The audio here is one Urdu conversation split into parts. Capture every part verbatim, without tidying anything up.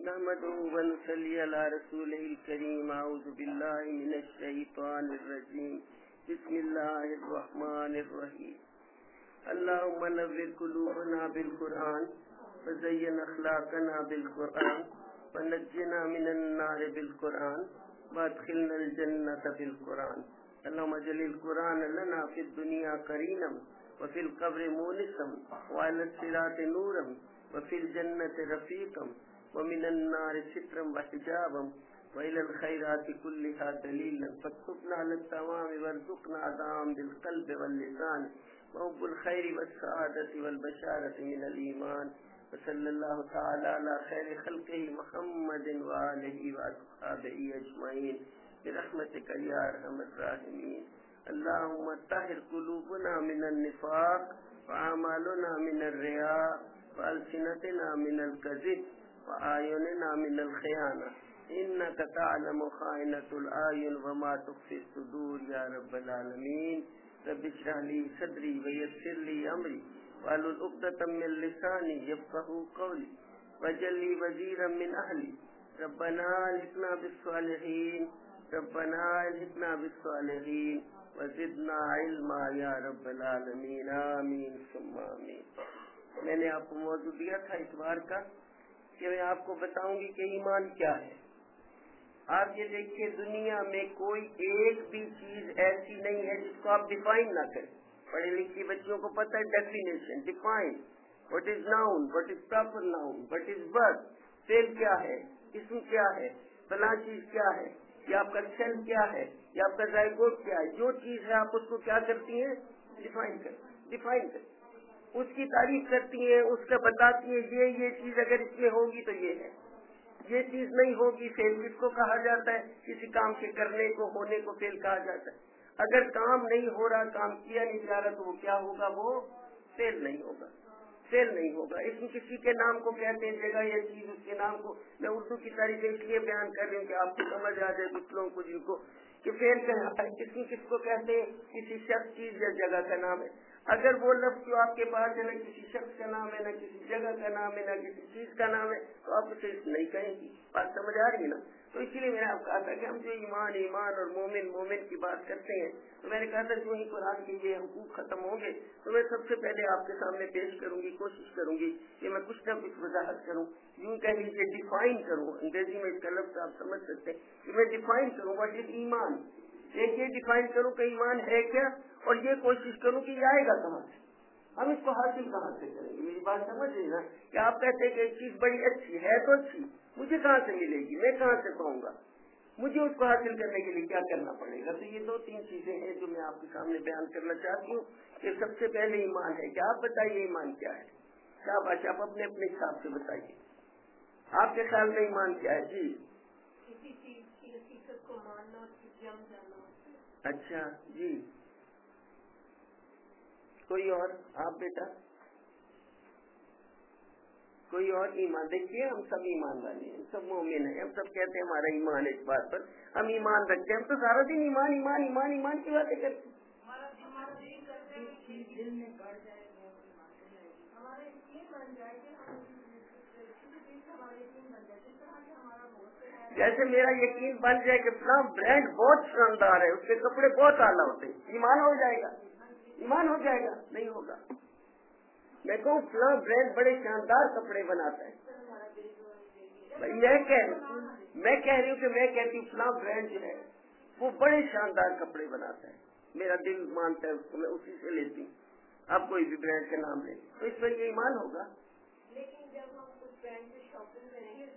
نحمده ونصلي على رسوله الكريم. أعوذ بالله من الشيطان الرجيم. بسم الله الرحمن الرحيم. اللهم نور قلوبنا بالقرآن وزين أخلاقنا بالقرآن ونجنا من النار بالقرآن وادخلنا الجنة بالقرآن. اللهم اجعل القرآن لنا في الدنيا قرينا وفي القبر مونسا وعلى الصراط نورا وفي الجنة رفيقا ومن النار سترا وحجابا وإلى الخيرات كلها دليلا فاكتبنا على التمام وارزقنا عظام بالقلب واللسان وحب الخير والسعادة والبشارة من الإيمان. وصلى الله تعالى على خير خلقه محمد وآله وأصحابه أجمعين برحمتك يا أرحم الراحمين. اللهم طهر قلوبنا من النفاق وأعمالنا من الرياء وألسنتنا من الكذب وأعيننا من الخيانة إنك تعلم خائنة الأعين وما تخفي الصدور يا رب العالمين. رب اشرح لي صدري ويسر لي أمري واحلل عقدة من لساني يفقهوا قولي واجعل لي وزيرا من أهلي. ربنا الحقنا بالصالحين ربنا الحقنا بالصالحين وزدنا علما یا رب العالمین. آمین ثم آمین. میں نے آپ کو موضوع دیا تھا اس بار کا کہ میں آپ کو بتاؤں گی کہ ایمان کیا ہے. آپ یہ دیکھیے دنیا میں کوئی ایک بھی چیز ایسی نہیں ہے جس کو آپ ڈیفائن نہ کریں. پڑھے لکھے بچوں کو پتہ ہے definition define what is noun what is proper noun what is verb فعل کیا ہے اسم کیا ہے فلاں چیز کیا ہے یا آپ کا سیل کیا ہے یا آپ کا زائگوٹ کیا ہے. جو چیز ہے آپ اس کو کیا کرتی ہیں ڈیفائن کر ڈیفائن کر اس کی تعریف کرتی ہیں اس کا بتاتی ہیں یہ یہ چیز اگر اس میں ہوگی تو یہ ہے یہ چیز نہیں ہوگی. فعل کس کو کہا جاتا ہے کسی کام کے کرنے کو ہونے کو فعل کہا جاتا ہے. اگر کام نہیں ہو رہا کام کیا نہیں جا رہا تو وہ کیا ہوگا وہ فعل نہیں ہوگا فعل نہیں ہوگا. اس میں کسی کے نام کو کہتے ہیں جگہ یا چیز اس کے نام کو. میں اردو کی تعریف اس لیے بیان کر رہی ہوں کہ آپ کو سمجھ آ جائے کچھ لوگوں کو جن کو کہ فعل کس میں کس کو کہتے ہیں کسی شخص چیز یا جگہ کا نام ہے. اگر وہ لفظ جو آپ کے پاس ہے نہ کسی شخص کا نام ہے نہ کسی جگہ کا نام ہے نہ کسی چیز کا نام ہے تو آپ اسے نہیں کہیں گی. بات سمجھ آ رہی ہے نا. تو اسی لیے میں نے آپ کہا تھا کہ ہم جو ایمان ایمان اور مومن مومن کی بات کرتے ہیں تو میں نے کہا تھا جو ہی قرآن کے یہ حقوق ختم ہوں گے تو میں سب سے پہلے آپ کے سامنے پیش کروں گی کوشش کروں گی کہ میں کچھ نہ کچھ وضاحت کروں. یوں کہہ لیجیے ڈیفائن کروں. انگریزی میں اس کا لفظ آپ سمجھ سکتے ہیں کہ میں ڈیفائن کروں واٹ از ایمان. ایک یہ ڈیفائن کروں کہ ایمان ہے کیا اور یہ کوشش کروں کہ یہ آئے گا کہاں سے ہم اس کو حاصل کہاں سے کریں گے. میری بات سمجھ رہی نا کہ آپ کہتے ہیں کہ ایک چیز بڑی اچھی ہے تو اچھی مجھے کہاں سے ملے گی میں کہاں سے پاؤں گا مجھے اس کو حاصل کرنے کے لیے کیا کرنا پڑے گا. تو یہ دو تین چیزیں ہیں جو میں آپ کے سامنے بیان کرنا چاہتی ہوں کہ سب سے پہلے ایمان ہے کہ آپ بتائیے ایمان کیا ہے. کیا بات آپ اپنے اپنے حساب سے بتائیے آپ کے خیال میں ایمان کیا ہے. جی کسی چیز کی حقیقت کو ماننا اور جم جانا. اچھا جی کوئی اور آپ بیٹا کوئی اور ایمان. دیکھیے ہم سب ایمان والے ہیں سب مومن ہیں ہم سب کہتے ہیں ہمارا ایمان اس بات پر ہم ایمان رکھتے ہیں. ہم تو سارا دن ایمان ایمان ایمان ایمان کی باتیں کرتے ہیں. جیسے میرا یقین بن جائے کہ فلاں برانڈ بہت شاندار ہے اس کے کپڑے بہت اعلیٰ ہوتے ہیں ایمان ہو جائے گا ایمان ہو جائے گا نہیں ہوگا. میں کہوں فلاں برانڈ بڑے شاندار کپڑے بناتا ہے میں کہہ میں کہہ رہی ہوں کہ میں کہتی ہوں فلاں برانڈ جو ہے وہ بڑے شاندار کپڑے بناتا ہے میرا دل مانتا ہے اس کو میں اسی سے لیتی ہوں. آپ کوئی بھی برانڈ کا نام لیں تو اس پر یہ ایمان ہوگا. لیکن جب ہم کچھ برانڈ سے شاپنگ کریں گے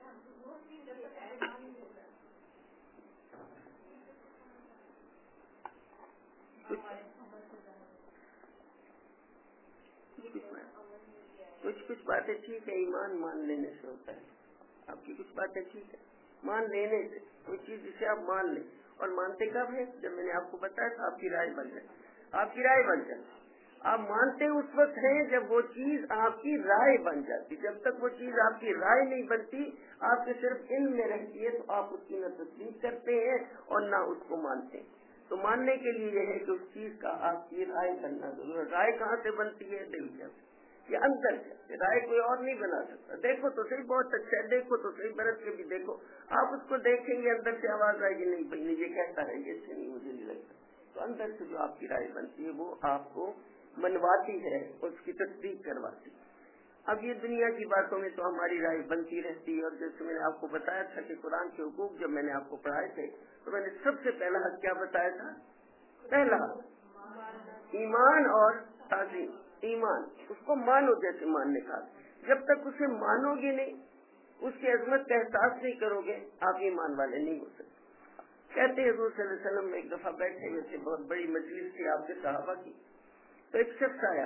کچھ کچھ باتیں ٹھیک ہے ایمان مان لینے سے ہوتا ہے. آپ کی کچھ باتیں ٹھیک ہے مان لینے سے کوئی چیز جسے آپ مان لیں. اور مانتے کب ہے جب میں نے آپ کو بتایا تھا آپ کی رائے بن جائے آپ کی رائے بن جائے. آپ مانتے اس وقت ہیں جب وہ چیز آپ کی رائے بن جاتی. جب تک وہ چیز آپ کی رائے نہیں بنتی آپ کے صرف علم میں رہتی ہے تو آپ اس کی نہ تصدیق کرتے ہیں اور نہ اس کو مانتے ہیں. تو ماننے کے لیے یہ ہے کہ اس چیز کا آپ کی رائے کرنا ضرور ہے. رائے کہاں سے بنتی ہے دل سے. یہ اندر ہے، رائے کوئی اور نہیں بنا سکتا. دیکھو تو صحیح بہت اچھا ہے، دیکھو تو صحیح برس کے بھی دیکھو، آپ اس کو دیکھیں گے اندر سے آواز آئے گی نہیں بھائی نہیں یہ کہتا ہے یہ اچھا نہیں مجھے نہیں لگتا. تو اندر سے جو آپ کی رائے بنتی ہے وہ آپ کو منواتی ہے، اس کی تصدیق کرواتی ہے. اب یہ دنیا کی باتوں میں تو ہماری رائے بنتی رہتی ہے. اور جیسے میں نے آپ کو بتایا تھا کہ قرآن کے حقوق جب میں نے آپ کو پڑھائے تھے تو میں نے سب سے پہلا حق کیا بتایا تھا؟ پہلا ایمان اور تعظیم. ایمان اس کو مانو جیسے ماننے کا. جب تک اسے مانو گے نہیں، اس کی عظمت کا احساس نہیں کرو گے، آپ ایمان والے نہیں ہو سکتے. کہتے ہیں حضور صلی اللہ علیہ وسلم ایک دفعہ بیٹھے ہوئے تھے، بہت بڑی مجلس تھی آپ کے صحابہ کی، تو ایک شخص آیا،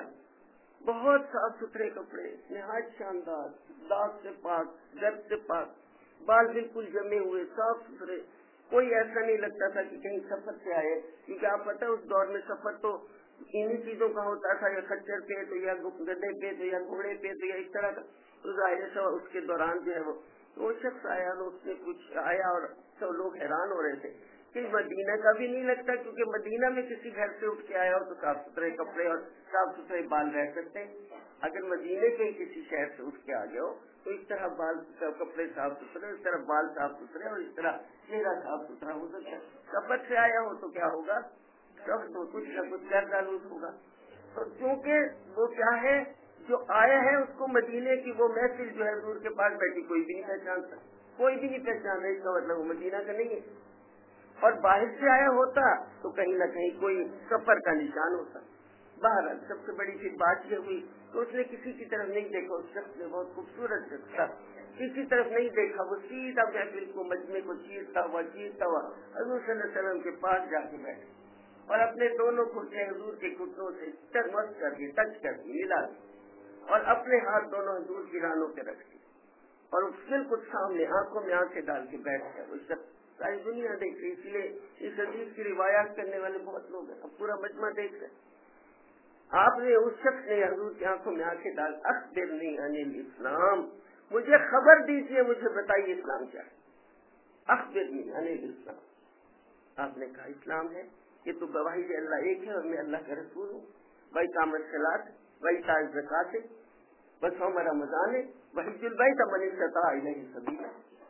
بہت صاف ستھرے کپڑے، نہایت شاندار، داغ سے پاک، گرد سے پاک، بال بالکل جمے ہوئے صاف ستھرے. کوئی ایسا نہیں لگتا تھا کہ کہیں سفر سے آئے، کیونکہ آپ پتہ اس دور میں سفر تو انہی چیزوں کا ہوتا تھا، یا کچر پہ تو یا گدے پہ تو یا گھوڑے پہ تو یا اس طرح کا. تو ظاہر سے اس کے دوران جو ہے وہ وہ شخص آیا اور اس نے کچھ آیا اور سب لوگ حیران ہو رہے تھے کہ مدینہ کا بھی نہیں لگتا، کیونکہ مدینہ میں کسی گھر سے اٹھ کے آیا ہو تو صاف ستھرے کپڑے اور صاف ستھرے بال رہ سکتے ہیں. اگر مدینے کے کسی شہر سے اٹھ کے آ گئے ہو تو اس طرح بال کپڑے صاف ستھرے، اس طرح بال صاف ستھرے اور اس طرح چہرہ صاف ستھرا ہو سکتا ہے. سفر سے آیا ہو تو کیا ہوگا؟ سخت ہو، کچھ نہ کچھ کر ڈالوس ہوگا. تو کیونکہ وہ کیا ہے جو آیا ہے اس کو مدینے کی وہ محفل جو ہے حضور کے پاس بیٹھی کوئی بھی نہیں پہچانتا، کوئی بھی نہیں پہچانتا. اس کا مطلب وہ مدینہ کا نہیں ہے. اور باہر سے آیا ہوتا تو کہیں نہ کہیں کوئی سفر کا نشان ہوتا. باہر سب سے بڑی پھر بات یہ ہوئی تو اس نے کسی کی طرف نہیں دیکھا. اس شخص نے بہت خوبصورت شخص تھا، کسی طرف نہیں دیکھا، وہ سیدھا محفل کو مجمع کو چیرتا ہوا چیرتا ہوا حضور صلی اللہ علیہ وسلم کے پاس جا کے بیٹھے اور اپنے دونوں گھٹنے حضور کے گھٹنوں سے ٹچ کر کے ٹچ کر کے ملا اور اپنے ہاتھ دونوں حضور کی رانوں پہ رکھ دی اور بالکل سامنے آنکھوں میں آنکھیں ڈال کے بیٹھ گیا. وہ شخص ساری دنیا دیکھ رہی، اس لیے اس حدیث کی روایات کرنے والے بہت لوگ ہیں، اب پورا مجمع دیکھ رہے. آپ نے اس شخص نے حضور کی آنکھوں میں آنکھیں ڈال اخبرنی عن الاسلام، مجھے خبر دیجیے، مجھے بتائیے اسلام کیا ہے. اخبرنی عن الاسلام. آپ نے کہا اسلام ہے یہ تو گواہی ہے اللہ ایک ہے اور میں اللہ کا رسول ہوں، بھائی کام الصلاۃ بھائی تاج زکات ہے بس ہمارا رمضان ہے وہی جل بھائی تھا من استطاع الیہ سبیلا.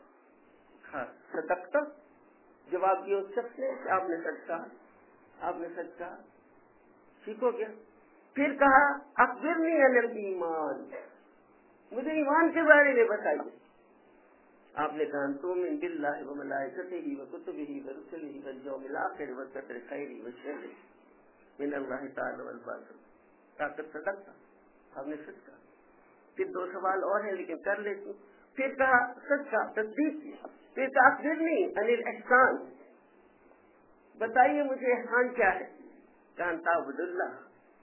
ہاں صدقت. جواب دیا اس شخص نے کہ آپ نے سچ کہا، آپ نے سچ کہا. ٹھیک ہو گیا. پھر کہا اخبرنی عن الایمان، مجھے ایمان کے بارے میں بتائیے. آپ نے کہا تؤمن باللہ وملائکتہ وکتبہ ورسلہ والیوم الآخر والقدر خیرہ وشرہ من اللہ تعالی والباطل. طاقت صدق تھا، آپ نے سچ کہا. پھر دو سوال اور ہیں لیکن کر لیتی. پھر کہا سچ کا تصدیق کی. پھر کہا اخبرنی عن الاحسان، بتائیے مجھے احسان کیا ہے. کہا ان تعبد اللہ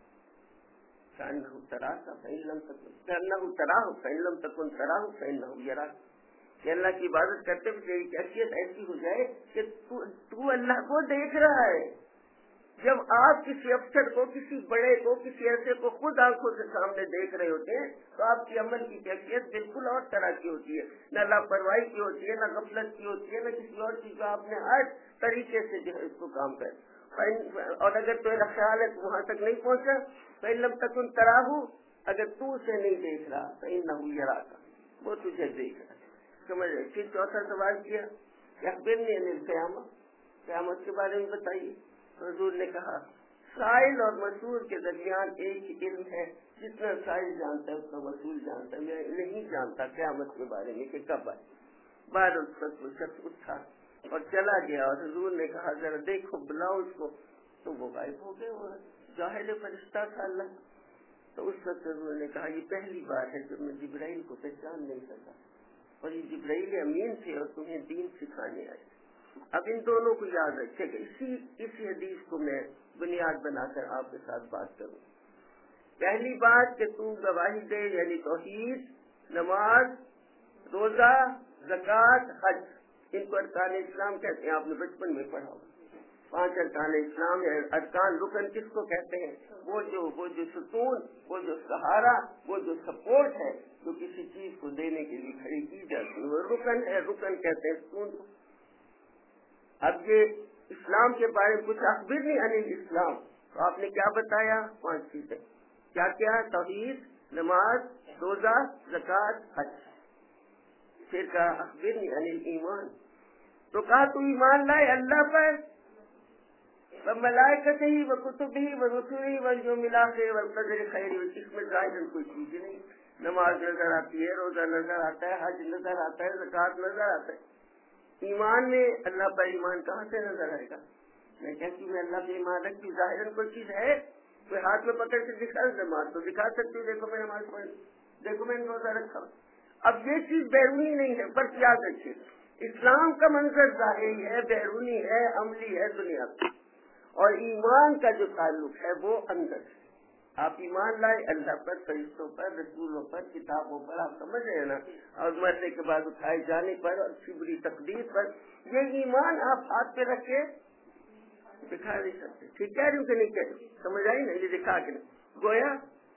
کأنہ تراہ فإن لم تکن کأنہ تراہ فإن لم تکن تراہ فإنہ یراک. کہ اللہ کی عبادت کرتے ہوئے تیری کیفیت ایسی ہو جائے کہ تو, تو اللہ کو دیکھ رہا ہے. جب آپ کسی افسر کو، کسی بڑے کو، کسی ایسے کو خود آنکھوں سے سامنے دیکھ رہے ہوتے ہیں تو آپ کی عمل کی کیفیت بالکل اور طرح کی ہوتی ہے. نہ لاپرواہی کی ہوتی ہے، نہ غفلت کی ہوتی ہے، نہ کسی اور چیز کا. آپ نے ہر طریقے سے جو ہے اس کو کام کرے. اور اگر تو میرا خیال ہے تو وہاں تک نہیں پہنچا فإن لم تکن تراہ، اگر تو اسے نہیں دیکھ رہا فإنہ یراک، وہ تجھے دیکھ رہا. سمجھ رہے. پھر چوتھا سوال کیا اخبرنی عن القیامہ، قیامت کے بارے میں بتائیے. حضور نے کہا سائل اور مسئول کے درمیان ایک ہی علم ہے، جتنا سائل جانتا ہے اتنا مسئول جانتا ہے. میں نہیں جانتا قیامت کے بارے میں کہ کب آئے. بعد اس وقت وہ شخص اٹھا اور چلا گیا اور حضور نے کہا ذرا دیکھو بلاؤ اس کو، تو وہ غائب ہو گئے. وہ ظاہر فرشتہ تھا اللہ. تو اس وقت حضور نے کہا یہ پہلی بار ہے جب میں جبرائیل کو پہچان نہیں سکا اور یہ جبرائیل امین تھے اور تمہیں دین سکھانے آئے. اب ان دونوں کو یاد رکھے گا. اسی اسی حدیث کو میں بنیاد بنا کر آپ کے ساتھ بات کروں. پہلی بات کہ تو گواہی دے، یعنی توحید، نماز، روزہ، زکوٰۃ، حج، ان کو ارکان اسلام کہتے ہیں. آپ نے بچپن میں پڑھا ہوگا. پانچ ارکان اسلام ہے. ارکان رکن کس کو کہتے ہیں؟ وہ جو وہ جو ستون، وہ جو سہارا، وہ جو سپورٹ ہے جو کسی چیز کو دینے کے لیے کھڑی کی جاتی ہے، وہ رکن ہے. رکن کہتے ہیں ستون کو. اب یہ اسلام کے بارے میں کچھ اخبرنی عن الاسلام، تو آپ نے کیا بتایا؟ پانچ چیزیں. کیا کیا؟ توحید، نماز، روزہ، زکات، حج. پھر کہا اخبرنی عن الایمان، تو کہا تو ایمان لائے اللہ پر، وملائکتہ وکتبہ ورسلہ والیوم الآخر والقدر خیر. اس میں ظاہراً کوئی چیز نہیں. نماز نظر آتی ہے، روزہ نظر آتا ہے، حج نظر آتا ہے، زکات نظر آتا ہے. ایمان میں اللہ پر ایمان کہاں سے نظر آئے گا؟ میں کہتی ہوں میں اللہ پہ ایمان رکھتی، ظاہراً کوئی چیز ہے، کوئی ہاتھ میں پکڑ کے دکھا نماز تو دکھا سکتی ہوں، دیکھو میں نماز پڑھ، دیکھو میں نے روزہ رکھا. اب یہ چیز بیرونی نہیں ہے، پر یاد رکھیے اسلام کا منظر ظاہری ہے، بیرونی ہے، عملی ہے دنیا کا، اور ایمان کا جو تعلق ہے وہ اندر ہے. آپ ایمان لائے اللہ پر، فرشتوں پر، رسولوں پر، کتابوں پر، آپ سمجھ رہے ہیں نا، اور مرنے کے بعد اٹھائے جانے پر اور شبری تقدیر پر. یہ ایمان آپ ہاتھ پہ رکھ کے دکھا نہیں سکتے. ٹھیک کہہ رہی ہوں کہ نہیں کہہ رہی؟ سمجھ آئی نا؟ یہ دکھا کے نہیں گویا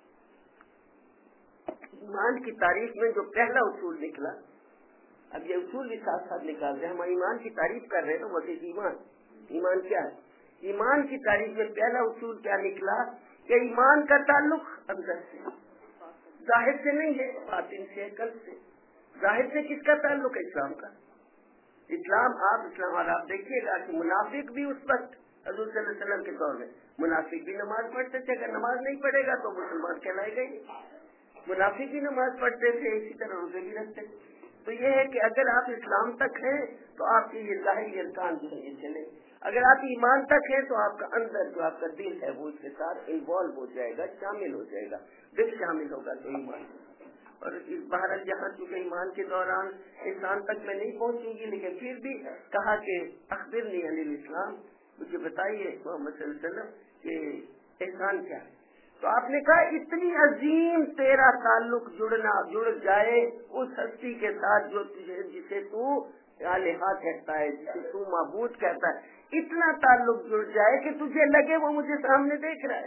ایمان کی تعریف میں جو پہلا اصول نکلا، اب یہ اصول بھی ساتھ ساتھ نکال رہے ہیں. ہم ایمان کی تعریف کر رہے ہیں نا، وہ ایمان. ایمان کیا ہے؟ ایمان کی تعریف میں پہلا اصول کیا نکلا کہ ایمان کا تعلق اندر سے، ظاہر سے نہیں ہے، باطن سے، قلب سے. ظاہر سے کس کا تعلق ہے؟ اسلام کا. اسلام آپ اسلام اور آپ دیکھیے گا کہ منافق بھی اس وقت حضور صلی اللہ علیہ وسلم کے دور میں منافق بھی نماز پڑھتے تھے. اگر نماز نہیں پڑھے گا تو مسلمان کہلائے گا. منافق بھی نماز پڑھتے تھے، اسی طرح روزے بھی رکھتے تھے. تو یہ ہے کہ اگر آپ اسلام تک ہیں تو آپ کے یہ ظاہری ارکان جو ہے یہ چلے. اگر آپ ایمان تک ہیں تو آپ کا اندر جو آپ کا دل ہے وہ اس کے ساتھ انوالو ہو جائے گا، شامل ہو جائے گا. دل شامل ہوگا تو ایمان. اور بہرحال جہاں چونکہ ایمان کے دوران انسان تک میں نہیں پہنچوں گی، لیکن پھر بھی کہا کہ اخبرنی عن الاسلام، مجھے بتائیے محمد صلی اللہ علیہ وسلم کہ احسان کیا ہے. تو آپ نے کہا اتنی عظیم تیرا تعلق جڑنا جڑ جائے اس ہستی کے ساتھ جو تجھے جسے تو الہٰ کہتا ہے، جسے تو معبود کہتا ہے، اتنا تعلق جڑ جائے کہ تجھے لگے وہ مجھے سامنے دیکھ رہا ہے.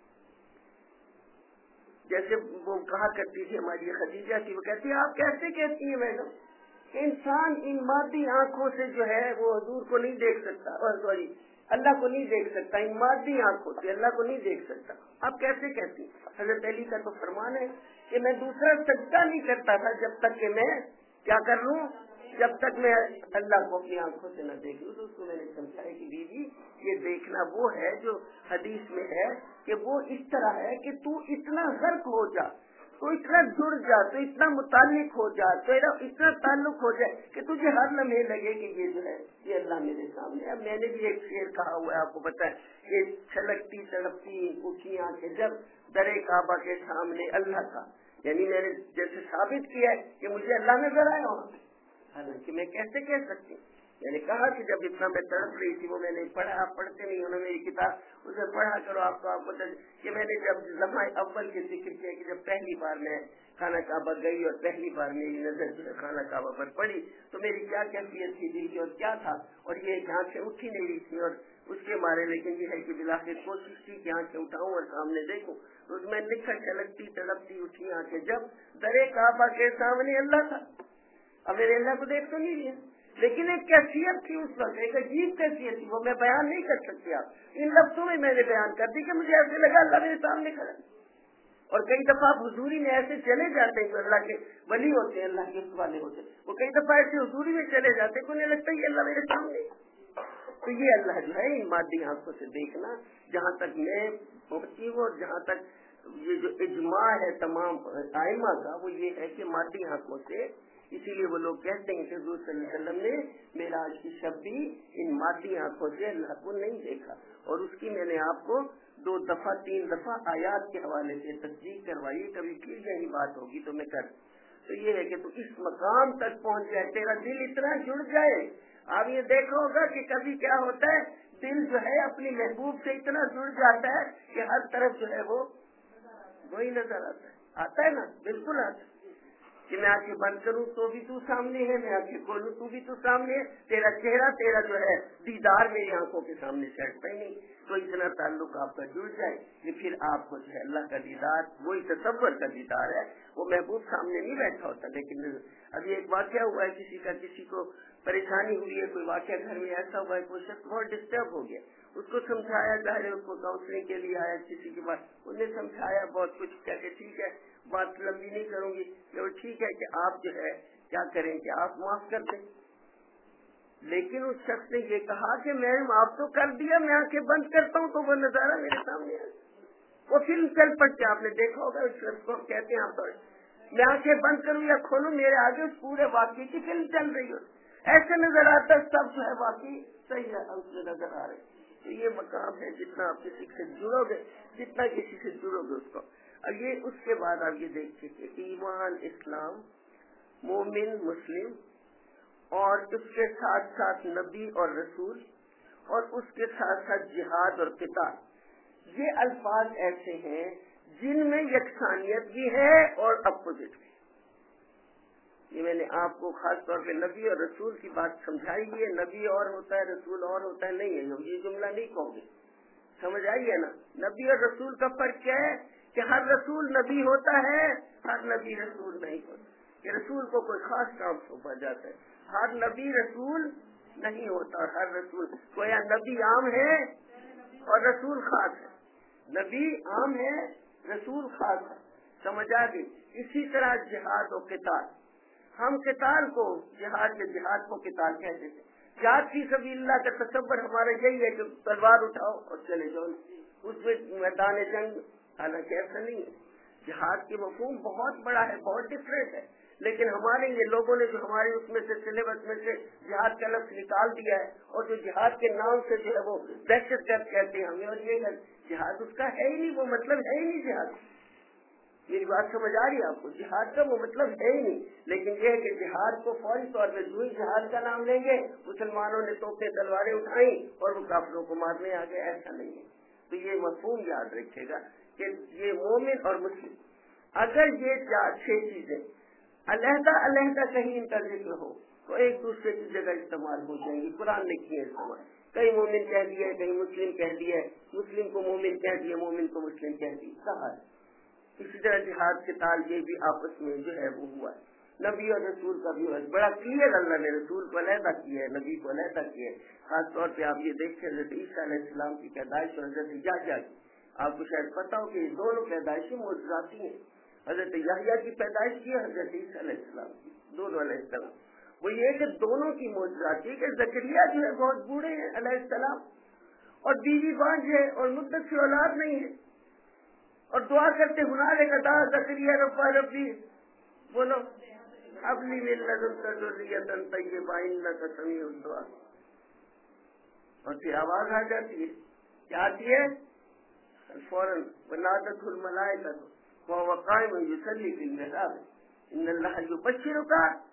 جیسے وہ کہا کرتی تھی ہماری خدیجہ کی، وہ کہتی ہے آپ کیسے کہتی ہیں میڈم کہ انسان ان مادی آنکھوں سے جو ہے وہ حضور کو نہیں دیکھ سکتا، اور سوری اللہ کو نہیں دیکھ سکتا، ان مادی آنکھوں سے اللہ کو نہیں دیکھ سکتا. آپ کیسے کہتی ہیں؟ حضرت علی کا تو فرمان ہے کہ میں دوسرا سجدہ نہیں کرتا تھا جب تک کہ میں کیا کر لوں، جب تک میں اللہ کو اپنی آنکھوں سے نہ دیکھ لوں. تو اس کو میں نے سمجھایا کہ بیوی یہ دیکھنا وہ ہے جو حدیث میں ہے کہ وہ اس طرح ہے کہ تو اتنا غرق ہو جا، تو اتنا جڑ جا، تو اتنا متعلق ہو جا، تو اتنا تعلق ہو جائے کہ تجھے ہر لمحے لگے کہ یہ جو ہے یہ اللہ میرے سامنے. اب میں نے بھی ایک شعر کہا ہوا ہے، آپ کو پتا ہے کہ چھلکتی تڑپتی اٹھیاں کہ جب در کعبہ کے سامنے اللہ کا، یعنی میں نے جیسے ثابت کیا ہے کہ مجھے اللہ نظر آیا وہاں پہ، حالانکہ میں کیسے کہہ سکتی ہوں. میں نے کہا کہ جب اتنا میں تڑپ رہی تھی، وہ میں نے پڑھا، آپ پڑھتے نہیں، انہوں نے میری کتاب اسے پڑھا کرو، آپ کو آپ کو کہ میں نے جب لمحہ اول کے ذکر کیا کہ جب پہلی بار میں خانہ کعبہ گئی اور پہلی بار میری نظر جو ہے خانہ کعبہ پر پڑی تو میری کیا کیفیت تھی دل کی اور کیا تھا، اور یہ آنکھیں اٹھی نہیں رہی تھی اور اس کے مارے، لیکن یہ ہے کہ بلاخر کوشش کی کہ آنکھیں اٹھاؤں اور سامنے دیکھوں. تو اس میں لکھا چلکتی تڑپتی اٹھی آنکھیں جب در کعبہ کے سامنے اللہ تھا. اب میرے اللہ کو دیکھ تو نہیں لیا، لیکن ایک کیفیت تھی اس وقت، ایک عجیب کیفیت تھی، وہ میں بیان نہیں کر سکتی. آپ ان لفظوں میں میں نے بیان کر دی کہ مجھے ایسے لگا اللہ میرے سامنے کھڑا. اور کئی دفعہ حضوری میں ایسے چلے جاتے ہیں جو اللہ کے ولی ہوتے ہیں، اللہ کے والے ہوتے ہیں، وہ کئی دفعہ ایسے حضوری میں چلے جاتے ہیں کہ انہیں لگتا ہے یہ اللہ میرے سامنے. تو یہ اللہ جو ہے ان مادی آنکھوں سے دیکھنا، جہاں تک میں پہنچی ہوں اور جہاں تک یہ جو اجماع ہے تمام ائمہ کا، وہ یہ ہے کہ مادی آنکھوں سے، اسی لیے وہ لوگ کہتے ہیں کہ حضور صلی اللہ علیہ وسلم نے معراج کی شب بھی ان مادی آنکھوں سے اللہ کو نہیں دیکھا. اور اس کی میں نے آپ کو دو دفعہ تین دفعہ آیات کے حوالے سے تصدیق کروائی. کبھی پھر یہی بات ہوگی تو میں کر تو یہ ہے کہ تو اس مقام تک پہنچ جائے، تیرا دل اتنا جڑ جائے. آپ یہ دیکھا ہوگا کہ کبھی کیا ہوتا ہے، دل جو ہے اپنی محبوب سے اتنا جڑ جاتا ہے کہ ہر طرف جو ہے وہ وہی نظر آتا ہے آتا ہے نا، بالکل آتا ہے کہ میں آنکھیں بند کروں تو بھی تو سامنے ہے، میں آنکھیں کھولوں تو بھی تو سامنے ہے، تیرا چہرہ تیرا جو ہے دیدار میری آنکھوں کے سامنے سے ہٹتا ہی نہیں. تو اتنا تعلق آپ کا جڑ جائے کہ پھر آپ کو جو ہے اللہ کا دیدار، وہی تصور کا دیدار ہے. وہ محبوب سامنے نہیں بیٹھا ہوتا. لیکن ابھی ایک واقعہ ہوا ہے، کسی کا کسی کو پریشانی ہوئی ہے، کوئی واقعہ گھر میں ایسا ہوا ہے، کوئی شخص بہت ڈسٹرب ہو گیا، اس کو سمجھایا، ظاہر ہے اس کو کاؤنسلنگ کے لیے آیا کسی کے پاس، انہیں سمجھایا بہت کچھ، کہتے ٹھیک ہے بات لمبی نہیں کروں گی، تو ٹھیک ہے کہ آپ جو ہے کیا کریں کہ آپ معاف کر دیں، لیکن اس شخص نے یہ کہا کہ میں معاف تو کر دیا، میں آنکھیں بند کرتا ہوں تو وہ نظارہ میرے سامنے ہے، وہ فلم چل پڑتی ہے، آپ نے دیکھا ہوگا اس شخص کو کہتے ہیں آپ میں آنکھیں بند کروں یا کھولوں میرے آگے اس پورے واقعے کی فلم چل رہی ہو، ایسے نظر آتا ہے سب جو ہے واقعی صحیح ہے اس میں نظر آ رہے. تو یہ مقام ہے جتنا آپ کسی سے جڑو گے، جتنا کسی سے جڑو گے اس کو. اور یہ اس کے بعد آپ یہ دیکھتے کہ ایمان، اسلام، مومن، مسلم، اور اس کے ساتھ ساتھ نبی اور رسول، اور اس کے ساتھ ساتھ جہاد اور قتال، یہ الفاظ ایسے ہیں جن میں یکسانیت بھی ہے اور اپوزٹ بھی. یہ میں نے آپ کو خاص طور پہ نبی اور رسول کی بات سمجھائی ہے. نبی اور ہوتا ہے، رسول اور ہوتا ہے، نہیں ہے یہ جملہ نہیں کہو گے، سمجھ آئیے نا. نبی اور رسول کا فرق کیا ہے کہ ہر رسول نبی ہوتا ہے، ہر نبی رسول نہیں ہوتا. کہ رسول کو کوئی خاص کام سونپا جاتا ہے، ہر نبی رسول نہیں ہوتا. اور ہر رسول گویا نبی عام ہے اور رسول خاص ہے، نبی عام ہے، رسول خاص ہے. سمجھ آ گئی. اسی طرح جہاد و قتال، ہم قتال کو جہاد کے جہاد کو قتال کہتے ہیں. جہاد فی سبیل اللہ کا تصور ہمارا یہی ہے کہ تلوار اٹھاؤ اور چلے جاؤ، اس میں میدان جنگ. حالانکہ ایسا نہیں ہے، جہاد کے مفہوم بہت بڑا ہے، بہت ڈفرینٹ ہے. لیکن ہمارے یہ لوگوں نے جو ہمارے اس میں سے سلیبس میں سے جہاد کا لفظ نکال دیا ہے، اور جو جہاد کے نام سے جو ہے وہ دہشت گرد کہتے ہیں ہمیں، اور یہ جہاد اس کا ہے ہی نہیں، وہ مطلب ہے ہی نہیں جہاد. میری بات سمجھ آ رہی ہے آپ کو؟ جہاد کا وہ مطلب ہے ہی نہیں. لیکن یہ ہے کہ جہاد کو فوری طور پہ جو ہی جہاد کا نام لیں گے مسلمانوں نے توپیں تلواریں اٹھائیں اور وہ کافروں کو مارنے آ گئے، ایسا نہیں ہے. تو یہ مفہوم یاد رکھے گا کہ یہ مومن اور مسلم، اگر یہ چار چھ چیزیں علیحدہ علیحدہ کہیں ان کا ذکر ہو تو ایک دوسرے کی جگہ استعمال ہو جائیں گی. قرآن نے کیے استعمال، کئی مومن کہہ دیا ہے، کہیں مسلم کہہ دیا ہے، مسلم کو مومن کہہ دیا، مومن کو مسلم کہہ دیا، کہا ہے. اسی طرح جہاد کے تال یہ بھی آپس میں جو ہے وہ ہوا ہے. نبی اور رسول کا بھی بڑا کلیئر اللہ نے رسول کو علیحدہ کیا ہے، نبی کو علیحدہ کیا ہے. خاص طور پہ آپ یہ دیکھیں حضرت عیسیٰ علیہ السلام کی پیدائش اور حضرت یحییٰ کی، آپ کو شاید پتا ہو کہ یہ دونوں پیدائشیں معجزاتی ہیں. حضرت یحییٰ کی پیدائش کی، حضرت عیسیٰ علیہ السلام کی، دونوں علیہ السلام. وہ یہ کہ دونوں کی معجزاتی کہ زکریا جو ہے بہت بوڑھے ہیں علیہ السلام، اور بیوی بانجھ ہے اور مدت سے اولاد نہیں ہے، اور دعا کرتے ہنارے کا دا زکریا ربا ربی بولو ابلی من لدنک ذریۃ طیبہ انک سمیع الدعاء. اور پھر آواز آ جاتی ہے، کیا آتی ہے؟ فوراً ونادته الملائکہ وهو قائم یصلی فی المحراب ان اللہ یبشرک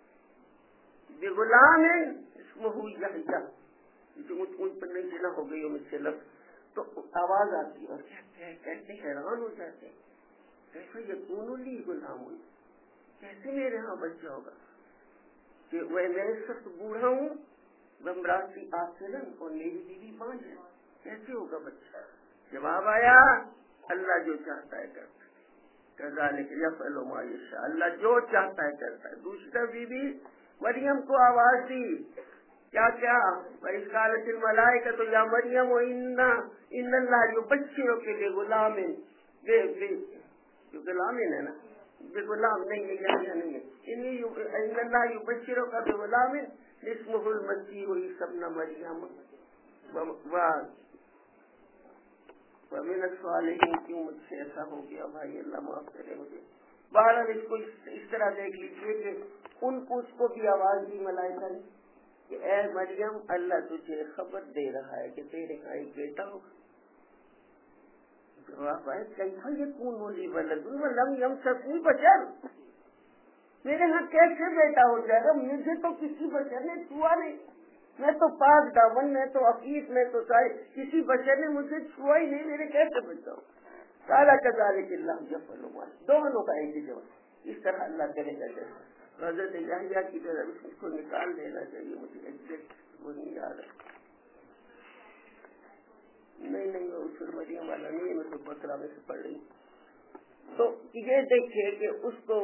بغلام اسمہ یحییٰ. جو ان پر نہیں جنا ہو گئی مجھ سے لفظ، تو آواز آتی ہے اور کہتے ہیں کہتے حیران ہو جاتے ہیں، کیسے یکون لی غلام، کیسے میرے ہاں بچہ ہوگا کہ وہ میں سخت بوڑھا ہوں، بمراتی آسرن، اور میری بیوی بانجھ ہے، کیسے ہوگا بچہ؟ جواب آیا اللہ جو چاہتا ہے کرتا ہے، کذالک یفعل ما یشاء، اللہ جو چاہتا ہے کرتا ہے. دوسرا بیوی مریم کو آواز دی، کیا کیا وَإِذْ قَالَتِ الْمَلَائِكَةُ يَا مَرْيَمُ إِنَّ اللَّهَ يُبَشِّرُكِ بِغُلَامٍ، جو غلام ہے نا، بغلام نہیں ہے، یحییٰ نہیں ہے، ان اللہ یبشرک بغلام اسمہ المسیح عیسی ابن مریم ومن الصالحین. کیوں مجھ سے ایسا ہو گیا بھائی، اللہ معاف کرے مجھے. بہرحال اس کو اس طرح دیکھ لیجیے کہ ان کو اس کو بھی آواز دی ملائکہ نے کہ اے مریم اللہ تجھے خبر دے رہا ہے کہ تیرے ہاں ایک بیٹا ہوگا. جواب ہے کیسا یکون لی ولد ولم یمسسنی بشر، میرے ہاں کیسے بیٹا ہو جائے گا، مجھے تو کسی بشر نے چھوا نہیں، میں تو پاک دامن، میں تو عفیف، میں تو سائے، کسی بشر نے مجھے چھوا ہی نہیں، میرے کیسے بچہ ہو؟ کالا کذالک اللہ یفعل ما یشاء. دونوں کا ایک ہی جواب، اس طرح اللہ کرے گا. جیسے حضرت یحییٰ کی طرح اس کو نکال دینا چاہیے، مجھے ایگزیکٹ وہ نہیں یاد ہے. نہیں نہیں وہ اصول مریم والا نہیں ہے، میں تو بکرا میں سے پڑھ رہی ہوں. تو یہ دیکھیے کہ اس کو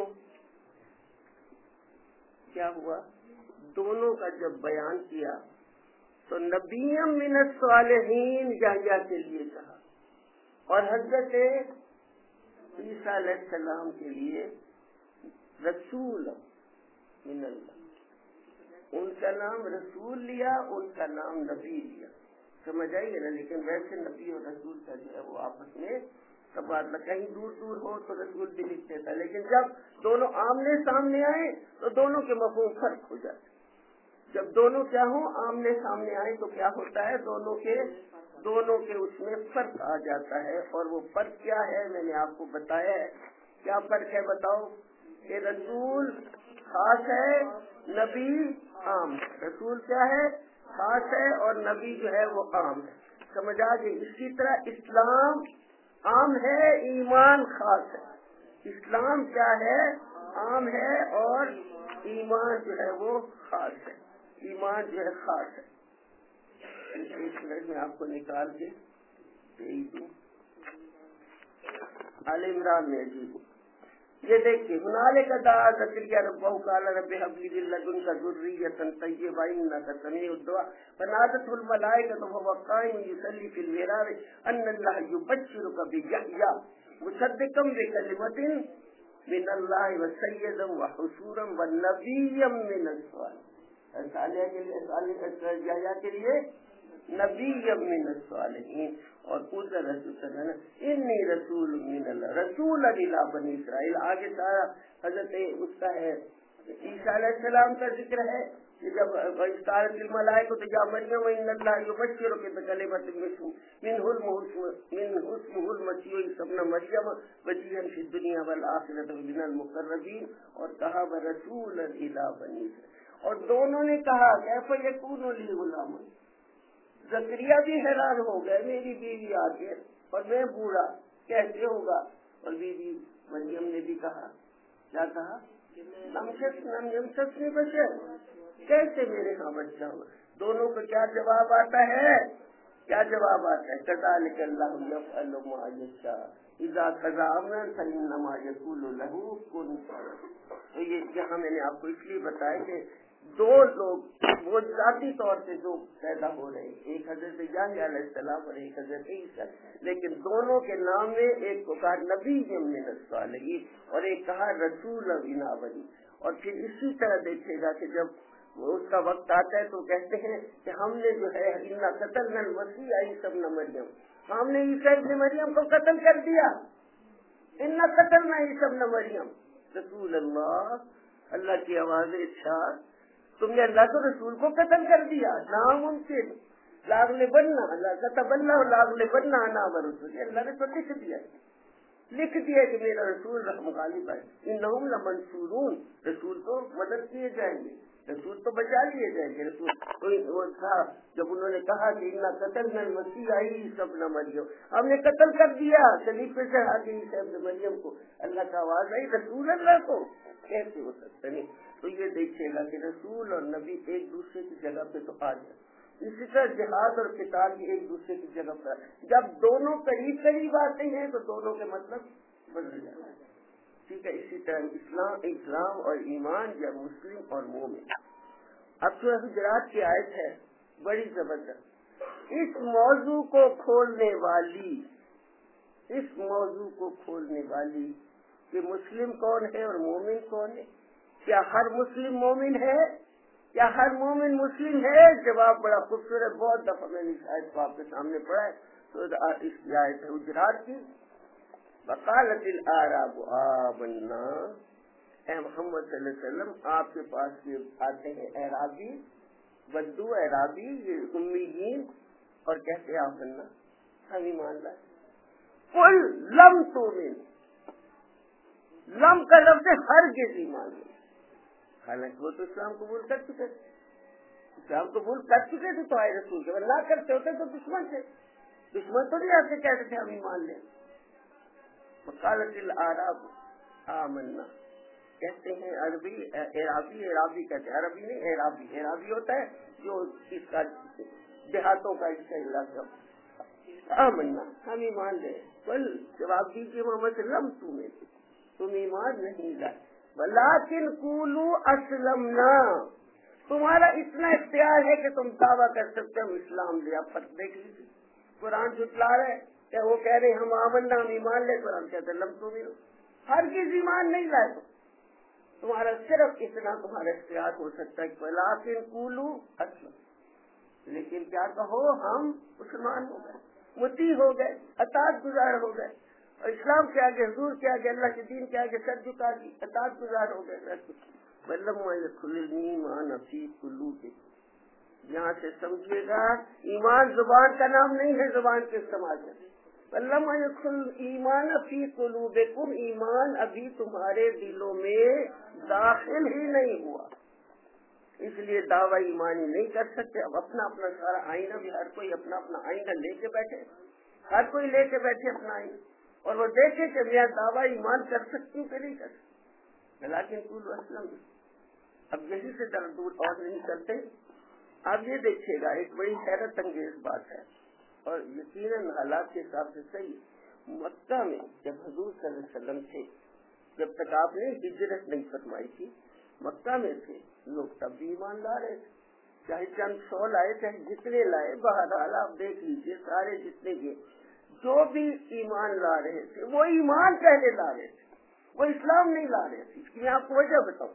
کیا ہوا، دونوں کا جب بیان کیا تو نبیم من الصالحین یحییٰ کے لیے کہا، اور حضرت عیسیٰ علیہ السلام کے لیے رسول من اللہ، ان کا نام رسول لیا، ان کا نام نبی لیا، سمجھ آئیے نا. لیکن ویسے نبی اور رسول کا جو ہے وہ آپس میں تبادلہ، کہیں دور دور ہو تو رسول بھی لکھتے تھا، لیکن جب دونوں آمنے سامنے آئے تو دونوں کے مفہوم فرق ہو جاتے. جب دونوں کیا ہوں آمنے سامنے آئے تو کیا ہوتا ہے، دونوں کے دونوں کے اس میں فرق آ جاتا ہے. اور وہ فرق کیا ہے میں نے آپ کو بتایا ہے. کیا فرق ہے بتاؤ؟ کہ رسول خاص ہے، نبی عام. رسول کیا ہے؟ خاص ہے، اور نبی جو ہے وہ عام ہے. سمجھ آ گئی؟ اسی طرح اسلام عام ہے، ایمان خاص ہے. اسلام کیا ہے؟ عام ہے، اور ایمان جو ہے وہ خاص ہے. ایمان جو ہے خاص ہے. ایک منٹ میں آپ کو نکال کے دے دوں. آل عمران میں جی یہ دیکھیے، ہنالک دعا زکریا ربہ قال رب هب لي من لدنك ذرية طيبة إنك سميع الدعاء فنادته الملائكة وهو قائم يصلي في المحراب أن الله يبشرك بيحيى مصدقا بكلمة من الله وسيدا وحصورا ونبيا من الصالحين. صالح کے لیے صالح یحییٰ کے لیے نبی من الصالحین. اور پوچھا رسول صلی اللہ علیہ وسلم انی رسول من اللہ رسول الی بنی اسرائیل. آگے سارا حضرت اس کا ہے عیسیٰ علیہ السلام کا ذکر ہے کہ جب قالت الملائکۃ یا مریم ان اللہ یبشرک بکلمۃ منہ منہ اسمہ المسیح عیسی ابن مریم وجیہا فی الدنیا والآخرۃ ومن المقربین. اور کہا رسول الی بنی اسرائیل. اور دونوں نے کہا کیف یکون لی غلام. زکریا بھی حیران ہو گئے، میری بیوی آ کے اور میں بوڑھا کیسے ہوگا. اور بیوی مریم نے بھی کہا، کیا کہا؟ نمشت بشر، کیسے میرے ہاں بچہ ہوگا. دونوں کو کیا جواب آتا ہے؟ کیا جواب آتا ہے؟ کذالک اللہ یفعل ما یشاء اذا قضى امرا فانما یقول له کن فیکون. تو یہ یہاں میں نے آپ کو اس لیے بتایا کہ دو لوگ وہ ذاتی طور سے دو پیدا ہو رہے ہیں، ایک حضرت یحییٰ علیہ السلام اور ایک حضرت عیسیٰ، لیکن دونوں کے نام میں ایک کو کہا نبی من الصالحین اور ایک کہا رسول بنا بنی. اور پھر اسی طرح دیکھے گا کہ جب اس کا وقت آتا ہے تو کہتے ہیں کہ ہم نے جو ہے انا قتلنا المسیح عیسی ابن مریم، ہم نے عیسی ابن مریم کو قتل کر دیا. انا قتلنا عیسی ابن مریم. رسول اللہ، اللہ کی آواز ارشاد، تم نے اللہ کے رسول کو قتل کر دیا. ناممکن. لاغل بننا اللہ کتب اللہ لاغل بننا انا ورسول. اللہ نے تو لکھ دیا لکھ دیا کہ میرا رسول رحم غالب ہے. انہم لمنصورون، رسول تو مدد کیے جائیں گے، رسول تو بچا لیے جائیں گے. رسول وہ تھا جب انہوں نے کہا کہ انا قتلنا المسیح عیسی ابن مریم، ہم نے قتل کر دیا خلیفے سے آگے عیسی ابن مریم کو. اللہ کا آواز آئی رسول اللہ کو کیسے ہو سکتا نہیں. تو یہ دیکھیے گا کہ رسول اور نبی ایک دوسرے کی جگہ پہ تو آ جائے. اسی طرح جہاد اور قتال بھی ایک دوسرے کی جگہ پر، جب دونوں قریب قریب آتے ہیں تو دونوں کے مطلب بدل جاتے ہیں. ٹھیک ہے. اسی طرح اسلام اسلام اور ایمان یا مسلم اور مومن. اب جو حجرات کی آیت ہے بڑی زبردست. اس موضوع کو کھولنے والی اس موضوع کو کھولنے والی کہ مسلم کون ہے اور مومن کون ہے. کیا ہر مسلم مومن ہے؟ کیا ہر مومن مسلم ہے؟ جواب بڑا خوبصورت، بہت دفعہ میں نے اس آیت کو آپ کے سامنے پڑھا ہے. تو اس کی آیت ہے حجرات کی. وقالت الاعراب آمنا. اے محمد صلی اللہ علیہ وسلم آپ کے پاس یہ آتے ہیں اعرابی، بدو اعرابی، یہ امیین، اور کہتے ہیں آمنا، ہم ایمان لائے. قل لم تؤمن، لم کا لفظ ہرگز ایمان نہیں. حالانکہ وہ تو اسلام قبول کر چکے تھے، اسلام قبول کر چکے تھے تو آئے رسول کے نہ کرتے ہوتے تو دشمن تھے، دشمن تو نہیں آپ سے کہتے تھے ہم ایمان لیں. وقالت الاعراب آمنا، کہتے ہیں عربی اعرابی، اعرابی کہتے ہیں، عربی نہیں اعرابی. اعرابی ہوتا ہے جو اس کا دیہاتوں کا اس کا علاقہ. آمنا، ہم ایمان لیں. بل جواب دیجیے محمد صلی اللہ علیہ وسلم تمہیں تم ایمان نہیں لائے. ولیکن قولوا اسلمنا، تمہارا اتنا اختیار ہے کہ تم دعویٰ کر سکتے ہم اسلام لیا. پر دیکھ لیجیے قرآن جھٹلا رہے کیا وہ کہہ رہے ہم آمنا ہم ایمان لے کر ہم کہتے لم تو بھی ہر کسی ایمان نہیں لائے تو تمہارا صرف اتنا تمہارا اختیار ہو سکتا ہے کہ لیکن قولو اسلم، لیکن کیا کہو ہم مسلمان ہو گئے، مطیع ہو گئے، اطاعت گزار ہو گئے، اور اسلام کے آگے حضور کے آگے اللہ کے دین کے آگے سر جھکا دی اطاعت گزار ہو گئے. ولما يدخل الایمان فی قلوبکم، یہاں سے سمجھیے گا ایمان زبان کا نام نہیں ہے، زبان کے استعمال ہے. ولما يدخل الایمان فی قلوبکم، ایمان ابھی تمہارے دلوں میں داخل ہی نہیں ہوا، اس لیے دعوی ایمانی نہیں کر سکتے. اب اپنا اپنا سارا آئینہ بھی ہر کوئی اپنا اپنا آئینہ لے کے بیٹھے، ہر کوئی لے کے بیٹھے اپنا آئینہ، اور وہ دیکھے کہ میں دعوی ایمان کر سکتی ہوں کہ نہیں کر سکتی. لیکن قولوا اسلمنا، اب یہی سے در دور اور نہیں کرتے. آپ یہ دیکھیے گا ایک بڑی حیرت انگیز بات ہے، اور یقیناً حالات کے حساب سے صحیح. مکہ میں جب حضور صلی اللہ علیہ وسلم تھے، جب تک آپ نے ہجرت نہیں فرمائی تھی، مکہ میں تھے لوگ تب بھی ایمان لا رہے تھے، چاہے چند سو لائے چاہے جتنے لائے. بہرحال آپ دیکھ لیجیے سارے جتنے کے جو بھی ایمان لا رہے تھے وہ ایمان پہلے لا رہے تھے، وہ اسلام نہیں لا رہے تھے. اس کی میں آپ کو وجہ بتاؤں،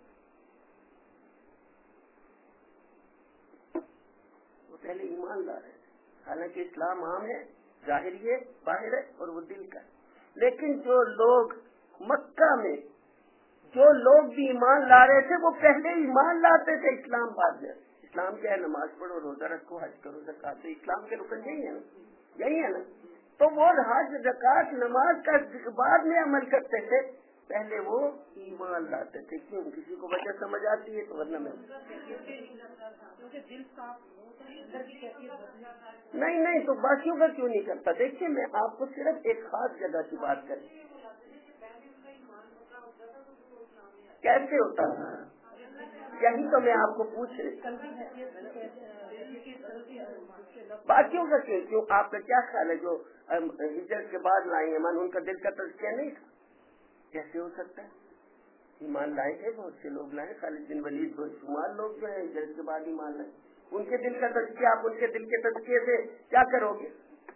وہ پہلے ایمان لا رہے تھے. حالانکہ اسلام عام ہے، ظاہر یہ باہر ہے اور وہ دل کا ہے. لیکن جو لوگ مکہ میں جو لوگ بھی ایمان لا رہے تھے وہ پہلے ایمان لاتے تھے، اسلام بعد میں. اسلام کیا ہے؟ نماز پڑھو، روزہ رکھو، حج کرو، زکات. تو اسلام کے رکن یہی ہے نا، یہی ہے نا. تو وہ حج زکات نماز کا بعد میں عمل کرتے تھے، پہلے وہ ایمان لاتے تھے. کیوں؟ کسی کو وجہ سمجھ آتی ہے تو ورنہ میں نہیں نہیں تو باقیوں کا کیوں نہیں کرتا. دیکھیے میں آپ کو صرف ایک خاص جگہ کی بات کریں، کیسے ہوتا ہے یہی تو میں آپ کو پوچھ رہی. باقیوں کا کیوں کیوں آپ کا کیا خیال ہے جو ہجرت کے بعد لائیں ایمان ان کا دل کا تزکیہ نہیں تھا؟ کیسے ہو سکتا ہے؟ ایمان لائے تھے بہت سے لوگ لائے، خالد بن ولید بہت شمار لوگ جو ہیں ہجرت کے بعد ایمان لائے. ان کے دل کا تزکیہ، آپ ان کے دل کے تزکیے سے کیا کرو گے؟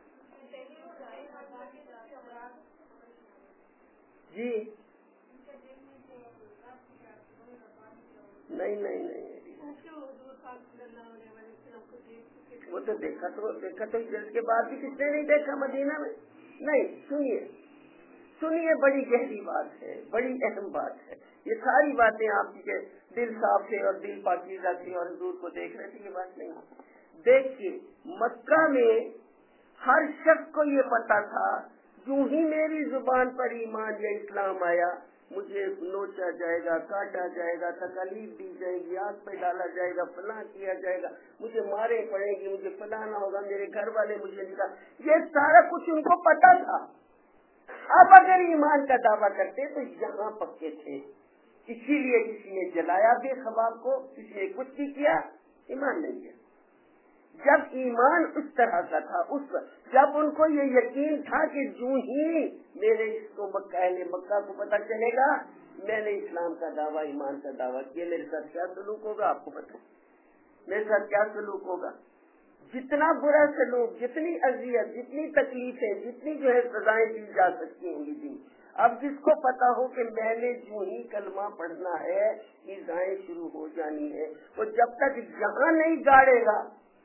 جی نہیں نہیں نہیں وہ تو دیکھا تو دیکھا تو ہجرت کے بعد بھی کس نے نہیں دیکھا مدینہ میں. نہیں سنیے سنیے بڑی گہری بات ہے، بڑی اہم بات ہے. یہ ساری باتیں آپ کی دل صاف تھے اور دل پاکیزہ تھے اور حضور کو دیکھ رہے تھے، یہ بات نہیں. دیکھیے مکہ میں ہر شخص کو یہ پتا تھا جو ہی میری زبان پر ایمان یا اسلام آیا مجھے نوچا جائے گا، کاٹا جائے گا، تکلیف دی جائے گی، آگ پہ ڈالا جائے گا، فلاں کیا جائے گا، مجھے مارے پڑے گی، مجھے فلانا ہوگا، میرے گھر والے مجھے نکال. یہ سارا کچھ ان کو پتا تھا. اب اگر ایمان کا دعویٰ کرتے تو یہاں پکے تھے، اسی لیے کسی نے جلایا بھی خباب کو، کسی نے کچھ بھی کیا، ایمان نہیں کیا. جب ایمان اس طرح کا تھا، اس جب ان کو یہ یقین تھا کہ جو ہی میرے اس کو مکہ اہل مکہ کو پتہ چلے گا میں نے اسلام کا دعویٰ ایمان کا دعویٰ کیا، میرے ساتھ کیا سلوک ہوگا آپ کو پتہ، میرے ساتھ کیا سلوک ہوگا. جتنا برا سلوک، جتنی اذیت، جتنی تکلیفیں، جتنی جو ہے سزائیں دی جا سکتی ہیں دی. اب جس کو پتا ہو کہ میں نے جو ہی کلمہ پڑھنا ہے سزائیں شروع ہو جانی ہے، وہ جب تک یہاں نہیں گاڑے گا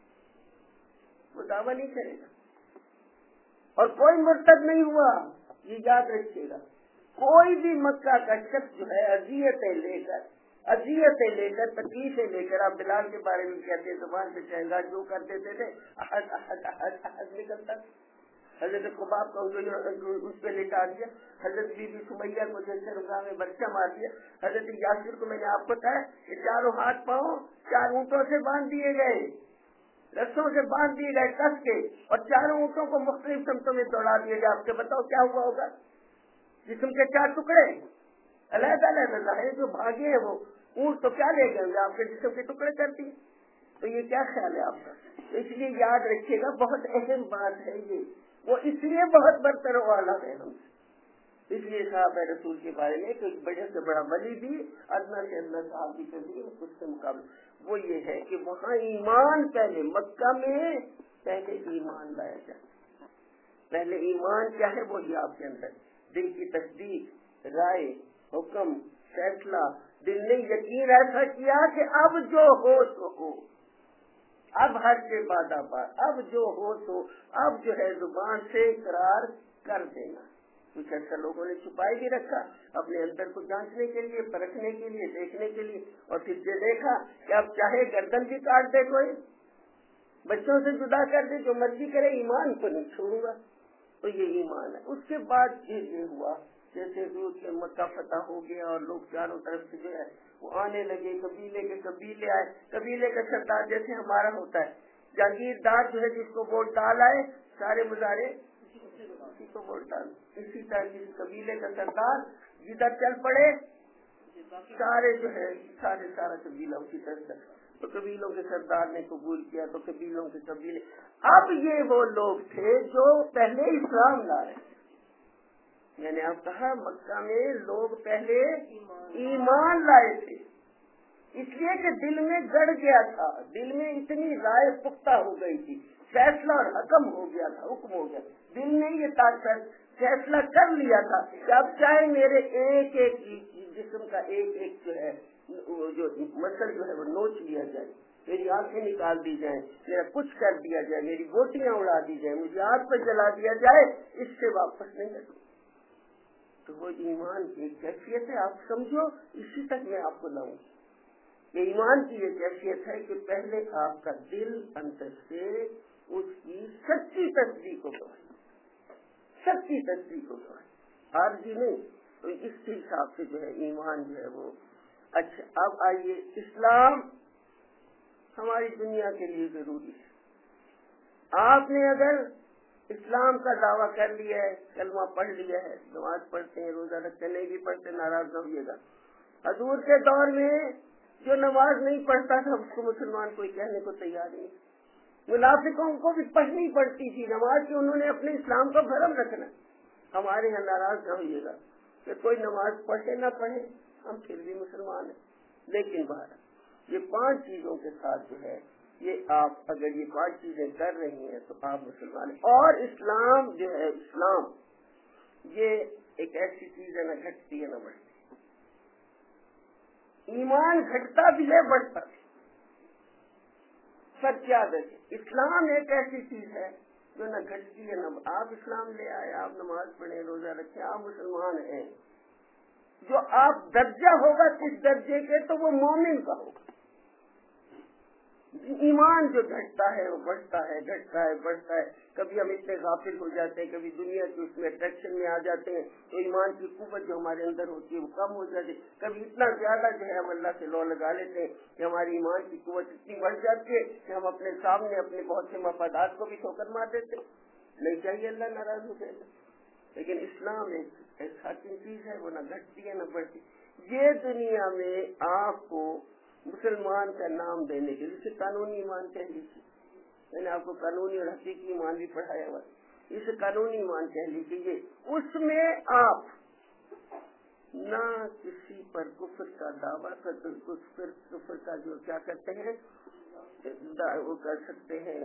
وہ دعویٰ نہیں کرے گا. اور کوئی مرتد نہیں ہوا، یہ یاد رکھیے گا. کوئی بھی مکہ کا شخص جو ہے اذیتیں لے کر اذیتیں لے کر تکلیفیں لے کر، آپ بلال کے بارے میں کہتے ہیں زبان سے چہنگا جو کر دیتے تھے، احد احد احد احد نکلتا. حضرت خباب کو اس پہ لٹا دیا، حضرت بی بی سمیہ کو جیسے رگا میں برچہ مار دیا، حضرت یاسر کو میں نے آپ کو کہا کہ چاروں ہاتھ پاؤں چار اونٹوں سے باندھ دیے گئے، رسوں سے باندھ دیے گئے کس کے، اور چاروں اونٹوں کو مختلف سمتوں میں دوڑا دیا گیا. آپ کے بتاؤ کیا ہوا ہوگا؟ جسم کے چار ٹکڑے علیحدہ علیحدہ ہے، جو بھاگے ہیں وہ اونٹ تو کیا لے گئے آپ کے جسم کے ٹکڑے کر دیے. تو یہ کیا خیال ہے آپ کا؟ اس لیے یاد رکھیے گا بہت اہم بات ہے یہ، وہ اس لیے بہت برتر والا ہے ہم سے. اس لیے صاحب رسول کے بارے میں کہ بڑے سے بڑا ولی بھی ادنا سے ادنا صاحب بھی کر دیے اس کے مقابلے وہ یہ ہے کہ وہاں ایمان پہلے، مکہ میں پہلے ایمان لایا جائے. پہلے ایمان کیا ہے وہی آپ کے اندر دل کی تصدیق، رائے، حکم، فیصلہ، دل نے یقین ایسا کیا کہ اب جو ہو تو ہو، اب ہر کے بعد اب جو ہو تو اب جو ہے زبان سے اقرار کر دینا۔ کچھ ایسا لوگوں نے چھپائے بھی رکھا اپنے اندر کو جانچنے کے لیے، پرکھنے کے لیے، دیکھنے کے لیے، اور پھر یہ دیکھا کہ اب چاہے گردن بھی کاٹ دے کوئی، بچوں سے جدا کر دے، جو مرضی کرے، ایمان کو نہیں چھوڑوں گا۔ تو یہ ایمان ہے۔ اس کے بعد پھر یہ ہوا جیسے روز کے مکہ فتح ہو گیا اور لوگ چاروں طرف سے جو ہے وہ آنے لگے، قبیلے کے قبیلے آئے، قبیلے کا سردار جیسے ہمارا ہوتا ہے، جاگیردار جو ہے جس کو ووٹ ڈال آئے سارے مظاہرے اسی کو ووٹ ڈال، اسی طرح کسی قبیلے کا سردار جدھر چل پڑے سارے جو ہے سارے سارا قبیلہ اسی طرح سے، تو قبیلوں کے سردار نے قبول کیا تو قبیلوں کے قبیلے۔ اب یہ وہ لوگ تھے جو پہلے اسلام لا رہے تھے، میں نے آپ کہا مکہ میں لوگ پہلے ایمان لائے تھے، اس لیے کہ دل میں گڑ گیا تھا، دل میں اتنی رائے پختہ ہو گئی تھی، فیصلہ اور حکم ہو گیا تھا، حکم ہو گیا، دل نے یہ طاقت فیصلہ کر لیا تھا کہ اب چاہے میرے ایک ایک جسم کا ایک ایک جو ہے جو مسل جو ہے وہ نوچ لیا جائے، میری آنکھیں نکال دی جائیں، میرا کچھ کر دیا جائے، میری بوٹیاں اڑا دی جائیں، مجھے آگ پہ جلا دیا جائے، اس سے واپس نہیں ہٹوں۔ تو وہ ایمان کی ایک کیفیت ہے، آپ سمجھو، اسی تک میں آپ کو لاؤں گی۔ یہ ایمان کی یہ کیفیت ہے کہ پہلے آپ کا دل اندر سے اس کی سچی تصدیق کو گوائے، سچی تصدیق کو گوائے، عارضی نہیں۔ تو اس کے حساب سے جو ہے ایمان جو ہے وہ اچھا۔ اب آئیے، اسلام ہماری دنیا کے لیے ضروری ہے۔ آپ نے اگر اسلام کا دعویٰ کر لیا ہے، کلمہ پڑھ لیا ہے، نماز پڑھتے ہیں، روزہ رکھتے، نہیں بھی پڑھتے ناراض نہ ہوئیے گا۔ حضور کے دور میں جو نماز نہیں پڑھتا تھا اس کو مسلمان کوئی کہنے کو تیار نہیں، منافقوں کو بھی پڑھنی پڑتی تھی نماز کی، انہوں نے اپنے اسلام کا بھرم رکھنا۔ ہمارے یہاں ناراض نہ ہوئیے گا کہ کوئی نماز پڑھے نہ پڑھے، ہم پھر بھی مسلمان ہیں۔ لیکن باہر یہ پانچ چیزوں کے ساتھ جو ہے یہ آپ اگر یہ پانچ چیزیں کر رہی ہیں تو آپ مسلمان ہیں۔ اور اسلام جو ہے، اسلام یہ ایک ایسی چیز ہے نہ گھٹتی ہے نہ بڑھتی، ایمان گھٹتا بھی ہے بڑھتا بھی، سچ یاد رکھیں، اسلام ایک ایسی چیز ہے جو نہ گھٹتی ہے نہ، آپ اسلام لے آئے، آپ نماز پڑھیں، روزہ رکھیں، آپ مسلمان ہیں، جو آپ درجہ ہوگا کس درجے کے تو وہ مومن کا ہوگا۔ ایمان جو گھٹتا ہے وہ بڑھتا ہے، گھٹتا ہے بڑھتا ہے، کبھی ہم اتنے غافل ہو جاتے ہیں، کبھی دنیا کی اس میں اٹریکشن میں آ جاتے ہیں تو ایمان کی قوت جو ہمارے اندر ہوتی ہے وہ کم ہو جاتی ہے، کبھی اتنا زیادہ جو ہے ہم اللہ سے لو لگا لیتے ہیں کہ ہماری ایمان کی قوت اتنی بڑھ جاتی ہے کہ ہم اپنے سامنے اپنے بہت سے مفادات کو بھی ٹھوکر مار دیتے ہیں، نہیں چاہیے اللہ ناراض ہو جائے گا۔ لیکن اسلام ایک ایک حاکم چیز ہے، وہ نہ گھٹتی ہے نہ بڑھتی۔ یہ دنیا میں آپ کو مسلمان کا نام دینے کے لیے، اسے قانونی ایمان کہہ لیجیے، میں نے آپ کو قانونی اور حقیقی ایمان بھی پڑھایا ہوا، اسے قانونی ایمان کہہ لیجیے، اس میں آپ نہ کسی پر کفر کا دعویٰ کر کفر کفر کا جو کیا کرتے ہیں وہ کر سکتے ہیں،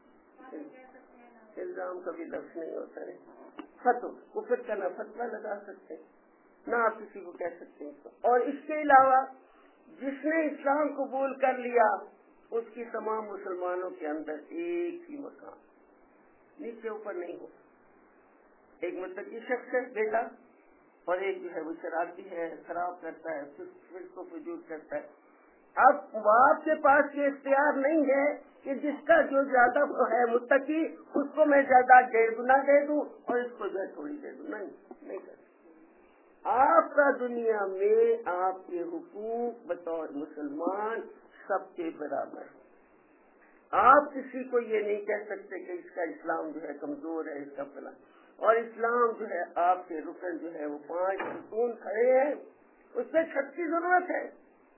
الزام کا بھی لفظ نہیں ہوتا ہے، فتو کفر کا نہ فتویٰ لگا سکتے نہ آپ کسی کو کہہ سکتے ہیں۔ اور اس کے علاوہ جس نے اسلام قبول کر لیا اس کی تمام مسلمانوں کے اندر ایک ہی مقام، نیچے اوپر نہیں ہو، ایک متقی شخص ہے بیٹا، اور ایک جو ہے وہ شرابی ہے، خراب کرتا ہے، فسق و فجور کرتا ہے۔ اب باپ کے پاس یہ اختیار نہیں ہے کہ جس کا جو زیادہ ہے متقی اس کو میں زیادہ ڈیڑھ گنا دے دوں اور اس کو جو ہے تھوڑی دے دوں، نہیں نہیں کر سکتا۔ آپ کا دنیا میں آپ کے حقوق بطور مسلمان سب کے برابر ہیں، آپ کسی کو یہ نہیں کہہ سکتے کہ اس کا اسلام جو ہے کمزور ہے، اس کا فلاں، اور اسلام جو ہے آپ کے رکن جو ہے وہ پانچ ستون کھڑے ہیں، اس پہ چھت کی ضرورت ہے،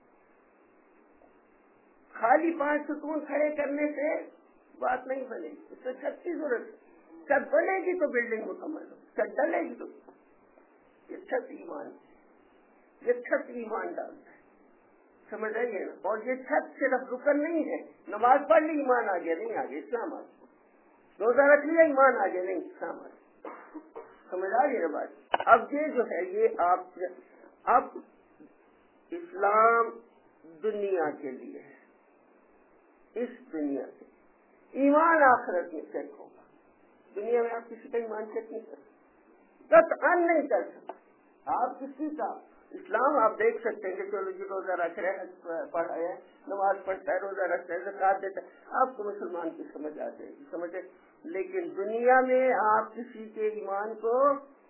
خالی پانچ ستون کھڑے کرنے سے بات نہیں بنے گی، اس پہ چھت کی ضرورت ہے، چھت بنے گی تو بلڈنگ مکمل ہو، چھت ڈلے گی تو یہ چھت ایمان یہ چھت ایمان ڈالتا ہے، سمجھ آئیے نا۔ اور یہ چھت صرف رکن نہیں ہے، نماز پڑھ لی ایمان آ گیا نہیں، آ گیا اسلام آ گیا، روزہ رکھ لیا ایمان آ گیا نہیں سامان. سمجھ آ گئی نا بات. اب یہ جو ہے یہ آپ اب اسلام دنیا کے لیے ہے, اس دنیا سے ایمان آخرت میں چیک ہوگا. دنیا میں آپ کسی کا ایمان چیک نہیں کر سکتے, قطعاً نہیں کر سکتے. آپ کسی کا اسلام آپ دیکھ سکتے ہیں کہ چلو جی روزہ رکھ رہے ہیں, پڑھا ہے, نماز پڑھتا ہے, روزہ رکھتا ہے, زکات دیتا ہے, آپ کو مسلمان کی سمجھ آ جائے گی, سمجھے. لیکن دنیا میں آپ کسی کے ایمان کو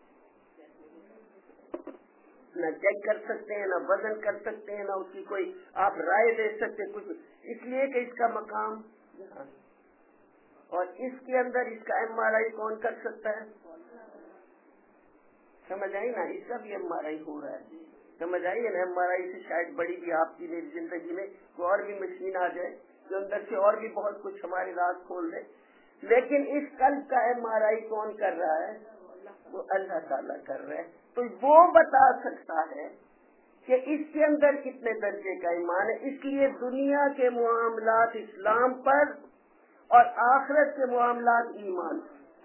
نہ چیک کر سکتے ہیں, نہ وزن کر سکتے ہیں, نہ اس کی کوئی آپ رائے دے سکتے ہیں کچھ, اس لیے کہ اس کا مقام یہاں ہے. اور اس کے اندر اس کا ایم آر آئی کون کر سکتا ہے؟ سمجھ آئی نا, اس کا بھی ایم آر آئی ہو رہا ہے. سمجھ آئیے نا, ایم آر آئی سے شاید بڑی بھی آپ کی میری زندگی میں کوئی اور بھی مشین آ جائے جو اندر سے اور بھی بہت کچھ ہمارے راز کھول دے. لیکن اس قلب کا ایم آر آئی کون کر رہا ہے؟ وہ اللہ تعالیٰ کر رہا ہے. تو وہ بتا سکتا ہے کہ اس کے اندر کتنے درجے کا ایمان ہے. اس لیے دنیا کے معاملات اسلام پر اور آخرت کے معاملات ایمان.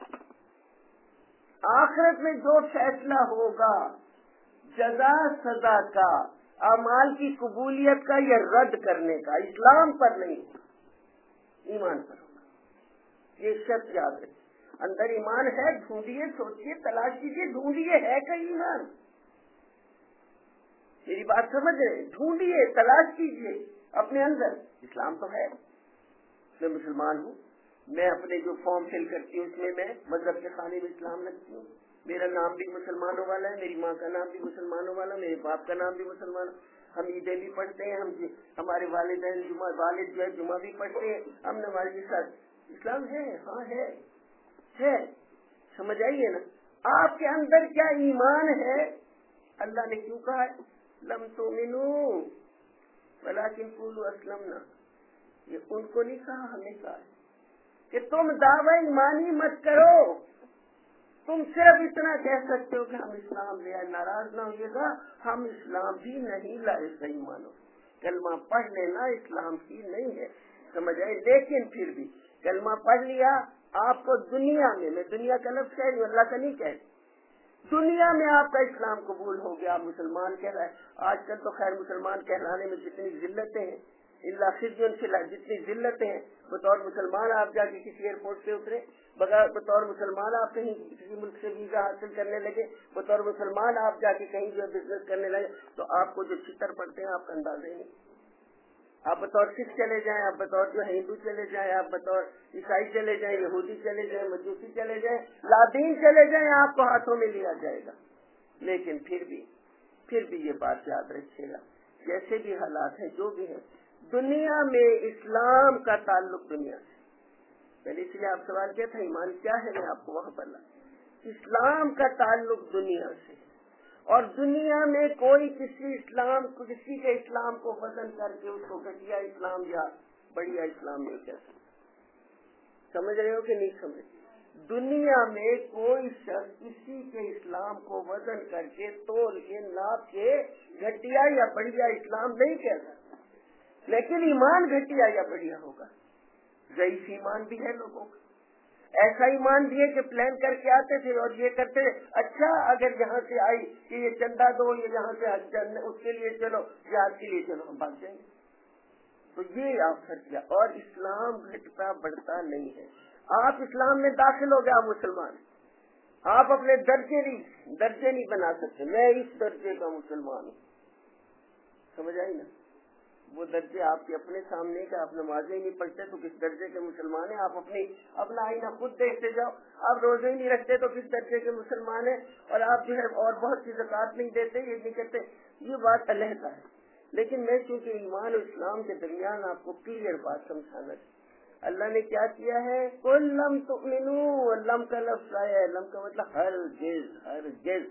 آخرت میں جو فیصلہ ہوگا جزا سزا کا, اعمال کی قبولیت کا یا رد کرنے کا, اسلام پر نہیں, ایمان پر ہوگا. یہ شرط یاد رکھیں. اندر ایمان ہے, ڈھونڈیے, سوچیے, تلاش کیجیے, ڈھونڈیے ہے کہ ایمان. میری بات سمجھ رہے, ڈھونڈیے, تلاش کیجیے اپنے اندر. اسلام تو ہے, میں مسلمان ہوں, میں اپنے جو فارم فل کرتی ہوں اس میں میں مذہب کے خانے میں اسلام لگتی ہوں. میرا نام بھی مسلمانوں والا ہے, میری ماں کا نام بھی مسلمانوں والا, میرے باپ کا نام بھی مسلمان. ہم عیدیں بھی پڑھتے ہیں, ہم ہمارے والدین جمعہ والد جو ہے جمعہ بھی پڑھتے ہیں, ہم نماز کے ساتھ. اسلام ہے, ہاں ہے ہے. سمجھ آئیے نا. آپ کے اندر کیا ایمان ہے؟ اللہ نے کیوں کہا ہے لم تؤمنوا ولکن قولوا اسلمنا؟ یہ ان کو نہیں کہا, ہمیں کہا ہے کہ تم دعوی ایمانی مت کرو, تم صرف اتنا کہہ سکتے ہو کہ ہم اسلام لے آئے. ناراض نہ ہوئیے گا, ہم اسلام بھی نہیں لائے. صحیح مانو, کلمہ پڑھ لینا اسلام کی نہیں ہے, سمجھ آئے. لیکن پھر بھی کلمہ پڑھ لیا, آپ کو دنیا میں, میں دنیا کا لفظ کہہ رہی ہوں, اللہ کا نہیں کہہ رہی, دنیا میں آپ کا اسلام قبول ہو گیا, آپ مسلمان کہہ رہے. آج کل تو خیر مسلمان کہلانے میں جتنی ذلتیں ہیں, اللہ خزی ان سے جتنی ذلتیں ہیں, بطور مسلمان آپ جا کے کسی ایئرپورٹ سے اترے, بغیر بطور مسلمان آپ کہیں کسی ملک سے ویزا حاصل کرنے لگے, بطور مسلمان آپ جا کے کہیں جو بزنس کرنے لگے, تو آپ کو جو چھتر پڑتے ہیں آپ کا اندازہ ہی نہیں. آپ بطور سکھ چلے جائیں, آپ بطور جو ہندو چلے جائیں, آپ بطور عیسائی چلے جائیں, یہودی چلے جائیں, مجوسی چلے جائیں, لادین چلے جائیں, آپ کو ہاتھوں میں لیا جائے گا. لیکن پھر بھی پھر بھی یہ بات یاد رکھیے گا, جیسے بھی حالات ہیں جو بھی ہیں, دنیا میں اسلام کا تعلق دنیا سے. پہلے اس لیے آپ سوال کیا تھا ایمان کیا ہے, میں آپ کو وہاں پر لا. اسلام کا تعلق دنیا سے, اور دنیا میں کوئی کسی اسلام کو کسی کے اسلام کو وزن کر کے اس کو گھٹیا اسلام یا بڑھیا اسلام نہیں کہہ سکتا. سمجھ رہے ہو کہ نہیں سمجھ؟ دنیا میں کوئی شخص کسی کے اسلام کو وزن کر کے تول کے ناپ کے گھٹیا یا بڑھیا اسلام نہیں کہہ سکتا. لیکن ایمان گھٹیا یا بڑھیا ہوگا. ضعیف ایمان بھی ہے لوگوں کا, ایسا ایمان بھی ہے کہ پلان کر کے آتے تھے اور یہ کرتے, اچھا اگر یہاں سے آئی کہ یہ چندہ دو, یہ یہاں سے اس کے لیے چلو, جہاد کے لیے چلو, ہم بھاگ جائیں گے. تو یہ آپ کر کیا. اور اسلام گھٹتا بڑھتا نہیں ہے. آپ اسلام میں داخل ہو گئے, آپ مسلمان, آپ اپنے درجے نہیں درجے نہیں بنا سکتے, میں اس درجے کا مسلمان ہوں. سمجھ آئی نا. وہ درجے آپ کے اپنے سامنے کا, آپ نمازیں نہیں پڑھتے تو کس درجے کے مسلمان ہیں. آپ اپنی اپنا آئینہ خود دیکھتے جاؤ, آپ روزے ہی نہیں رکھتے تو کس درجے کے مسلمان ہیں. اور آپ جو ہے اور بہت سی زکات نہیں دیتے, یہ نہیں کرتے, یہ بات علیحدہ ہے. لیکن میں چونکہ ایمان اور اسلام کے درمیان آپ کو کلیئر بات سمجھانا ہے. اللہ نے کیا کیا ہے, قل لم تؤمنوا, لم کا لفظ آیا ہے, لم کا مطلب ہرگز ہرگز,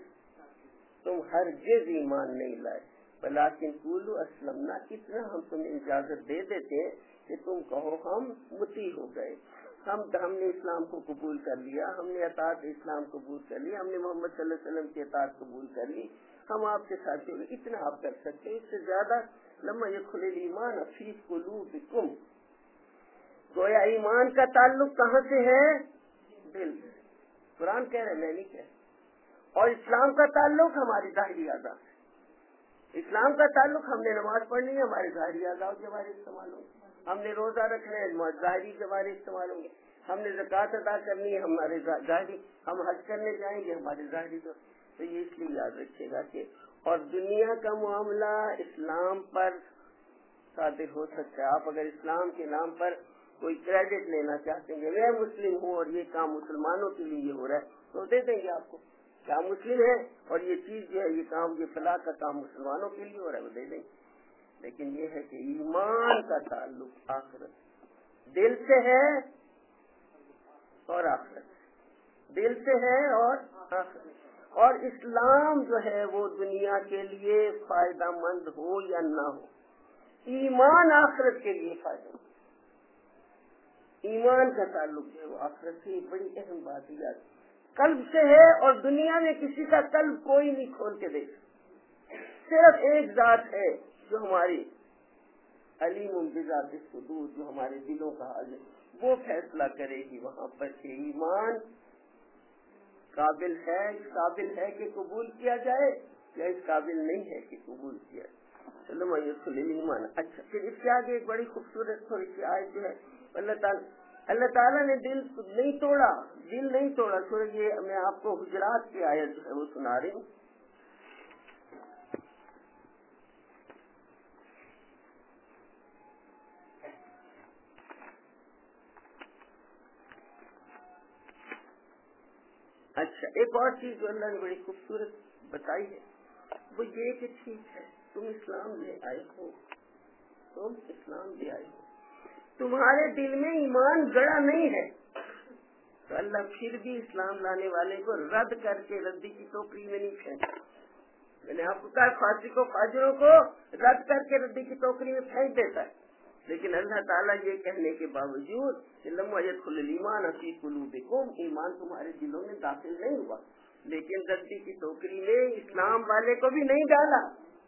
تم ہرگز ایمان نہیں لائے, ولیکن قولوا اسلمنا, اتنا ہم تمہیں اجازت دے دیتے کہ تم کہو ہم مطیع ہو گئے, ہم ہم نے اسلام کو قبول کر لیا, ہم نے اطاعت اسلام قبول کر لی, ہم نے محمد صلی اللہ علیہ وسلم کی اطاعت قبول کر لی, ہم آپ کے ساتھ ہو گئے. اتنا آپ کر سکتے ہیں, اس سے زیادہ لما یدخل الایمان فی قلوبکم. گویا ایمان کا تعلق کہاں سے ہے؟ دل قرآن کہہ رہے میں نہیں کہہ رہا. اور اسلام کا تعلق ہماری ظاہری اعضاء سے. اسلام کا تعلق ہم نے نماز پڑھنی ہے ہمارے ظاہری اعضاء کے بارے استعمال ہوں گے, ہم نے روزہ رکھنا ہے ظاہری کے بارے استعمال ہوں گے, ہم نے زکوٰۃ ادا کرنی ہے ہمارے ظاہری, ہم حج کرنے جائیں گے ہمارے ظاہری. تو یہ اس لیے یاد رکھیے گا کہ اور دنیا کا معاملہ اسلام پر صادر ہو سکتا ہے. آپ اگر اسلام کے نام پر کوئی کریڈٹ لینا چاہتے ہیں میں مسلم ہوں اور یہ کام مسلمانوں کے لیے ہو رہا ہے تو دے دیں گے آپ کو, کیا مسلم ہے اور یہ چیز جو ہے یہ کام یہ فلاح کا کام مسلمانوں کے لیے ہو رہا ہے وہ دے دیں گے. لیکن یہ ہے کہ ایمان کا تعلق آخرت دل سے ہے اور آخرت دل سے ہے اور آخرت. اور اسلام جو ہے وہ دنیا کے لیے فائدہ مند ہو یا نہ ہو, ایمان آخرت کے لیے فائدہ مند. ایمان کا تعلق جو ہے وہ آخرت سے بڑی اہم بات ہے, قلب سے ہے. اور دنیا میں کسی کا قلب کوئی نہیں کھول کے دیکھ, صرف ایک ذات ہے جو ہماری علیم بذات الصدور, جو ہمارے دلوں کا حال ہے, وہ فیصلہ کرے گی وہاں پر کہ ایمان قابل ہے اس قابل ہے کہ قبول کیا جائے یا اس قابل نہیں ہے کہ قبول کیا جائے. چلو میں ایمان. اچھا پھر اس کے آگے ایک بڑی خوبصورت تھوڑی سی آیت جو ہے اللہ تعالیٰ اللہ تعالیٰ نے دل نہیں توڑا دل نہیں توڑا سورہ یہ میں آپ کو حجرات کی آیت جو ہے وہ سنا رہی ہوں. اچھا ایک اور چیز جو اللہ نے بڑی خوبصورت بتائی ہے وہ یہ کہ ٹھیک ہے تم اسلام لے آئے ہو تم اسلام لے آئے ہو تمہارے دل میں ایمان گڑا نہیں ہے تو اللہ پھر بھی اسلام لانے والے کو رد کر کے ردی کی ٹوکری میں نہیں پھینکتا. میں نے آپ کو کہا فاسق و فاجروں کو رد کر کے ردی کی ٹوکری میں پھینک دیتا ہے, لیکن اللہ تعالیٰ یہ کہنے کے باوجود کہ لم يدخل الایمان فی قلوبکم, ایمان تمہارے دلوں میں داخل نہیں ہوا, لیکن ردی کی ٹوکری میں اسلام والے کو بھی نہیں ڈالا.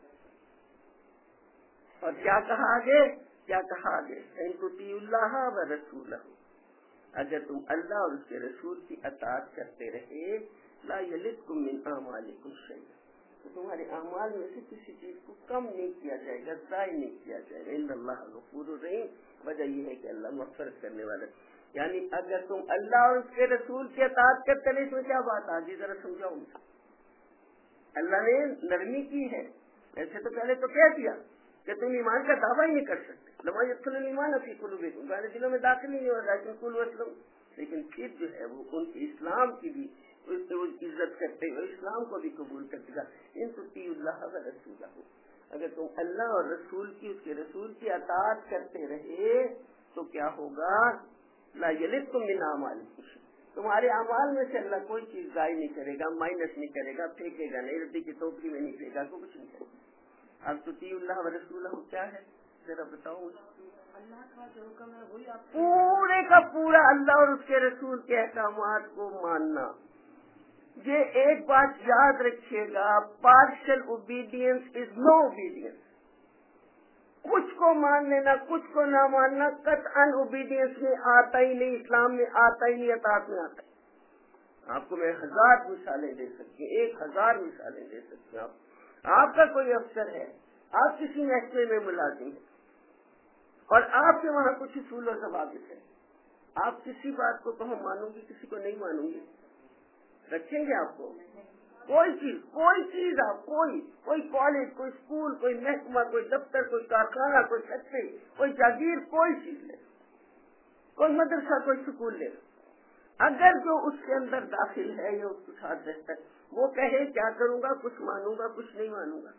اور کیا کہا آگے کیا کہا آگے ان تطیعوا اللہ و رسولہ, اگر تم اللہ اور اس کے رسول کی اطاعت کرتے رہے لا یلدکم من اعمالکم شیئا, تو تمہارے اعمال میں سے کسی چیز کو کم نہیں کیا جائے گا, ضائع نہیں کیا جائے گا. ان اللہ غفور الرحیم, وجہ یہ ہے کہ اللہ مغفرت کرنے والا. یعنی اگر تم اللہ اور اس کے رسول کی اطاعت کرتے رہے تو کیا بات آگے ذرا سمجھاؤں. اللہ نے نرمی کی ہے, ایسے تو پہلے تو کہہ دیا کہ تم ایمان کا دعویٰ ہی نہیں کر سکتے, لما يدخل الایمان فی قلوبکم, تمہارے دلوں میں داخل نہیں ہو رہا ہے قل واسلم, لیکن پھر جو ہے وہ ان کے اسلام کی بھی عزت کرتے ہوئے اسلام کو بھی قبول کرتے گا. ان تطیعوا اللہ و رسولہ, اگر تم اللہ اور رسول کی اس کے رسول کی اطاعت کرتے رہے تو کیا ہوگا لا یلدکم من اعمالکم, تمہارے اعمال میں سے اللہ کوئی چیز ضائع نہیں کرے گا, مائنس نہیں کرے گا, پھینکے گا نہیں, ردی کی ٹوکری میں نہیں پھینکے گا, کچھ نہیں کرے گا. اب تطیعوا اللہ و رسولہ کیا ہے ذرا بتاؤ. اللہ کا جو حکم ہے وہی آپ پورے کا پورا اللہ اور اس کے رسول کے احکامات کو ماننا. یہ ایک بات یاد رکھیے گا, partial obedience is no obedience. کچھ کو مان لینا کچھ کو نہ ماننا قطعاً اوبیڈینس میں آتا ہی نہیں, اسلام میں آتا ہی نہیں, اطاعت میں آتا ہے. آپ کو میں ہزار مثالیں دے سکتی ہوں, ایک ہزار مثالیں دے سکتی ہوں. آپ آپ کا کوئی افسر ہے, آپ کسی محکمے میں ملازم ہیں اور آپ کے وہاں کچھ اصول و ضوابط ہے, آپ کسی بات کو کہو مانوں گی کسی کو نہیں مانوں گی, رکھیں گے آپ کو کوئی چیز کوئی چیز آپ کوئی کوئی کالج کوئی اسکول کوئی محکمہ کوئی دفتر کوئی کارخانہ کوئی فیکٹری کوئی جاگیر کوئی چیز لے, کوئی مدرسہ کوئی اسکول لے, اگر جو اس کے اندر داخل ہے یا اس کے ساتھ رہتا ہے وہ کہے کیا کروں گا, کچھ مانوں گا کچھ نہیں مانوں گا,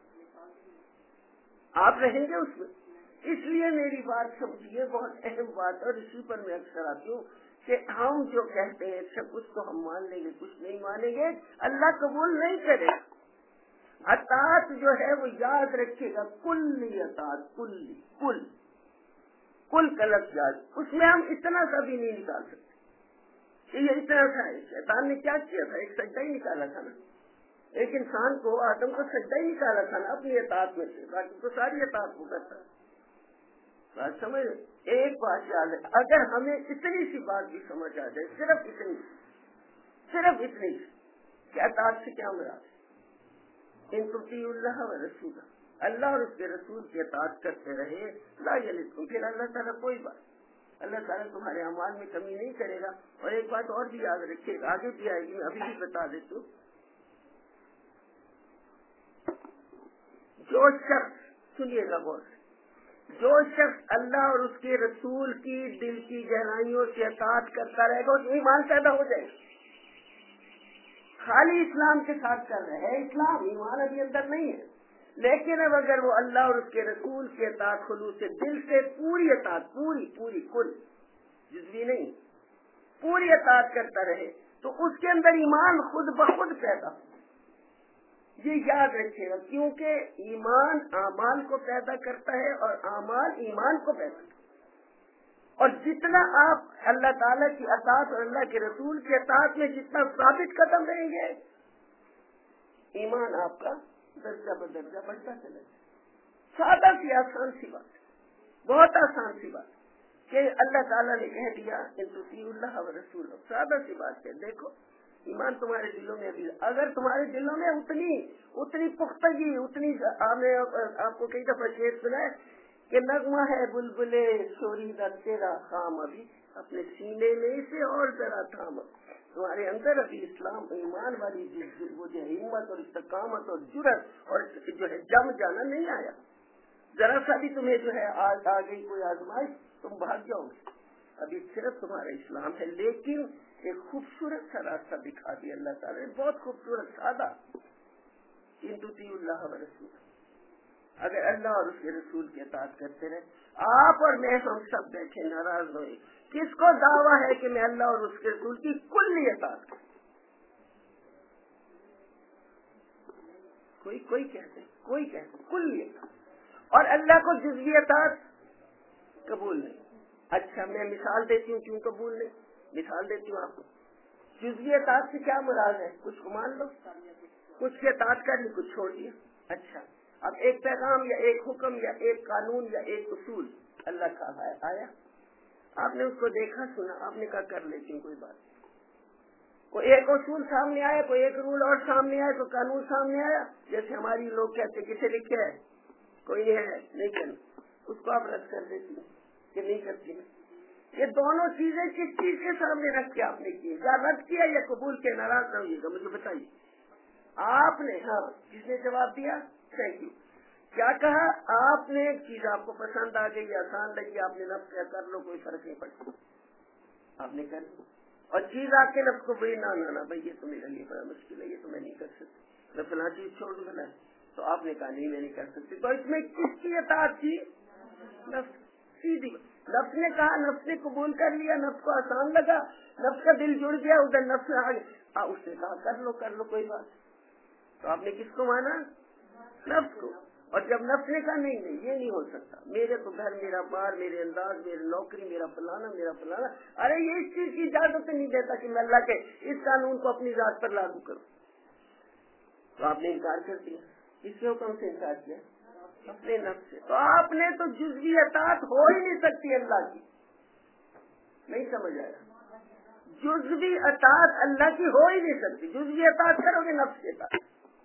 آپ رہیں گے اس میں. اس لیے میری بات سمجھیے, بہت اہم بات, اور اسی پر میں اکثر آتی ہوں کہ ہم جو کہتے ہیں اچھا کچھ تو ہم مان لیں گے کچھ نہیں مانیں گے, اللہ قبول نہیں کرے. اطاعت جو ہے وہ یاد رکھیے گا, کلی اطاعت, کلی کل کل کا لفظ یاد, اس میں ہم اتنا سا بھی نہیں نکال سکتے کہ یہ اتنا تھا. شیطان نے کیا کیا تھا, ایک سجدہ ہی نکالا تھا نا, ایک انسان کو آدم کو سجدہ ہی نکالا تھا نا اپنی اطاعت میں سے, باقی تو ساری اطاعت کو کرتا ہے. بات سمجھ, ایک بات یاد ہے, اگر ہمیں اتنی سی بات بھی سمجھ آ جائے, صرف اتنی صرف اتنی کہ اطاعت سے کیا مراد ہے؟ ان تطیعوا اللہ و رسول، اللہ اور اس کے رسول کی اطاعت کرتے رہے لا یلدکم، پھر اللہ تعالیٰ کوئی بات اللہ تعالیٰ تمہارے اعمال میں کمی نہیں کرے گا۔ اور ایک بات اور بھی یاد رکھیے، آگے بھی آئے گی، میں ابھی بھی بتا دیتی ہوں، جو شخص سنیے گا غور سے، جو شخص اللہ اور اس کے رسول کی دل کی گہرائیوں سے اطاعت کرتا رہے گا اس میں ایمان پیدا ہو جائے گا۔ خالی اسلام کے ساتھ کر رہے ہیں، اسلام ایمان ابھی اندر نہیں ہے، لیکن اب اگر وہ اللہ اور اس کے رسول کی اطاعت خلوص سے دل سے پوری اطاعت، پوری پوری کل جزوی نہیں، پوری اطاعت کرتا رہے تو اس کے اندر ایمان خود بخود پیدا ہو۔ یہ یاد رکھیے گا، کیونکہ ایمان اعمال کو پیدا کرتا ہے اور اعمال ایمان کو پیدا کرتا ہے، اور جتنا آپ اللہ تعالیٰ کی اطاعت اور اللہ کے رسول کی اطاعت میں جتنا ثابت قدم رہیں گے، ایمان آپ کا درجہ بدرجہ بڑھتا چلے گا۔ سادہ سی آسان سی بات، بہت آسان سی بات کہ اللہ تعالیٰ نے کہہ دیا ان تطیعوا اللہ و رسول، سادہ سی بات ہے۔ دیکھو ایمان تمہارے دلوں میں ابھی، اگر تمہارے دلوں میں اتنی اتنی پختگی، اتنی آپ کو کئی دفعہ شعر سنا ہے کہ نغمہ ہے بلبلے شوریدہ تیرا خام، ابھی اپنے سینے میں اسے اور ذرا تھام، تمہارے اندر ابھی اسلام ایمان والی وہ جو ہمت اور استقامت اور جرأت اور جو ہے جم جانا نہیں آیا، ذرا سا بھی تمہیں جو ہے آج آ گئی کوئی آزمائش تم بھاگ جاؤ گے، ابھی صرف تمہارا اسلام ہے۔ لیکن ایک خوبصورت سا راستہ دکھا دیا اللہ تعالیٰ نے، بہت خوبصورت سادہ، ان تطیعوا اللہ و رسول، اگر اللہ اور اس کے رسول کی اطاعت کرتے رہے، آپ اور میں ہم سب بیٹھے ناراض ہوئے، کس کو دعویٰ ہے کہ میں اللہ اور اس کے رسول کی کلی اطاعت کروں؟ کوئی کوئی کہتے کوئی کہتے کلی اطاعت، اور اللہ کو جزوی اطاعت قبول نہیں۔ اچھا میں مثال دیتی ہوں کیوں قبول نہیں، مثال دیتی ہوں آپ کو۔ جزوی اطاعت سے کیا مراد ہے؟ کچھ کو مان لو، کچھ کی اطاعت کر لی، کچھ چھوڑ دیا۔ اچھا اب ایک پیغام یا ایک حکم یا ایک قانون یا ایک اصول اللہ کا آیا، آپ نے اس کو دیکھا سنا، آپ نے کہا کر لیتی ہوں کوئی بات، کوئی ایک اصول سامنے آیا، کوئی ایک رول اور سامنے آیا، کوئی قانون سامنے آیا، جیسے ہماری لوگ کہتے کسے لکھے ہے کوئی نہیں ہے نہیں کرنا، اس کو آپ رد کر دیتی ہیں کہ نہیں کرتی ہیں۔ یہ دونوں چیزیں کس چیز کے سامنے رکھ کے آپ نے کی، یا رد کیا یا قبول کے؟ ناراض نہ ہوئیے گا، مجھے بتائیے آپ نے، ہاں کس نے جواب دیا؟ Thank you. کیا کہا آپ نے؟ ایک چیز آپ کو پسند آ گئی، آسان لگی، آپ نے نفس کیا کر لو، کوئی فرق نہیں پڑتا، آپ نے کر لی، اور چیز آپ کے نفس کو بری نہ لانا، بھائی یہ تو میرے لیے بڑا مشکل ہے، یہ تو میں نہیں کر سکتی، میں فلاں چیز چھوڑ دوں گا، تو آپ نے کہا نہیں میں نہیں کر سکتی، تو اس میں کس کی اطاعت تھی؟ نفس، سیدھی نفس نے کہا، نفس نے قبول کر لیا، نفس کو آسان لگا، نفس کا دل جڑ گیا، ادھر نفس آ گیا، اس نے کہا کر لو کر لو کوئی بات، تو آپ نے کس کو مانا؟ نفس کو۔ اور جب نفس نے کہا نہیں نہیں یہ نہیں ہو سکتا، میرے تو گھر، میرا بار، میرے انداز، میری نوکری، میرا فلانا میرا فلانا، ارے یہ اس چیز کی اجازت نہیں دیتا کہ میں اللہ کے اس قانون کو اپنی ذات پر لاگو کروں، تو آپ نے انکار کر دیا۔ کس کے حکم سے انکار کیا؟ اپنے نفس سے۔ تو آپ نے تو جزوی اطاعت ہو ہی نہیں سکتی اللہ کی، نہیں سمجھ آیا؟ جزوی اطاعت اللہ کی ہو ہی نہیں سکتی، جزوی اطاعت کرو گے نفس کے اطاعت،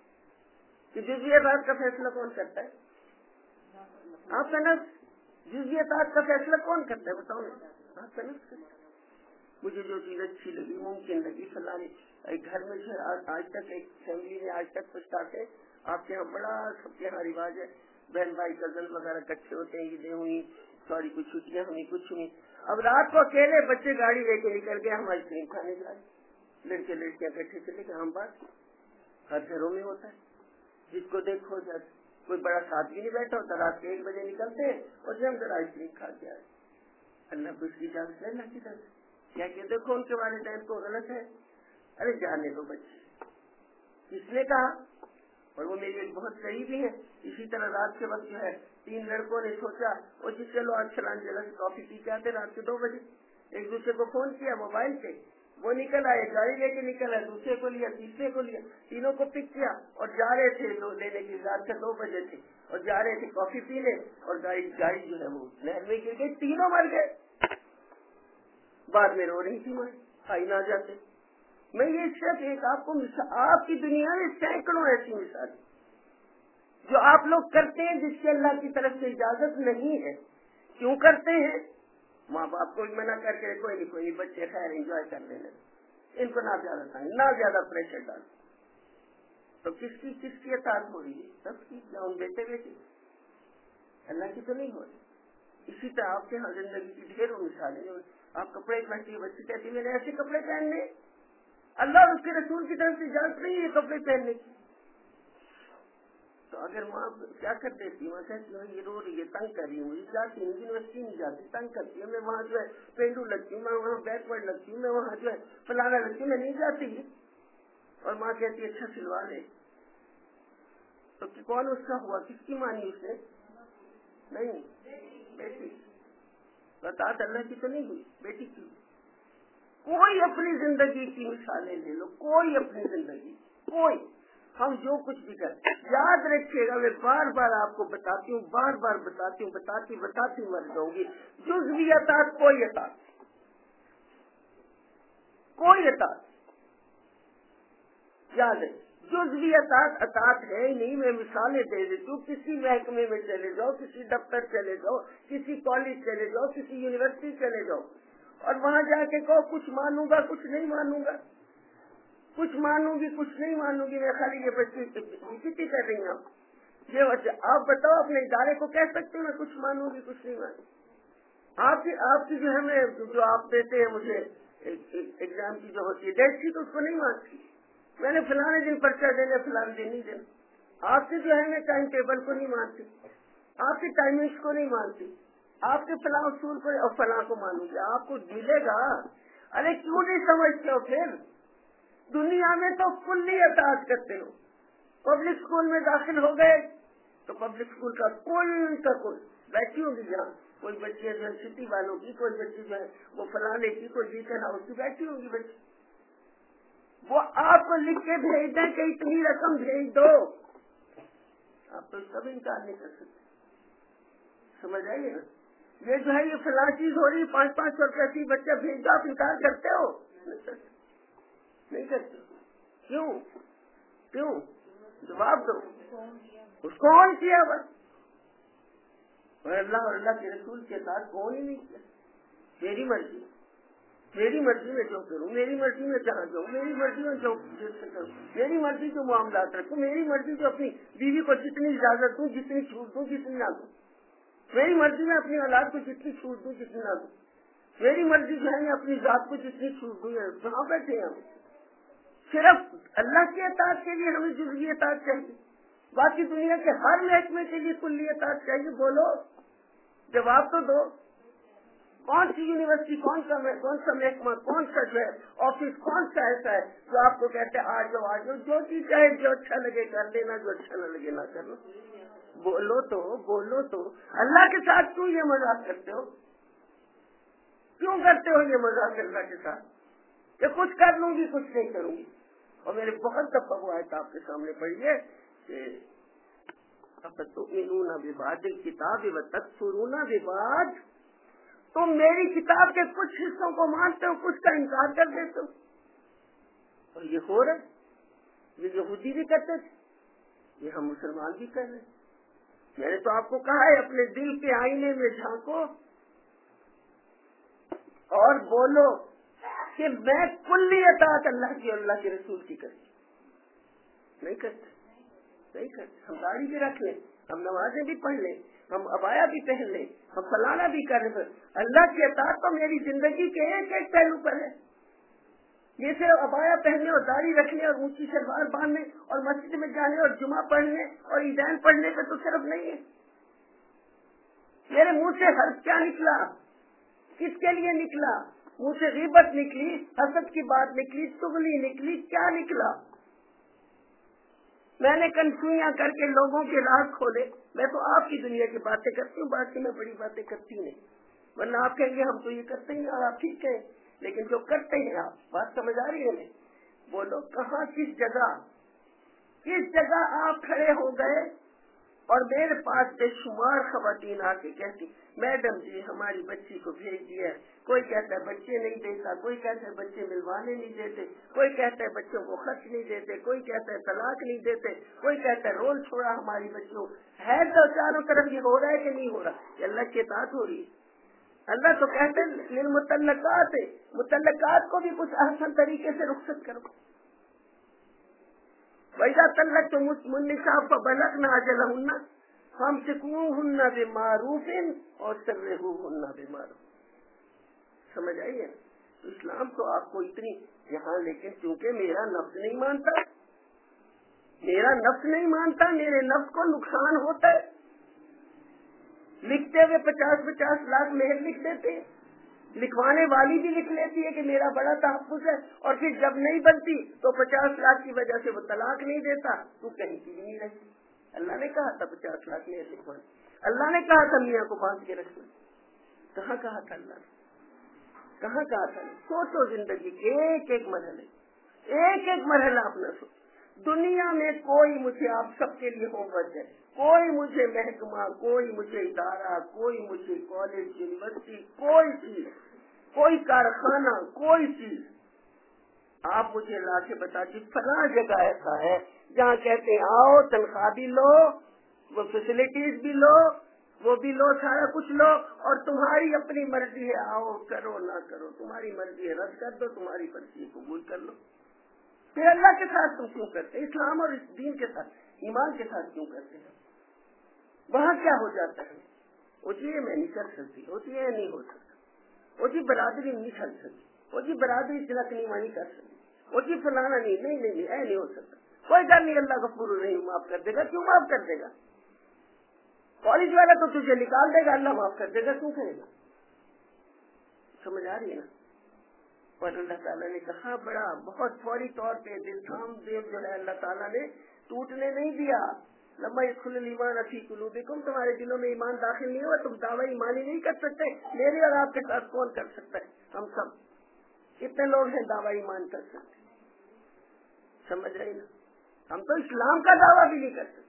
کہ جزوی اطاعت کا فیصلہ کون کرتا ہے؟ آپ کا نفس۔ جزوی اطاعت کا فیصلہ کون کرتا ہے بتاؤ نا؟ آپ کا نفس کرتا ہے۔ مجھے جو چیز اچھی لگی، ممکن لگی، فلانی گھر میں جو آج تک ایک فیملی میں آج تک پچھتاتے، آپ کے یہاں بڑا سب کے یہاں رواج ہے، بہن بھائی کزن وغیرہ اکٹھے ہوتے ہیں، عیدیں ہوئی، سوری کچھ چھٹیاں ہوئی، کچھ ہوئی، اب رات کو اکیلے بچے گاڑی لے کے نکل گئے، ہم آئس کریم کھانے جا رہے، لڑکے لڑکیاں اکٹھے چلے گئے، ہم بات ہر گھروں میں ہوتا ہے، جس کو دیکھو جب کوئی بڑا ساتھ بھی نہیں بیٹھا ہوتا، رات کے ایک بجے نکلتے ہیں اور جب ہم ذرا آئس کریم کھا کے آئے، اللہ کو اس کی اجازت ہے، اللہ کی طرف کیا کہ دیکھو ان کے والدین کو غلط ہے، ارے جانے دو بچے، کس نے کہا؟ اور وہ میری ایک بہت قریبی ہے، اسی طرح رات کے وقت جو ہے تین لڑکوں نے سوچا وہ جس چلو آج چلان جلس کافی پی کے آتے رات کے دو بجے، ایک دوسرے کو فون کیا موبائل سے، وہ نکل آئے، گاڑی لے کے نکل آئے، دوسرے کو لیا، تیسرے کو لیا، تینوں کو پک کیا اور جا رہے تھے لو لینے کی، رات کے دو بجے تھے اور جا رہے تھے کافی پینے، اور گاڑی گاڑی جو ہے وہ نہر میں گر گئی، تینوں مر گئے، بعد میں رو رہی تھی، میں آئی نہ جاتے، میں یہ صرف ایک آپ کو آپ کی دنیا میں سینکڑوں ایسی مثالیں جو آپ لوگ کرتے ہیں جس کی اللہ کی طرف سے اجازت نہیں ہے. کیوں کرتے ہیں؟ ماں باپ کو منع کر کے کوئی نہیں کوئی نہیں بچے خیر انجوائے کر لینے، ان کو نہ زیادہ سمجھ نہ زیادہ پریشر ڈال. تو کس کی کس کی اطاعت ہو رہی ہے؟ سب کی. یا ان بیٹے بیٹی اللہ کی تو نہیں ہو رہی. اسی طرح آپ کے یہاں زندگی کی ڈھیروں مثالیں. آپ کپڑے پہنتی ہے، بچی کہتی ہے میں نے ایسے کپڑے پہننے، اللہ اور اس کے رسول کی طرف سے اجازت نہیں ہے یہ کپڑے پہننے کی. تو اگر وہاں کیا کر دیتی وہاں کہتی ہوں یہ رو رہی ہے تنگ کر رہی ہوں، مجھے جاتی ہوں یونیورسٹی نہیں جاتی تنگ کرتی ہے، میں وہاں جو ہے پینڈو لگتی ہوں، میں وہاں بیکورڈ لگتی ہوں، میں وہاں جو ہے فلانا لگتی ہوں، میں نہیں جاتی. اور ماں کہتی ہے اچھا سلوا لے. تو کون اس کا ہوا؟ کس کی مانی اس نے؟ نہیں بیٹی. بتات اللہ کی تو نہیں ہوئی، بیٹی کی. کوئی اپنی زندگی کی مثالیں لے لو، کوئی اپنی زندگی کوئی. ہم جو کچھ بھی کریں یاد رکھیے گا، میں بار بار آپ کو بتاتی ہوں بار بار بتاتی ہوں بتاتی بتاتی مر جاؤں گی. جزوی اطاعت کوئی اطاعت کوئی اطاعت یاد ہے. جزوی اطاعت اطاعت ہے ہی نہیں. میں مثالیں دے دیتی ہوں. کسی محکمے میں چلے جاؤ، کسی دفتر چلے جاؤ، کسی کالج چلے جاؤ، کسی یونیورسٹی چلے جاؤ اور وہاں جا کے کہو کچھ مانوں گا کچھ نہیں مانوں گا، کچھ مانوں گی کچھ نہیں مانوں گی. میں خالی یہ بچی کتنی کر رہی ہوں یہ بچے. آپ بتاؤ اپنے ادارے کو کہہ سکتے ہیں میں کچھ مانوں گی کچھ نہیں مانوں. آپ کی آپ کی جو ہے میں جو آپ دیتے ہیں مجھے ایگزام کی جو ہوتی ہے ڈیٹ شیٹ اس کو نہیں مانتی. میں نے فلانے دن پرچہ دینا فلانے دن نہیں دینا. آپ سے جو ہے میں ٹائم ٹیبل کو نہیں مانتی، آپ کی ٹائمنگس کو نہیں مانتی، آپ کے فلاں اصول کو اور فلاں کو مانوں گی. آپ کو ملے گا. ارے کیوں نہیں سمجھتے ہو؟ پھر دنیا میں تو کلی اطاعت کرتے ہو. پبلک اسکول میں داخل ہو گئے تو پبلک اسکول کا کل کا کل بیٹھی ہوگی. جہاں کوئی بچی جو ہے سٹی والوں کی، کوئی بچی جو ہے وہ فلانے کی، کوئی بیکن ہاؤس کی بیٹھی ہوگی بچی. وہ آپ کو لکھ کے بھیج دیں کہ اتنی رقم بھیج دو، آپ تو اس کا بھی انکار نہیں کر سکتے. سمجھ آئیے نا. یہ جو ہے یہ فلاں چیز ہو رہی ہے پانچ پانچ سو روپئے کی بچہ بھیج دو، آپ انکار کرتے ہو؟ نہیں کرتے. کیوں کیوں؟ جواب دو. اس کون کیا بس؟ اور اللہ اور اللہ کے رسول کے ساتھ کون ہی نہیں کیا. میری مرضی میری مرضی میں جو کروں، میری مرضی میں جہاں جاؤں، میری مرضی میں جو کروں، میری مرضی جو معاملات رکھوں، میری مرضی جو اپنی بیوی کو جتنی اجازت دوں، جتنی چھوٹ دوں، جتنی نہ دوں. میری مرضی میں اپنی اولاد کو جتنی چھوٹ دوں جتنی نہ دوں. میری مرضی جو ہے میں اپنی ذات کو جتنی چھوٹ دوں. کہاں بیٹھے ہیں ہم؟ صرف اللہ کی اطاعت کے لیے ہمیں جزوی اطاعت چاہیے، باقی دنیا کے ہر محکمے کے لیے کلی اطاعت چاہیے. بولو جواب تو دو. کون سی یونیورسٹی، کون سا کون سا محکمہ، کون سا جو ہے آفس، کون سا ایسا ہے جو آپ کو کہتے ہیں آ جاؤ آ جاؤ جو چیز چاہے جو اچھا لگے کر لینا، جو اچھا نہ لگے نہ کرنا. بولو تو بولو تو اللہ کے ساتھ کیوں یہ مذاق کرتے ہو؟ کیوں کرتے ہو یہ مذاق اللہ کے ساتھ کہ کچھ کر لوں گی کچھ نہیں کروں گی؟ اور میرے بہت دفعہ ہوا ہے آپ کے سامنے پڑھیے کہ تؤمنون ببعض الکتاب وتکفرون ببعض. تم میری کتاب کے کچھ حصوں کو مانتے ہو، کچھ کا انکار کر دیتے ہو. اور یہ ہو رہا ہے. یہ یہودی بھی کرتے تھے، یہ ہم مسلمان بھی کر رہے ہیں. میں نے تو آپ کو کہا ہے اپنے دل کے آئینے میں جھانکو اور بولو کہ میں کلی اطاعت اللہ کی اور اللہ کے رسول کی کرتی. نہیں کرتے نہیں کرتے. ہم داڑھی بھی رکھ لیں، ہم نمازیں بھی پڑھ لیں، ہم عبایا بھی پہن لیں، ہم فلانا بھی کر لیں. اللہ کی اطاعت تو میری زندگی کے ایک ایک پہلو پر ہے. یہ صرف عبایا پہننے اور داڑھی رکھنے اور اونچی شلوار باندھنے اور مسجد میں جانے اور جمعہ پڑھنے اور عیدین پڑھنے کا تو صرف نہیں ہے. میرے منہ سے حرف کیا نکلا، کس کے لیے نکلا؟ منہ سے غیبت نکلی، حسد کی بات نکلی، چغلی نکلی، کیا نکلا؟ میں نے کنفیوژن کر کے لوگوں کے راز کھولے. میں تو آپ کی دنیا کی باتیں کرتی ہوں، باقی میں بڑی باتیں کرتی نہیں. ورنہ آپ کہیں گے ہم تو یہ کرتے ہیں اور آپ ٹھیک کہیں، لیکن جو کرتے ہیں آپ بات سمجھ آ رہی ہے؟ بولو کہاں، کس جگہ کس جگہ آپ کھڑے ہو گئے اور میرے پاس بے شمار خواتین آ کے کہتی میڈم جی ہماری بچی کو بھیج دیا ہے، کوئی کہتا ہے بچے نہیں دیتا، کوئی کہتا ہے بچے ملوانے نہیں دیتے، کوئی کہتا ہے بچوں کو خرچ نہیں دیتے، کوئی کہتا ہے طلاق نہیں دیتے، کوئی کہتا ہے رول چھوڑا ہماری بچوں ہے۔ تو چاروں طرف یہ ہو رہا ہے کہ نہیں ہو رہا؟ یہ اللہ کی اطاعت ہو رہی ہے۔ اللہ تو کہتے ہیں للمطلقات، مطلقات کو بھی کچھ احسن طریقے سے رخصت کرو۔ وَإِذَا طَلَّقْتُمُ النِّسَاءَ فَبَلَغْنَ أَجَلَهُنَّ فَامْسِكُوهُنَّ بِمَعْرُوفٍ وَسَرِّحُوهُنَّ بِمَعْرُوفٍ۔ سمجھ آئی ہے؟ تو اسلام تو آپ کو اتنی یہاں، لیکن چونکہ میرا نفس نہیں مانتا، میرا نفس نہیں مانتا، میرے نفس کو نقصان ہوتا ہے، لکھتے ہوئے پچاس پچاس لاکھ مہر لکھ دیتے ہیں، لکھوانے والی بھی لکھ لیتی ہے کہ میرا بڑا تحفظ ہے، اور پھر جب نہیں بنتی تو پچاس لاکھ کی وجہ سے وہ طلاق نہیں دیتا، تو کہیں کی بھی نہیں رہتی۔ اللہ نے کہا تھا پچاس لاکھ مہر لکھوانے، اللہ نے کہا تھا میاں کو باندھ کے رکھنا، کہاں کہا تھا اللہ نے؟ کہاں کہا تھا؟ سوچو زندگی کے ایک ایک مرحلے، ایک ایک مرحلہ اپنا سوچو۔ دنیا میں کوئی مجھے، آپ سب کے لیے ہوم ورک ہے، کوئی مجھے محکمہ، کوئی مجھے ادارہ، کوئی مجھے کالج یونیورسٹی، کوئی چیز، کوئی کارخانہ، کوئی چیز آپ مجھے لا کے بتا دیجیے فلاں جگہ ایسا ہے جہاں کہتے ہیں آؤ تنخواہ بھی لو، وہ فیسلٹیز بھی لو، وہ بھی لو، سارا کچھ لو، اور تمہاری اپنی مرضی ہے، آؤ کرو نہ کرو، تمہاری مرضی ہے، رد کر دو، تمہاری مرضی ہے قبول کر لو۔ پھر اللہ کے ساتھ تم کیوں کرتے ہیں؟ اسلام اور اس دین کے ساتھ، ایمان کے ساتھ کیوں کرتے ہیں؟ وہاں کیا ہو جاتا ہے؟ وہ جی میں نہیں کر سکتی، وہ جی یہ نہیں ہو سکتا، وہ جی برادری نہیں کر سکتی، وہ جی برادری تلک نہیں مانی کر سکتی، وہ جی فلانا نہیں نہیں نہیں اے نہیں ہو سکتا۔ کوئی گل نہیں، اللہ غفور الرحیم معاف کر دے گا۔ کیوں معاف کر دے گا؟ کالج والا تو تجھے نکال دے گا، اللہ معاف کر دے گا، کیوں کرے گا؟ سمجھ آ رہی ہے نا؟ اور اللہ تعالیٰ نے کہا بڑا بہت فوری طور پہ دل تھام دیو جو ہے اللہ تعالیٰ نے ٹوٹنے نہیں دیا۔ لما يدخل الایمان فی قلوبکم، تمہارے دلوں میں ایمان داخل نہیں ہوا، تم دعوی ایمانی نہیں کر سکتے۔ میرے اور آپ کے ساتھ کون کر سکتا ہے؟ ہم سب کتنے لوگ ہیں دعوی ایمان کر سکتے؟ سمجھ رہی نا؟ ہم تو اسلام کا دعویٰ بھی نہیں کر سکتے۔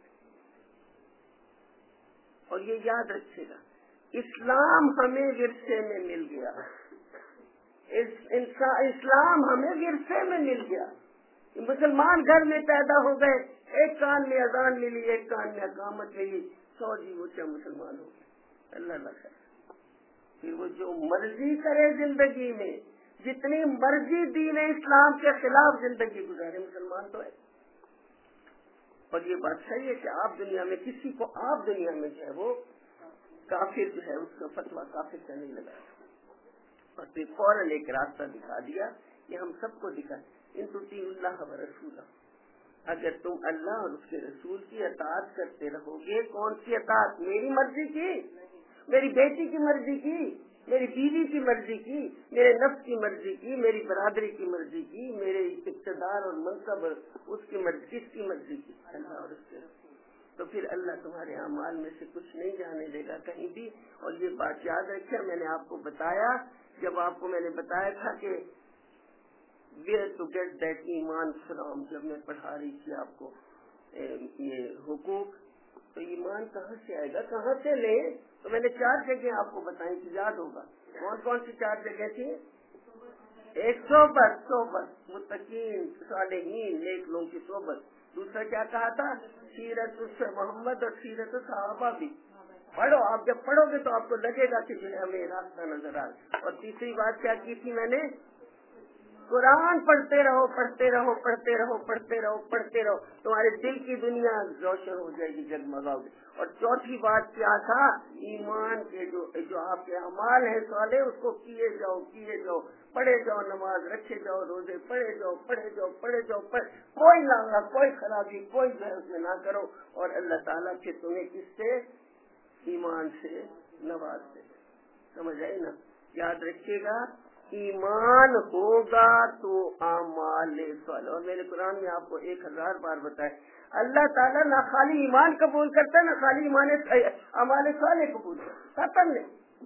اور یہ یاد رکھیے گا، اسلام ہمیں ورثے میں مل گیا، اسلام ہمیں ورثے میں مل گیا۔ مسلمان گھر میں پیدا ہو گئے، ایک کان میں اذان ملی، ایک کان میں اقامت ملی، سو جی بچہ مسلمان ہو گئے، اللہ اللہ خیر۔ پھر وہ جو مرضی کرے زندگی میں، جتنی مرضی دین اسلام کے خلاف زندگی گزارے، مسلمان تو ہے۔ اور یہ بات صحیح ہے کہ آپ دنیا میں کسی کو، آپ دنیا میں جو ہے وہ کافر جو ہے اس کا فتویٰ کافر کا نہیں لگایا، اور پھر فوراً ایک راستہ دکھا دیا کہ ہم سب کو دکھا ان تطیعوا اللہ و رسولہ، اگر تم اللہ اور اس کے رسول کی اطاعت کرتے رہو گے۔ کون سی اطاعت؟ میری مرضی کی، میری بیٹی کی مرضی کی، میری بیوی کی مرضی کی، میرے نفس کی مرضی کی، میری برادری کی مرضی کی، میرے اقتدار اور منصب اس کی مرضی، کس کی مرضی کی؟ اللہ اور اس کے رسول۔ تو پھر اللہ تمہارے اعمال میں سے کچھ نہیں جانے دے گا کہیں بھی۔ اور یہ بات یاد رکھیں، میں نے آپ کو بتایا، جب آپ کو میں نے بتایا تھا کہ where to get that iman from, جب میں پڑھا رہی تھی آپ کو یہ حقوق، تو ایمان کہاں سے آئے گا، کہاں سے لیں؟ تو میں نے چار جگہ آپ کو بتائیں کہ یاد ہوگا۔ کون کون سی چار جگہ تھی؟ ایک صحبت، صحبت متقین صالحین نیک لوگوں کی صحبت۔ دوسرا کیا کہا تھا؟ سیرت محمد اور سیرت صحابہ بھی پڑھو۔ آپ جب پڑھو گے تو آپ کو لگے گا کہ جو ہے ہمیں راستہ نظر آئے۔ اور تیسری بات کیا کی تھی میں نے؟ قرآن پڑھتے رہو، پڑھتے رہو، پڑھتے رہو، پڑھتے رہو، پڑھتے رہو، تمہارے دل کی دنیا روشن ہو جائے گی، جگمگاؤ گے۔ اور چوتھی بات کیا تھا؟ ایمان کے جو جو آپ کے اعمال ہیں صالح، اس کو کیے جاؤ، کیے جاؤ، پڑھے جاؤ، نماز رکھے جاؤ، روزے پڑھے جاؤ، پڑھے جاؤ، پڑھے جاؤ، پڑھ کوئی لانگا، کوئی خرابی، کوئی جو ہے اس میں نہ کرو، اور اللہ تعالیٰ پھر تمہیں کس سے؟ ایمان سے نواز دے۔ سمجھ آئی نا؟ یاد رکھیے گا، ایمان ہوگا تو اعمال صالح۔ اور میرے قرآن میں آپ کو ایک ہزار بار بتایا، اللہ تعالیٰ نہ خالی ایمان قبول کرتا ہے، نہ خالی ایمان اعمال صالح قبول کرتا ہے، ختم نہیں۔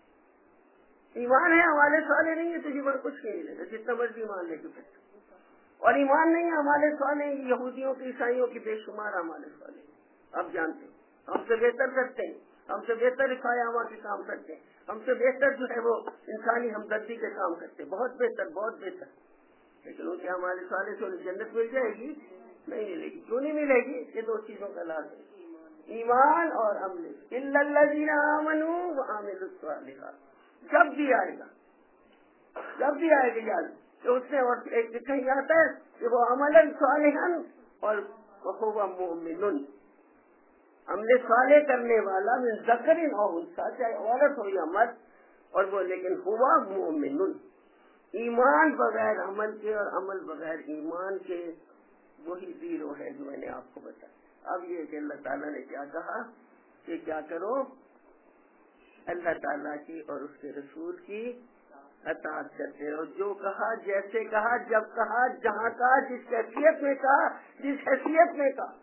ایمان ہے، اعمال صالح نہیں ہے، تجھے پر کچھ نہیں ملے گا، جتنا مرضی ایمان لے کے بیٹھو۔ اور ایمان نہیں ہے، اعمال صالح، یہودیوں کی، عیسائیوں کی بے شمار اعمال صالح، آپ جانتے ہیں۔ ہم سے بہتر کرتے ہیں, ہم سے بہتر رفاعہ کے کام کرتے ہیں, ہم سے بہتر جو ہے وہ انسانی ہمدردی کے کام کرتے ہیں, بہت بہتر بہت بہتر. لیکن وہ کیا ہمارے سارے سے جنت مل جائے گی؟ نہیں ملے گی. کیوں نہیں ملے گی؟ یہ دو چیزوں کا لازم ہے, ایمان اور عمل. الا الذین آمنوا وعملوا الصالحات. جب بھی آئے گا, جب بھی آئے گا یاد کہ اس نے, اور ایک کہیں آتا ہے کہ وہ عملا صالحا اور وهو مؤمن, عمل صالح کرنے والا من ذکر او انثی, چاہے عورت ہو یا مرد, اور وہ لیکن ہوا مومن. ایمان بغیر عمل کے اور عمل بغیر ایمان کے وہی زیرو ہے جو میں نے آپ کو بتایا. اب یہ کہ اللہ تعالیٰ نے کیا کہا کہ کیا کرو, اللہ تعالیٰ کی اور اس کے رسول کی اطاعت کرتے رہو. جو کہا, جیسے کہا, جب کہا, جہاں کہا, جس کیفیت میں کہا, جس حیثیت میں کہا,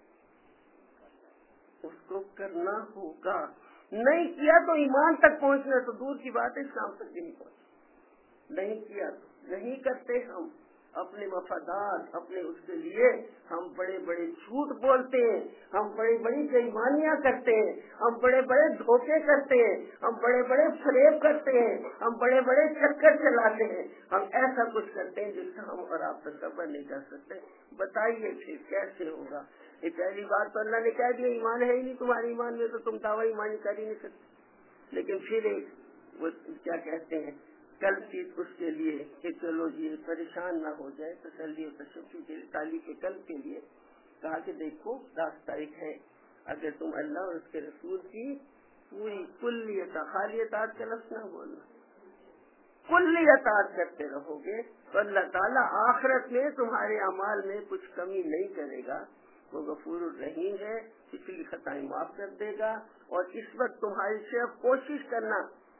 اس کو کرنا ہوگا. نہیں کیا تو ایمان تک پہنچنا تو دور کی بات ہے, اسلام تک بھی نہیں پہنچ. نہیں کیا تو نہیں کرتے ہم اپنے مفادات, اپنے اس کے لیے ہم بڑے بڑے جھوٹ بولتے ہیں, ہم بڑی بڑی بےایمانیاں کرتے ہیں, ہم بڑے بڑے دھوکے کرتے ہیں, ہم بڑے بڑے فریب کرتے ہیں, ہم بڑے بڑے چکر چلاتے ہیں, ہم ایسا کچھ کرتے ہیں جس کا ہم اور آپ تصور نہیں کر سکتے. بتائیے پھر کیسے ہوگا؟ یہ پہلی بات تو اللہ نے کہہ دیا ایمان ہے ہی نہیں تمہارے ایمان میں, تو تم دعویٰ ایمانی کر ہی نہیں سکتے. لیکن پھر ایک وہ کیا کہتے ہیں, کل کی اس کے لیے کہ چلو یہ پریشان نہ ہو جائے, تسلی اور تشفی کے لیے, تعلیم کے قلب کے لیے کہا کہ دیکھو راستہ ایک ہے, اگر تم اللہ اور اس کے رسول کی پوری کلی خالی اطاعت کا لفظ نہ بولنا, کلی اطاعت کرتے رہو گے تو اللہ تعالیٰ آخرت میں تمہارے اعمال میں کچھ کمی نہیں کرے گا. وہ غفور الرحیم ہے, پچھلی خطائیں معاف کر دے گا. اور اس وقت تمہاری صرف کوشش کرنا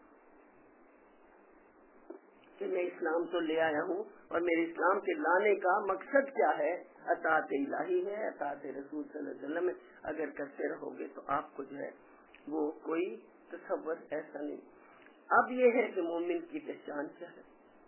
کہ میں اسلام تو لے آیا ہوں, اور میرے اسلام کے لانے کا مقصد کیا ہے؟ اطاعت الہی ہے, اطاعت رسول صلی اللہ علیہ وسلم ہے. اگر کرتے رہو گے تو آپ کو جو ہے وہ کوئی تصور ایسا نہیں. اب یہ ہے کہ مومن کی پہچان کیا ہے؟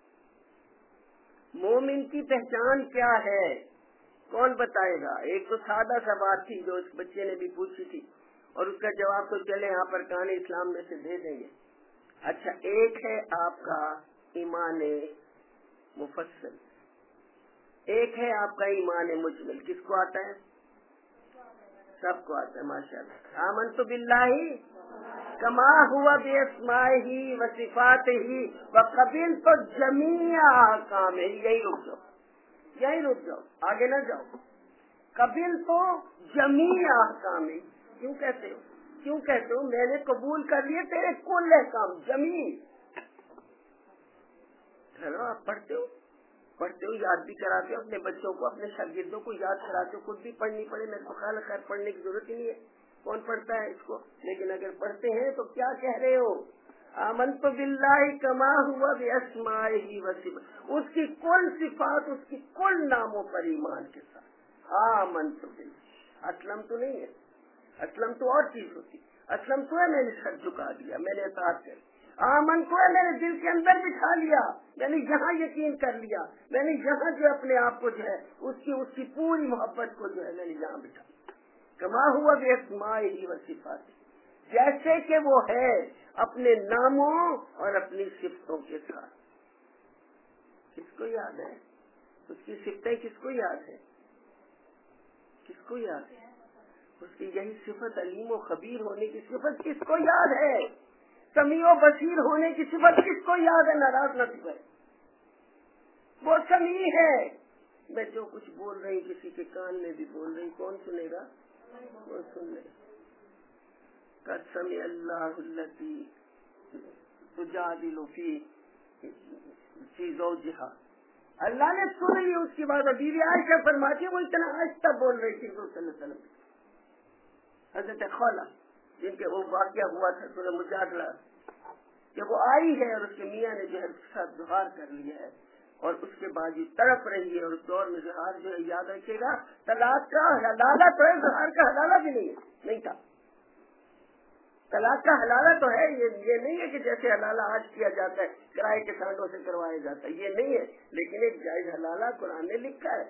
مومن کی پہچان کیا ہے؟ کون بتائے گا؟ ایک تو سادہ سا بات تھی جو اس بچے نے بھی پوچھی تھی, اور اس کا جواب تو چلے یہاں پر کان اسلام میں سے دے دیں گے. اچھا, ایک ہے آپ کا ایمان مفصل, ایک ہے آپ کا ایمان مجمل. کس کو آتا ہے؟ سب کو آتا ہے ماشاءاللہ. آمنت باللہ کما ہوا باسمائہ و صفاتہ وقبلت جمیع احکامہ. یہی رک جاؤ, یہی رک جاؤ, آگے نہ جاؤ. قبلت جمیع احکامہ. کیوں کہتے ہو؟ کیوں کہتے ہو؟ میں نے قبول کر لیے تیرے کل احکام, جمیع. چلو آپ پڑھتے ہو, پڑھتے ہو, یاد بھی کراتے ہو اپنے بچوں کو, اپنے شاگردوں کو یاد کراتے ہو, خود بھی پڑھنی پڑے. میرے کو خیال خیر پڑھنے کی ضرورت ہی نہیں ہے, کون پڑھتا ہے اس کو. لیکن اگر پڑھتے ہیں تو کیا کہہ رہے ہو؟ آمنت باللہ کما ہوا باسمائہ و صفاتہ, اس کی کل صفات, اس کی کل ناموں پر ایمان کے ساتھ. آمنت باللہ, اسلم تو نہیں ہے, اسلم تو اور چیز ہوتی. اسلم تو ہے میں نے سر جھکا دیا, میں نے اطاعت کر. آمن کو ہے میں نے دل کے اندر بٹھا لیا, میں نے یہاں یقین کر لیا, میں نے یہاں جو اپنے آپ کو جو ہے اس کی اس کی پوری محبت کو جو ہے میں نے یہاں بٹھا. کما ہوا باسمائہ و صفاتہ, جیسے کہ وہ ہے اپنے ناموں اور اپنی صفتوں کے ساتھ. کس کو یاد ہے اس کی صفتیں؟ کس کو یاد ہے؟ کس کو یاد ہے اس کی یہی صفت علیم و خبیر ہونے کی صفت؟ کس کو یاد ہے سمیع و بصیر ہونے کی صفت؟ کس کو یاد ہے؟ ناراض نہ ہے, وہ سمیع ہے. میں جو کچھ بول رہی کسی کے کان میں بھی بول رہی, کون سنے گا؟ وہ سن لے. قد سمع اللہ التی تجادل فی فی زوجہا, اللہ نے سن لی اس کی بات. بیوی عائشہ فرماتی ہے وہ اتنا آہستہ بول رہی تھی صلی اللہ علیہ وسلم. حضرت خولہ جن کے وہ واقعہ ہوا تھا سورہ مجادلہ, کہ وہ آئی ہے اور اس کے میاں نے جو ہے اس کے ساتھ ظہار کر لیا ہے, اور اس کے بعد یہ تڑپ رہی ہے. اور اس دور میں ظہار جو ہے یاد رکھے گا طلاق کا حلالہ تو ہے, ظہار کا حلالہ بھی نہیں ہے, نہیں تھا. طلاق کا حلالہ تو ہے, یہ یہ نہیں ہے کہ جیسے حلالہ آج کیا جاتا ہے کرائے کے سانڈوں سے کروایا جاتا ہے, یہ نہیں ہے. لیکن ایک جائز حلالہ قرآن نے لکھا ہے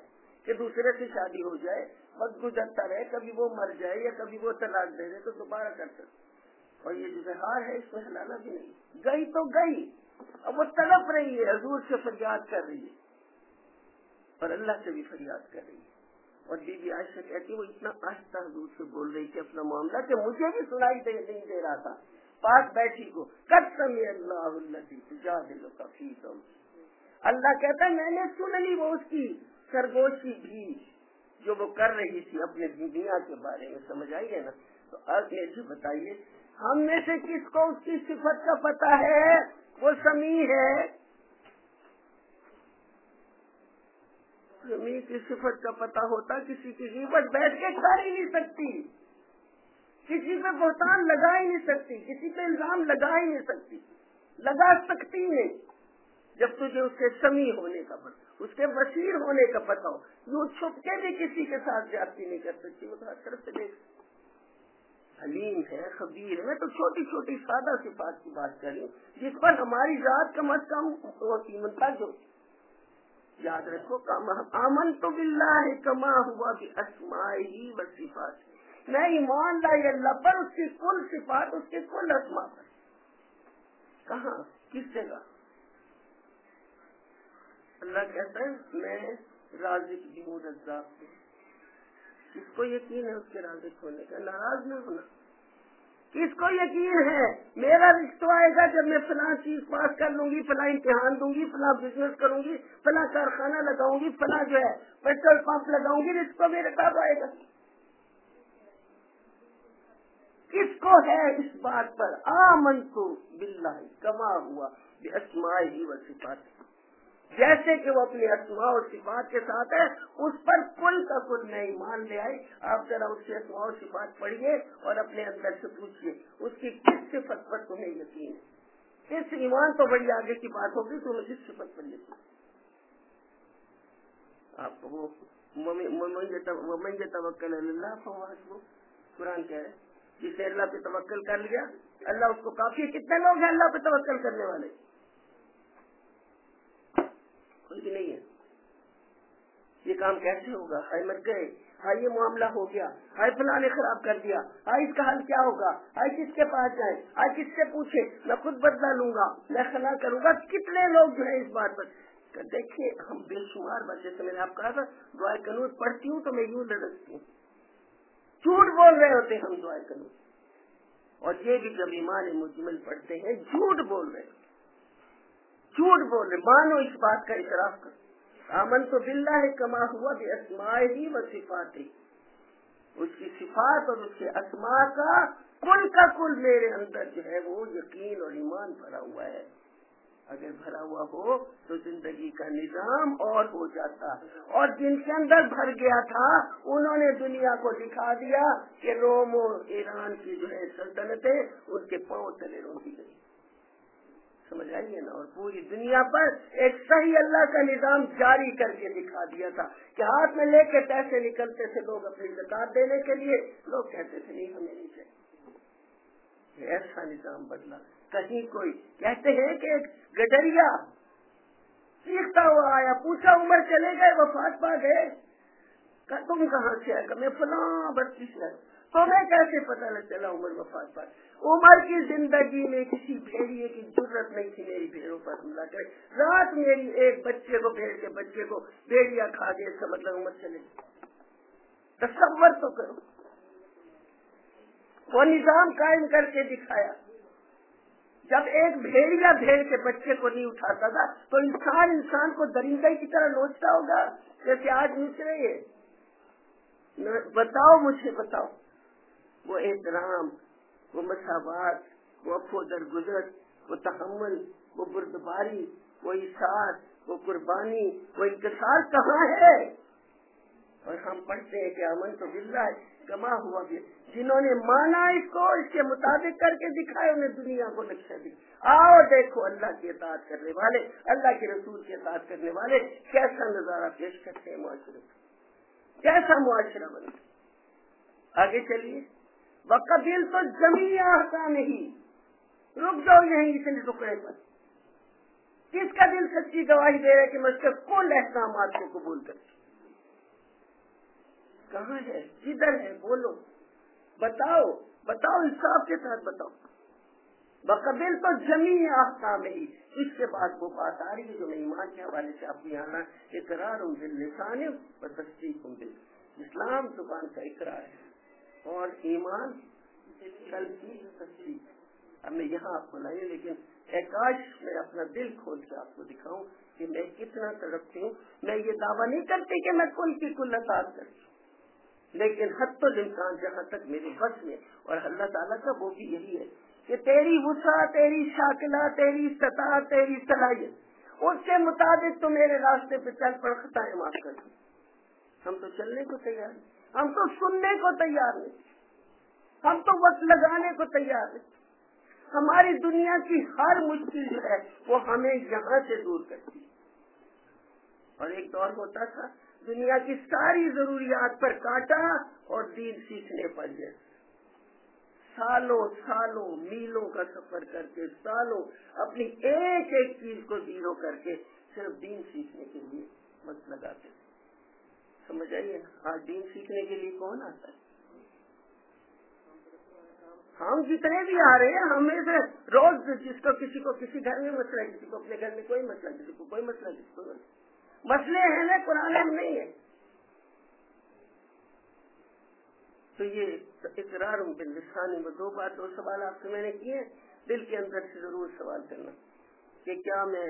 کہ دوسرے سے شادی ہو جائے، وقت گزرتا رہے، کبھی وہ مر جائے یا کبھی وہ طلاق دے دے تو دوبارہ کر سکتے، اور یہ جو بہار ہے اس میں ہلانا بھی نہیں، گئی تو گئی، اب وہ تڑپ رہی ہے، حضور سے فریاد کر رہی ہے اور اللہ سے بھی فریاد کر رہی ہے. اور بی بی عائشہ کہتی ہے وہ اتنا آہستہ حضور سے بول رہی تھی اپنا معاملہ کہ مجھے بھی سنائی دے نہیں دے رہا تھا، پاس بیٹھی کو قد سمع اللہ الذی تجادلک فی زوجہا، اللہ کہتا ہے میں نے سن لی وہ اس کی سرگوشی بھی جو وہ کر رہی تھی اپنے دنیا کے بارے میں. سمجھ آئی ہے نا؟ تو اب یہ بتائیے ہم میں سے کس کو اس کی صفت کا پتہ ہے؟ وہ سمیع ہے، سمیع کی صفت کا پتہ ہوتا کسی کی غیبت بیٹھ کے کر ہی نہیں سکتی، کسی پہ بہتان لگا ہی نہیں سکتی، کسی پہ الزام لگا ہی نہیں سکتی، لگا سکتی نہیں جب تجھے اس کے سمیع ہونے کا پتہ، اس کے بصیر ہونے کا پتہ ہو. یوں چھپ کے بھی کسی کے ساتھ زیادتی نہیں کر سکتی، وہ تو ہر طرف سے دیکھ حلیم ہے، خبیر ہے. میں تو چھوٹی چھوٹی سادہ صفات کی بات کر رہی ہوں جس پر ہماری ذات کم از کم قیمت کا جو یاد رکھو. آمنت باللہ کما ہوا باسمائہ و صفاتہ، میں ایمان لائی اللہ پر، اس کی کل صفات، اس کے کل اسماء پر. کہاں کس جگہ؟ اللہ کہتا ہے میں رازق بھی ہوں، رزاق بھی. کس کو یقین ہے اس کے رازق ہونے کا؟ ناراض نہ ہونا. کس کو یقین ہے میرا رشتہ آئے گا جب میں فلاں چیز پاس کر لوں گی، فلاں امتحان دوں گی، فلاں بزنس کروں گی، فلاں کارخانہ لگاؤں گی، فلاں جو ہے پیٹرول پمپ لگاؤں گی، رشتہ میرے پاس آئے گا؟ کس کو ہے اس بات پر؟ آمنت باللہ کما ہوا باسمائہ و صفاتہ، جیسے کہ وہ اپنے اسماء اور صفات کے ساتھ ہے اس پر کل کا کل میں ایمان لے آئی. آپ ذرا اس کے اسماء اور صفات پڑھیے اور اپنے اندر سے پوچھیے اس کی کس صفت پر تمہیں یقین ہے. اس ایمان تو بڑی آگے کی بات ہوگی، تمہیں جس صفت پر یقین. آپ کو وہ ومن یتوکل علی اللہ فہو حسبہ، قرآن کہہ رہے جس نے اللہ پہ توکل کر لیا اللہ اس کو کافی ہے. کتنے لوگ ہیں اللہ پہ توکل کرنے والے؟ کوئی بھی نہیں ہے. یہ کام کیسے ہوگا؟ ہائے مر گئے، ہائے یہ معاملہ ہو گیا، ہائے فلاں نے خراب کر دیا، ہائے اس کا حل کیا ہوگا، ہائے کس کے پاس جائیں، ہائے کس سے پوچھے، میں خود بدلا لوں گا، میں خلا کروں گا. کتنے لوگ جو ہے اس بات پر دیکھیے. ہم بے شمار بچے سے میں نے آپ کہا تھا دعائے قنوت پڑھتی ہوں تو میں یوں لڑکتی ہوں، جھوٹ بول رہے ہوتے ہیں ہم دعائے قنوت. اور یہ بھی جب ایمان مجمل پڑھتے ہیں جھوٹ بول رہے ہیں، جھوٹ بول رہے. مانو اس بات کا اعتراف کرو. آمنت باللہ کما ہوا باسمائہ و صفاتہ، اس کی صفات اور اس کے اسماء کا کل کا کل میرے اندر جو ہے وہ یقین اور ایمان بھرا ہوا ہے. اگر بھرا ہوا ہو تو زندگی کا نظام اور ہو جاتا. اور جن کے اندر بھر گیا تھا انہوں نے دنیا کو دکھا دیا کہ روم اور ایران کی جو ہے سلطنتیں ان کے پاؤں تلے روکی گئی. سمجھ آئیے نا؟ اور پوری دنیا پر ایک صحیح اللہ کا نظام جاری کر کے دکھا دیا تھا کہ ہاتھ میں لے کے پیسے نکلتے تھے لوگ اپنی زکات دینے کے لیے، لوگ کہتے تھے نہیں ہمیں نہیں چاہیے. ایسا نظام بدلا. کہیں کوئی کہتے ہیں کہ ایک گڈریا سیکھتا ہوا آیا، پوچھا عمر چلے گئے وفات پا گئے، تم کہاں سے آئے گا؟ میں فلاں بستی سے آیا. تمہیں کیسے پتہ نہ چلا عمر وفات پا؟ عمر کی زندگی میں کسی بھیڑیے کی ضرورت نہیں تھی میری بھیڑوں پر حملہ کرے. رات میری ایک بچے کو بھیڑ کے بچے کو بھیڑیا کھا گئے، اس کا مطلب عمر چلے گی؟ تصور تو کرو. وہ نظام قائم کر کے دکھایا. جب ایک بھیڑیا بھیڑ کے بچے کو نہیں اٹھاتا تھا تو انسان انسان کو درندے کی طرح نوچتا ہوگا جیسے آج نوچ رہے ہیں. بتاؤ مجھے بتاؤ. وہ احترام، وہ مساوات، وہ عفو درگزر، وہ تحمل، وہ بردباری، وہ ایثار، وہ قربانی، وہ انکسار کہاں ہے؟ اور ہم پڑھتے ہیں کہ امن تو باللہ کما ہوا بھی. جنہوں نے مانا اس کو اس کے مطابق کر کے دکھائے انہیں دنیا کو نقشہ دی. آؤ دیکھو اللہ کی اطاعت کرنے والے، اللہ کے رسول کی اطاعت کرنے والے کیسا نظارہ پیش کرتے ہیں معاشرے کا، کیسا معاشرہ بنتا. آگے چلیے. وقبل تو جمیع احکام ہی. رک جاؤ یہیں اس ٹکڑے پر. کس کا دل سچی گواہی دے رہا ہے کہ میں اس کے کل احکامات کو قبول کرتی؟ کہاں ہے؟ کدھر ہے؟ بولو، بتاؤ بتاؤ، انصاف کے ساتھ بتاؤ. بقبل تو جمیع احکام ہی. اس کے بعد وہ بات آ رہی ہے جو میں ایمان کے حوالے سے آپ کو آنا، اقرار باللسان و تصدیق بال. اسلام زبان کا اقرار ہے اور ایمان قلب کی تصدیق. اب میں یہاں آپ کو لائے، لیکن کاش میں اپنا دل کھول کے آپ کو دکھاؤں کہ میں کتنا تڑپتی ہوں. میں یہ دعویٰ نہیں کرتی کہ میں کل کی کل اطاعت کرتی ہوں، لیکن حد الامکان جہاں تک میرے بس میں، اور اللہ تعالیٰ کا وہ بھی یہی ہے کہ تیری وسعت، تیری شاکلہ، تیری استطاعت، تیری صلاحیت، اس کے مطابق تو میرے راستے پہ چل پڑ، خطائیں معاف کر دوں. ہم تو چلنے کو تیار نہیں، ہم تو سننے کو تیار نہیں، ہم تو وقت لگانے کو تیار نہیں. ہماری دنیا کی ہر مشکل جو ہے وہ ہمیں یہاں سے دور کرتی ہے. اور ایک دور ہوتا تھا دنیا کی ساری ضروریات پر کاٹا اور دین سیکھنے پر گئے. سالوں سالوں میلوں کا سفر کر کے، سالوں اپنی ایک ایک چیز کو زیرو کر کے صرف دین سیکھنے کے لیے وقت لگاتے تھے. سمجھ آئیے نا، آج دین سیکھنے کے لیے کون آتا ہے؟ ہم جتنے بھی آ رہے ہیں ہمیں سے روز جس کو کسی کو کسی گھر میں مسئلہ ہے، کسی کو اپنے گھر میں کوئی مسئلہ، کسی کو کوئی مسئلہ، کسی کو کوئی مسئلے ہیں نا، قرآن میں نہیں ہے. تو یہ اقرار باللسان. میں دو بات دو سوال آپ سے میں نے کیے، دل کے اندر سے ضرور سوال کرنا کہ کیا میں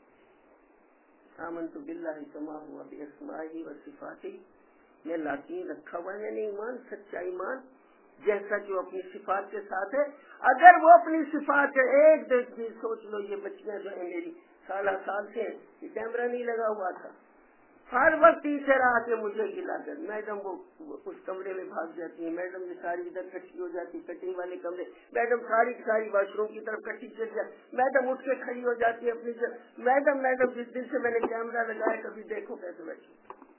آمنت باللہ کما ہوا باسمائہ و صفاتہ، میں لاقین رکھا ہوا ہے میں نے ایمان، سچا ایمان جیسا کہ وہ اپنی صفات کے ساتھ ہے. اگر وہ اپنی صفات ہے، ایک دو چیز سوچ لو، یہ بچیاں جو ہیں میری سالہ سال سے، یہ کیمرہ نہیں لگا ہوا تھا، ہر وقت ٹیچر آ کے مجھے گلا کر، میڈم وہ اس کمرے میں بھاگ جاتی ہیں، میڈم یہ ساری ادھر کٹھی ہو جاتی، کٹنگ والے کمرے، میڈم ساری ساری واش روم کی طرف کٹھی چل جاتی، میڈم اٹھ کے کھڑی ہو جاتی ہے اپنی جگہ. میڈم میڈم جس دن سے میں نے کیمرہ لگایا کبھی دیکھو کیسے بیٹھی،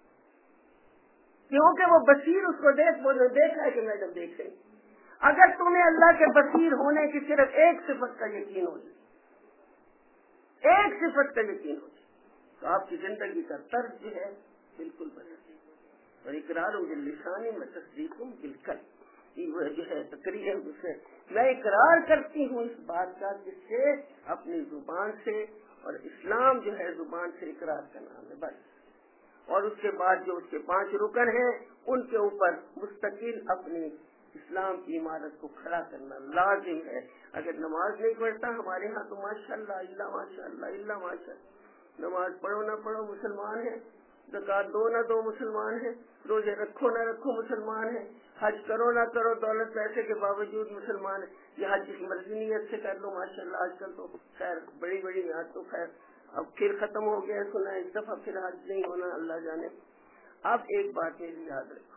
کیونکہ وہ بصیر اس کو دیکھ وہ دیکھ رہا ہے کہ میڈم دیکھ رہی. اگر تمہیں اللہ کے بصیر ہونے کی صرف ایک صفت کا یقین ہو جائے، ایک صفت کا یقین ہو جائے، تو آپ کی زندگی کا طرز جو ہے بالکل بدل جائے. اور اقرار باللسان و تصدیق بالقلب، وہ جو ہے تقریر سے میں اقرار کرتی ہوں اس بات کا جس سے اپنی زبان سے، اور اسلام جو ہے زبان سے اقرار کا نام ہے بس. اور اس کے بعد جو اس کے پانچ رکن ہیں ان کے اوپر مستقل اپنی اسلام کی عمارت کو کھڑا کرنا لازم ہے. اگر نماز نہیں پڑھتا ہمارے ہاں تو ماشاء اللہ اللہ ماشاء اللہ اللہ ماشاء اللہ، نماز پڑھو نہ پڑھو مسلمان ہے، زکات دو نہ دو مسلمان ہے، روزے رکھو نہ رکھو مسلمان ہے، حج کرو نہ کرو دولت پیسے کے باوجود مسلمان ہے. یہ حج کی مرضی نیت سے کر لو ماشاء اللہ. آج کل تو خیر بڑی بڑی یاد تو خیر اب پھر ختم ہو گیا، سنا اس دفعہ پھر حج نہیں ہونا، اللہ جانے. اب ایک بات میری یاد رکھو،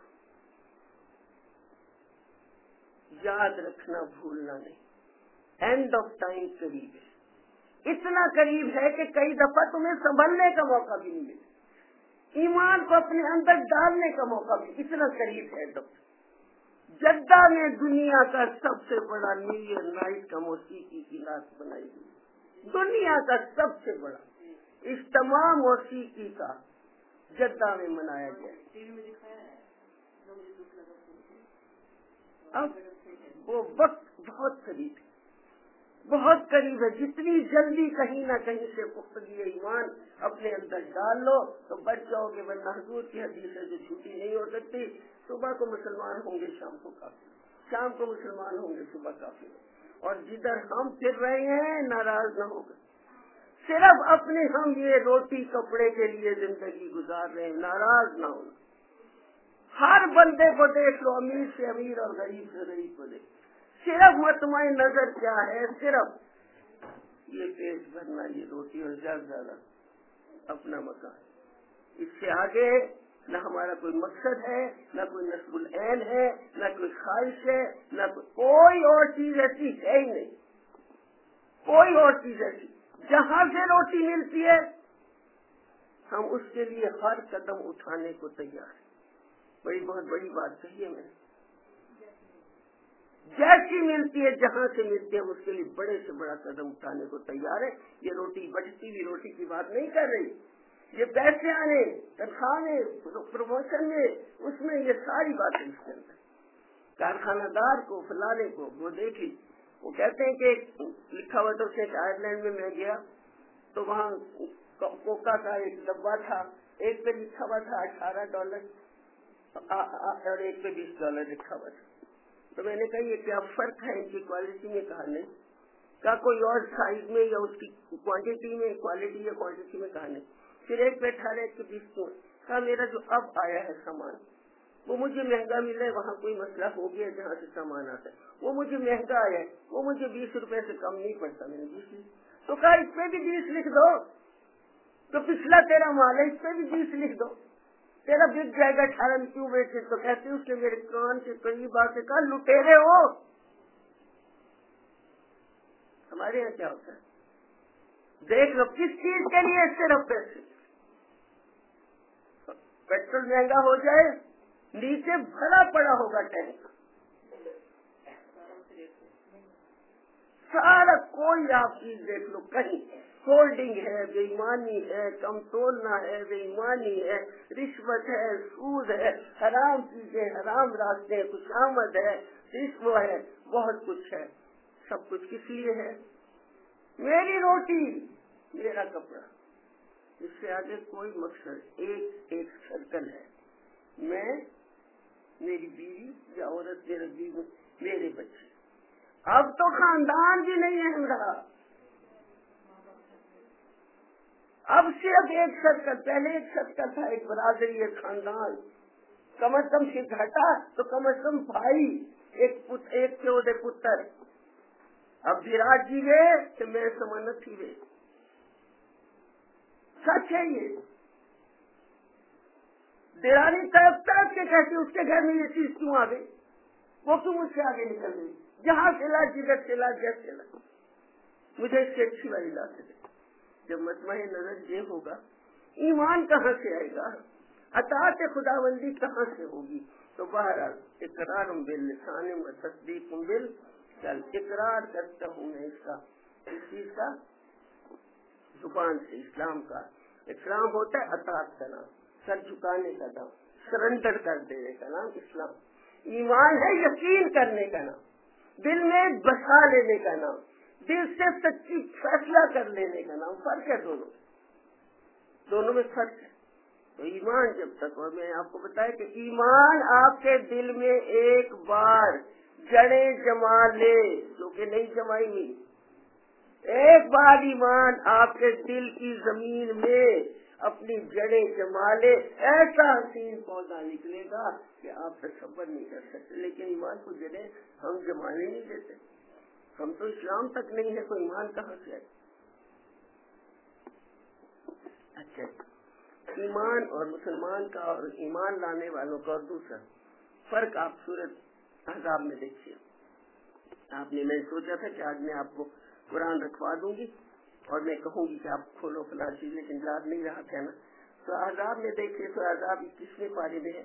یاد رکھنا بھولنا نہیں، اینڈ آف ٹائم قریب ہے. اتنا قریب ہے کہ کئی دفعہ تمہیں سنبھلنے کا موقع بھی نہیں ملے، ایمان کو اپنے اندر ڈالنے کا موقع بھی. اتنا قریب ہے. جدہ میں دنیا کا سب سے بڑا ملین نائٹ کا موسیقی کی رات بنائی گئی، دنیا کا سب سے بڑا اجتماع موسیقی کا جدہ میں منایا گیا. اب وہ وقت بہت قریب ہے، بہت قریب ہے. جتنی جلدی کہیں نہ کہیں سے پختگی ایمان اپنے اندر ڈال لو تو بچ جاؤ گے، ورنہ حضور کی حدیث ہے جو جھوٹی نہیں ہو سکتی. صبح کو مسلمان ہوں گے شام کو کافی، شام کو مسلمان ہوں گے صبح کافی. اور جدھر ہم پھر رہے ہیں ناراض نہ ہو گئے، صرف اپنے ہم یہ روٹی کپڑے کے لیے زندگی گزار رہے ہیں، ناراض نہ ہونا. ہر بندے کو دیکھ لو، امیر سے امیر اور غریب سے غریب کو دیکھ، صرف مطمئن نظر کیا ہے، صرف یہ پیٹ بھرنا، یہ روٹی اور زیادہ زیادہ اپنا مکان. اس سے آگے نہ ہمارا کوئی مقصد ہے، نہ کوئی نصب العین ہے، نہ کوئی خواہش ہے، نہ کوئی اور چیز ایسی ہے ہی نہیں. کوئی اور چیز ایسی جہاں سے روٹی ملتی ہے ہم اس کے لیے ہر قدم اٹھانے کو تیار ہیں. بڑی بہت بڑی بات کہی ہے میں نے. جیسی ملتی ہے جہاں سے ملتی ہے ہم اس کے لیے بڑے سے بڑا قدم اٹھانے کو تیار ہے. یہ روٹی بچتی ہوئی روٹی کی بات نہیں کر رہی، یہ پیسے آنے، تنخواہ میں، پروموشن میں، اس میں یہ ساری باتیں اس کے اندر. کارخانہ دار کو فلانے کو وہ دیکھی، وہ کہتے ہیں کہ لکھا ہوا تو آئرلینڈ میں میں گیا تو وہاں کوکا کا ایک ڈبہ تھا، ایک پہ لکھا ہوا تھا اٹھارہ ڈالر اور ایک پہ بیس ڈالر لکھا ہوا تھا. تو میں نے کہا یہ کیا فرق ہے ان کی کوالٹی میں؟ کہا نہیں. کہا کوئی اور سائز میں یا اس کی کوانٹٹی میں، کوالٹی یا کوانٹٹی میں؟ کہا نہیں. پھر ایک پہ اٹھارہ ایک پہ بیس کیوں؟ کہا میرا جو اب آیا ہے سامان وہ مجھے مہنگا مل رہا ہے، وہاں کوئی مسئلہ ہو گیا جہاں سے سامان آتا ہے، وہ مجھے مہنگا آیا ہے، وہ مجھے بیس روپے سے کم نہیں پڑتا. میں نے بیس تو کہا اس پہ بھی بیس لکھ دو، تو پچھلا تیرا مال ہے اس پہ بھی بیس لکھ دو، تیرا بک جائے گا اٹھارہ میں کیوں بیچے؟ تو کہتے اس نے میرے کان کے قریب آ کے کہا لٹیرے ہو. ہمارے یہاں کیا ہوتا ہے دیکھ لو کس چیز کے لیے صرف پیسے. پیٹرول مہنگا ہو جائے نیچے بھرا پڑا ہوگا ٹینک، سارا کوئی آپ چیز دیکھ لو کہیں ہولڈنگ ہے، بے ایمانی ہے، کم تولنا ہے، بے ایمانی ہے، رشوت ہے، سود ہے، حرام چیزیں، حرام راستے، کچھ آمد ہے، رشوت ہے، بہت کچھ ہے. سب کچھ کس لیے ہے؟ میری روٹی، میرا کپڑا. اس سے آگے کوئی مقصد، ایک ایک سرکل ہے، میں، میری بیوی یا عورت، میرا بیوی، میرے بچے. اب تو خاندان بھی نہیں اہم رہا، اب صرف ایک سرکل. پہلے ایک سرکل تھا، ایک برادری، ایک خاندان، کم از کم سے گھٹا تو کم از کم بھائی، ایک پت, ایک چودہ پتر. اب وراٹ جی گئے تو میں سمانت ہی گئے. سچ ہے یہ. دیرانی طرف طرف کے کہتے اس کے گھر میں یہ چیز کیوں آ گئی، وہ کیوں مجھ سے آگے نکل گئی، جہاں سے لا جدھر سے لا جیسے سے لا، مجھے اس سے اچھی والی لا سکے. جب مجمع نظر یہ ہوگا ایمان کہاں سے آئے گا، اطاعت خداوندی کہاں سے ہوگی؟ تو بہرحال اقرار باللسان و تصدیق بالقلب. اقرار کرتا ہوں میں اس کا، اس چیز کا زبان سے. اسلام کا اسلام ہوتا ہے اطاعت کا نام، سر جھکانے کا نام، سرنڈر کر دینے کا نام اسلام. ایمان ہے یقین کرنے کا نام، دل میں بسا لینے کا نام، دل سے سچی فیصلہ کر لینے کا نام. فرق ہے دونوں دونوں میں فرق ہے. تو ایمان جب تک، اور میں آپ کو بتایا کہ ایمان آپ کے دل میں ایک بار جڑیں جما لے، جو کہ نہیں جمائی ہوئی، ایک بار ایمان آپ کے دل کی زمین میں اپنی جڑیں جما لے، ایسا حسین پودا نکلے گا کہ آپ تصور نہیں کر سکتے. لیکن ایمان کو جڑیں ہم جمانے نہیں دیتے. ہم تو اسلام تک نہیں ہے تو ایمان کہاں سے آئے؟ اچھا، ایمان اور مسلمان کا اور ایمان لانے والوں کا اور دوسرا فرق آپ سورۃ احزاب میں دیکھیے. آپ نے، میں سوچا تھا کہ آج میں آپ کو قرآن رکھوا دوں گی اور میں کہوں گی کہ آپ کھولو فلاں چیز، لیکن یاد نہیں رہا کہنا. تو احزاب میں دیکھیے، تو احزاب کتنے پارے میں ہے؟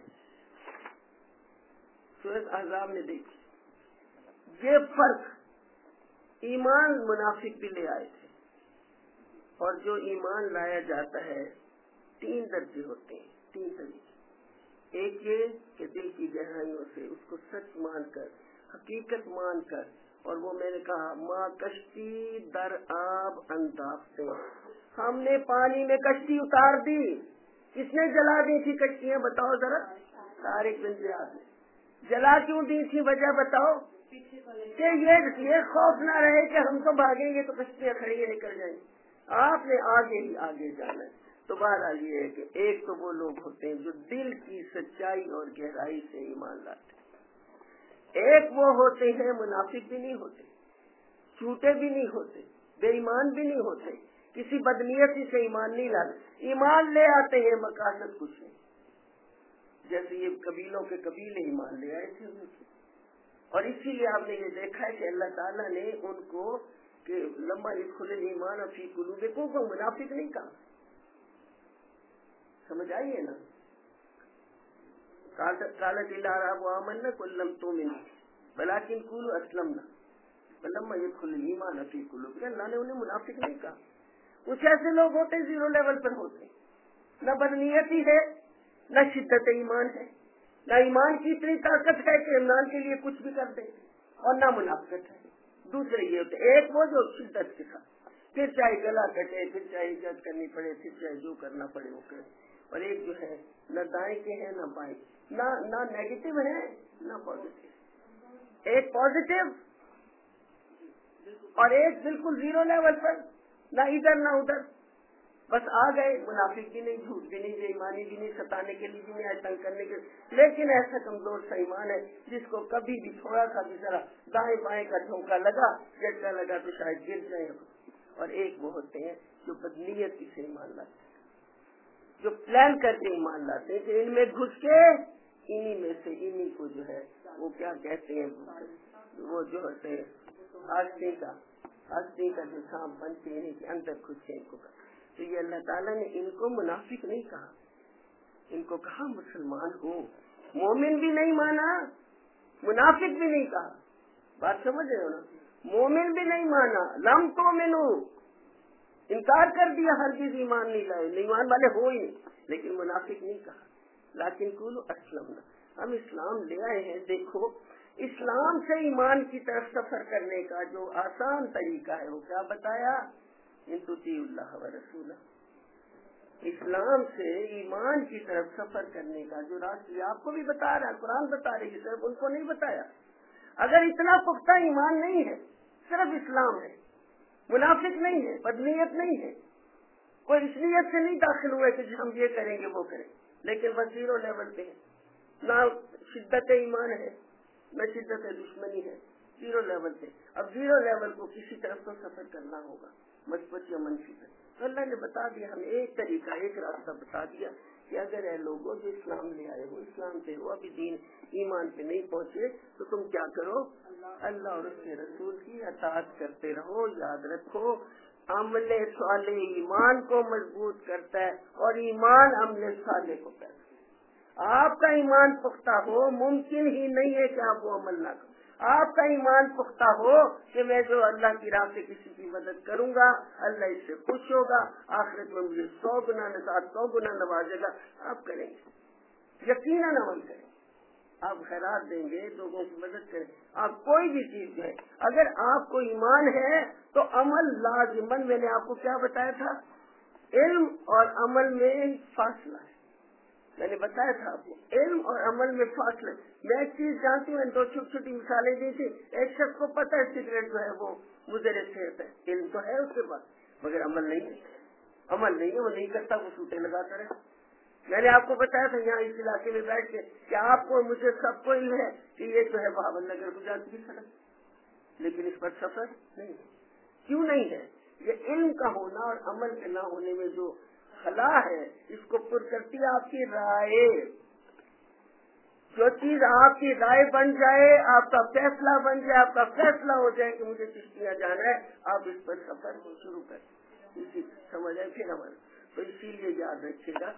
سورۃ احزاب میں دیکھیے یہ فرق. ایمان منافق بھی لے آئے تھے، اور جو ایمان لایا جاتا ہے تین درجے ہوتے ہیں، تین طریقے. ایک یہ کہ دل کی گہرائیوں سے اس کو سچ مان کر، حقیقت مان کر، اور وہ میں نے کہا ماں کشتی در آب انداختے، ہم نے پانی میں کشتی اتار دی. کس نے جلا دی تھی کشتیاں؟ بتاؤ ذرا. طارق بن زیاد نے. جلا کیوں دی تھی؟ وجہ بتاؤ. کہ یہ یہ خوف نہ رہے کہ ہم تو بھاگیں گے تو کشتیاں کھڑی نکل جائیں گی. آپ نے آگے ہی آگے جانا ہے. تو بہرحال یہ ہے کہ ایک تو وہ لوگ ہوتے ہیں جو دل کی سچائی اور گہرائی سے ایمان لاتے ہیں، ایک وہ ہوتے ہیں منافق بھی نہیں ہوتے، جھوٹے بھی نہیں ہوتے، بے ایمان بھی نہیں ہوتے، کسی بدنیتی سے ایمان نہیں لاتے، ایمان لے آتے ہیں مقاصد کچھ نہیں. جیسے یہ قبیلوں کے قبیلے ایمان لے آئے تھے، اور اسی لیے آپ نے یہ دیکھا ہے کہ اللہ تعالیٰ نے ان کو کہ لما يدخل الایمان فی قلوبکم کو منافق نہیں کہا. سمجھ آئیے نا؟ قالت الاعراب آمنا قل لم تؤمنوا ولکن قولوا اسلمنا ولما يدخل الایمان فی قلوبکم. اللہ نے انہیں منافق نہیں کہا. کچھ ایسے لوگ ہوتے زیرو لیول پر ہوتے न बदनीयती है, न शिद्दत ईमान है, न ईमान की इतनी ताकत है कि इमरान के लिए कुछ भी कर दे, और न मुनाफिकत है। दूसरे ये होते, एक वो जो शिद्दत के साथ, फिर चाहे गला कटे, फिर चाहे इज्जत करनी पड़े, फिर चाहे जो करना पड़े वो करे, और एक जो है न दाएं के है न बाएं, न न नेगेटिव है न पॉजिटिव, एक पॉजिटिव और एक बिल्कुल जीरो लेवल पर, न इधर न उधर, बस आ गए। मुनाफिक भी नहीं, झूठ भी नहीं, बेईमानी भी नहीं, सताने के लिए भी नहीं, तंग करने के, लेकिन ऐसा कमजोर सा ईमान है जिसको कभी भी थोड़ा सा भी जरा दाएं बाएं का झोंका लगा, झटका लगा तो शायद गिर जाए। और एक वो होते हैं जो बदनीयती से ईमान लाते हैं, जो प्लान करके ईमान लाते हैं कि इनमें घुस के इन्हीं में से इन्हीं को जो है वो क्या कहते हैं, वो जो होते हैं आस्ती का आस्ती का जो सांप बनते हैं इन्हीं के अंदर घुस के इनको कर। तो ये अल्लाह ताला ने इनको मुनाफिक नहीं कहा, इनको कहा मुसलमान हो। मोमिन भी नहीं माना, मुनाफिक भी नहीं कहा। बात समझ रहे हो ना? मोमिन भी नहीं माना, लम तो मिनू, इनकार कर दिया, हरगिज़ ईमान नहीं लाए, ईमान वाले हो ही नहीं, लेकिन मुनाफिक नहीं कहा। लाकिन कुल अस्लम, हम इस्लाम ले आए हैं। देखो, इस्लाम से ईमान की तरफ सफर करने का जो आसान तरीका है वो क्या बताया, इंतुतीउल्लाह व रसूला। इस्लाम से ईमान की तरफ सफर करने का जो रास्ता आपको भी बता रहा है, कुरान बता रही है, सिर्फ उनको नहीं बताया। अगर इतना पुख्ता ईमान नहीं है, सिर्फ इस्लाम है, मुनाफिक नहीं है, बदनीयत नहीं है, कोई इस नीयत से नहीं दाखिल हुए कि हम ये करेंगे वो करें, लेकिन बस जीरो लेवल पे है, ना शिद्दत ईमान है न शिद्दत दुश्मनी है, जीरो लेवल पे। अब जीरो लेवल को किसी तरफ तो सफर करना होगा, मजबूत या मनफी है। तो अल्लाह ने बता दिया, हमें एक तरीका, एक रास्ता बता दिया कि अगर है लोगों जो इस्लाम ले आए हो, इस्लाम से हो, अभी दीन ईमान पे नहीं पहुँचे, तो तुम क्या करो, अल्लाह और उसके रसूल की अताअत करते रहो। याद रखो, अमले साले ईमान को मजबूत करता है और ईमान अमले साले को करता है। आपका ईमान पुख्ता हो, मुमकिन ही नहीं है कि आप वो अमल ना करो। आपका ईमान पुख्ता हो कि मैं जो अल्लाह की राह से किसी की मदद करूंगा, अल्लाह इससे खुश होगा, आखिरत में मुझे सौ गुना नसात सौ गुना नवाजेगा, आप करेंगे, यकीनन अमल करें। आप खैरात देंगे, लोगों की मदद करें, आप कोई भी चीज है। अगर आपको ईमान है तो अमल लाजिमन, मैंने आपको क्या बताया था, इल्म और अमल में फासला है, मैंने बताया था आपको, इल्म और अमल में फासला। मैं एक चीज जानती हूँ, दो छोटी छोटी मिसालें दी थी। एक शख्स को पता है सिगरेट जो है वो मुजर सेहत है, इल्म तो है उसके पास, मगर अमल नहीं है, अमल नहीं है, वो नहीं करता, वो सूटे लगाता रहे। मैंने आपको बताया था यहाँ इस इलाके में बैठ के कि आपको मुझे सबको इल्म है कि ये जो है भावन नगर गुजरात की सड़क, लेकिन इस पर सफर नहीं। क्यों नहीं है? ये इल्म का होना और अमल के न होने में जो खला है, इसको पुर करती है आपकी राय। जो चीज आपकी राय बन जाए, आपका फैसला बन जाए, आपका फैसला हो जाए कि मुझे चिश्तिया जाना है, आप इस पर सफर शुरू करें, इसी समझ आए फिर अमल। तो इसीलिए याद रखिएगा,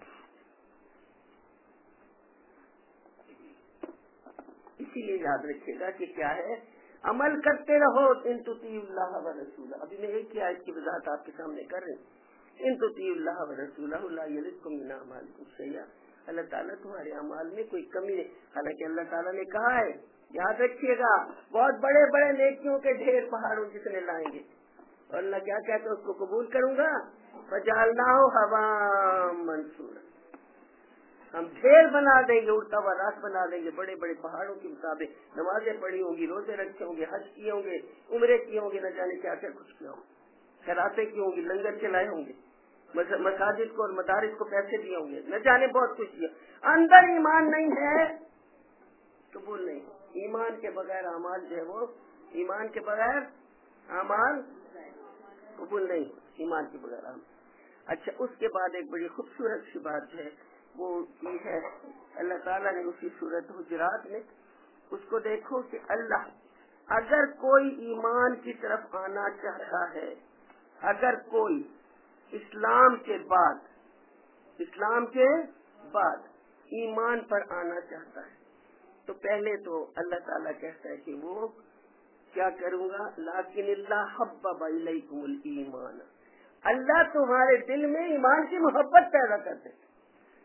इसीलिए याद रखिएगा कि क्या है, अमल करते रहो। इन तुतीउल्लाह व रसूला, अभी मैं एक ही आयत की वजाहत आपके सामने कर रही हूँ। इन तुतीउल्लाह व रसूला ला यलिदकुम मिन अमालिकुम शैया, अल्लाह ताला तुम्हारे अमाल में कोई कमी नहीं। हालांकि अल्लाह ताला ने कहा है, याद रखिएगा, बहुत बड़े बड़े नेकियों के ढेर पहाड़ों जितने लाएंगे, और अल्लाह क्या कहते हैं, उसको कबूल करूंगा, फजालनाहु हवाम मंसूरा, हम ढेर बना देंगे, उड़ता हुआ रात बना देंगे, बड़े बड़े पहाड़ों के मुताबिक। नमाजें पढ़ी होंगी, रोजे रखे होंगे, हज किए होंगे, उम्रे किए होंगे, न जाने क्या क्या कुछ किया होगा, खैरातें की होंगी, लंगर चलाए होंगे, मसाजिद को और मदारिस को पैसे दिए होंगे, न जाने बहुत कुछ किया। अंदर ईमान नहीं है, कबूल नहीं। ईमान के बगैर अमाल जो है वो, ईमान के बगैर अमाल कबूल नहीं, ईमान के बगैर अमाल। अच्छा, उसके बाद एक बड़ी खूबसूरत सी बात है वो की है अल्लाह ताला ने उसी सूरत हुजरात में, उसको देखो कि अल्लाह अगर कोई ईमान की तरफ आना चाहता है, अगर कोई इस्लाम के बाद इस्लाम के बाद ईमान पर आना चाहता है, तो पहले तो अल्लाह ताला कहता है कि वो क्या करूंगा, लाकिनिल्लाह हब्बबा इलैकुमुल ईमान, अल्लाह तुम्हारे दिल में ईमान की मोहब्बत पैदा कर दे।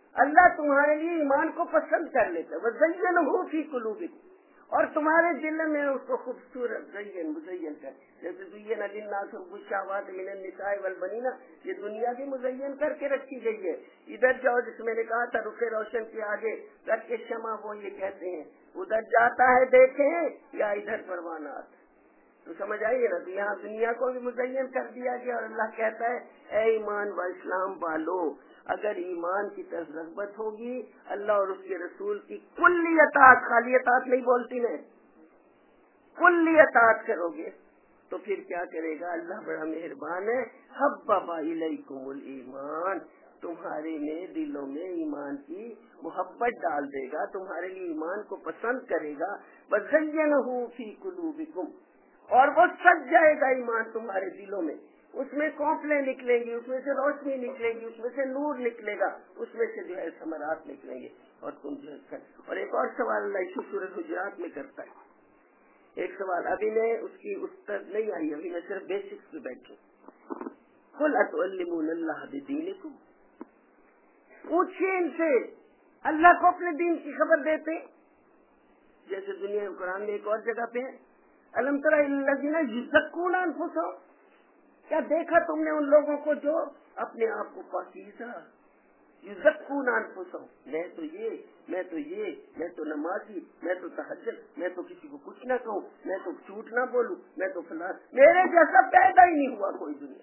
اللہ تمہارے لیے ایمان کو پسند کر لیتا ہے، وَزَيَّنَهُ فِي قُلُوبِكُمْ، اور تمہارے دل میں اس کو خوبصورت زین مزین کر، جیسے زین للناس حب الشہوات من النساء والبنین، یہ دنیا بھی مزین کر کے رکھی گئی ہے۔ ادھر جاؤ، جس میں نے کہا تھا رخ روشن کے آگے کر کے شمع، وہ یہ کہتے ہیں ادھر جاتا ہے دیکھیں یا ادھر پروانات، تو سمجھ آئیے نا۔ تو یہاں دنیا کو بھی مزین کر دیا گیا، اور اللہ کہتا ہے اے ایمان و اسلام والو، اگر ایمان کی طرف رغبت ہوگی، اللہ اور اس کے رسول کی کلی اطاعت، خالی اطاعت نہیں بولتی میں، کلی اطاعت کرو گے تو پھر کیا کرے گا؟ اللہ بڑا مہربان ہے، حبب الیکم الایمان، تمہارے میں دلوں میں ایمان کی محبت ڈال دے گا، تمہارے لیے ایمان کو پسند کرے گا، وزینہ فی قلوبکم، اور وہ سج جائے گا ایمان تمہارے دلوں میں، اس میں کوفلیں نکلیں گی، اس میں سے روشنی نکلے گی، اس میں سے نور نکلے گا، اس میں سے جو ہے ثمرات نکلیں گے، اور تم جو ہے۔ اور ایک اور سوال اللہ اسی سورۃ حجرات میں کرتا ہے، ایک سوال، ابھی میں اس کی استر نہیں آئی، ابھی میں صرف بیسکس پہ بیٹھوں۔ قل اتعلمون اللہ بدینکم، پوچھیے ان سے اللہ کو اپنے دین کی خبر دیتے، جیسے دنیا قرآن میں ایک اور جگہ پہ ہے، الم تر الی الذین یزکون انفسہم، کیا دیکھا تم نے ان لوگوں کو جو اپنے آپ کو پاکیزہ، یزکون انفسہم، میں تو یہ میں تو یہ میں تو نمازی، میں تو تہجد، میں تو کسی کو کچھ نہ کہوں، میں تو جھوٹ نہ بولوں، میں تو فلاں، میرے جیسا پیدا ہی نہیں ہوا کوئی دنیا۔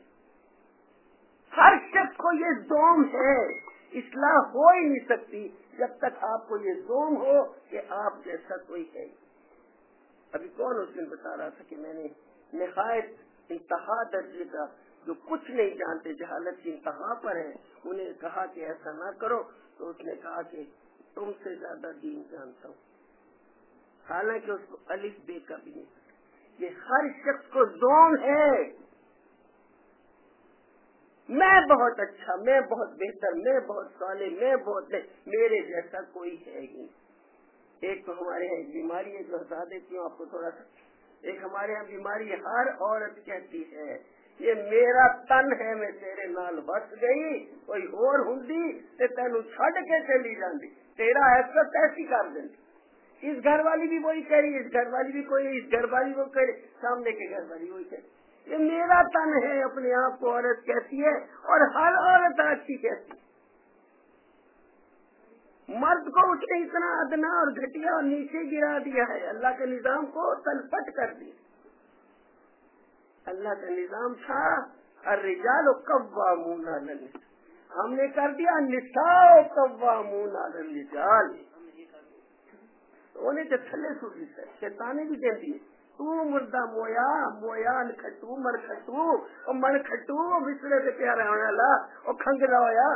ہر شخص کو یہ زوم ہے، اصلاح ہو ہی نہیں سکتی جب تک آپ کو یہ زوم ہو کہ آپ جیسا کوئی ہے۔ ابھی کون اس دن بتا رہا تھا کہ میں نے نہایت انتہا درجے کا، جو کچھ نہیں جانتے، جہالت کی انتہا پر ہے، انہیں کہا کہ ایسا نہ کرو، تو اس نے کہا کہ تم سے زیادہ دین جانتا ہوں، حالانکہ اس کو الف بے کا بھی نہیں پتا۔ یہ ہر شخص کو زوم ہے، میں بہت اچھا، میں بہت بہتر، میں بہت صالح، میں بہت نہیں، میرے جیسا کوئی ہے ہی نہیں۔ ایک تو ہمارے یہاں ایک بیماری ہے جو بتا دیتی ہوں آپ کو تھوڑا سا، ایک ہمارے یہاں بیماری ہر عورت کہتی ہے یہ میرا تن ہے، میں تیرے نال بس گئی، کوئی اور ہندی تے تینوں چھڈ کے چلی جاندی، تیرا ایسا ایسی کر دینی۔ اس گھر والی بھی وہی کہہ رہی، اس گھر والی بھی کوئی، اس گھر والی وہ کہہ رہی، سامنے کے گھر والی وہی کہہ رہی، یہ میرا تن ہے، اپنے آپ کو عورت کہتی ہے، اور ہر عورت اچھی کہتی ہے۔ مرد کو اس نے اتنا ادنا اور گھٹیا اور نیچے گرا دیا ہے، اللہ کے نظام کو تلپٹ کر دیا۔ اللہ کا نظام تھا الرجال قوامون علی النساء، ہم نے کر دیا النساء قوامون علی الرجال، انہیں تو تھلے سو دیتا ہے، شیطانے بھی دے دیے، تو مردہ مویا مویا کھٹو مر کھٹو اور من کھٹو بسرے سے پیارا ہونے والا اور کھنگلا ہویا،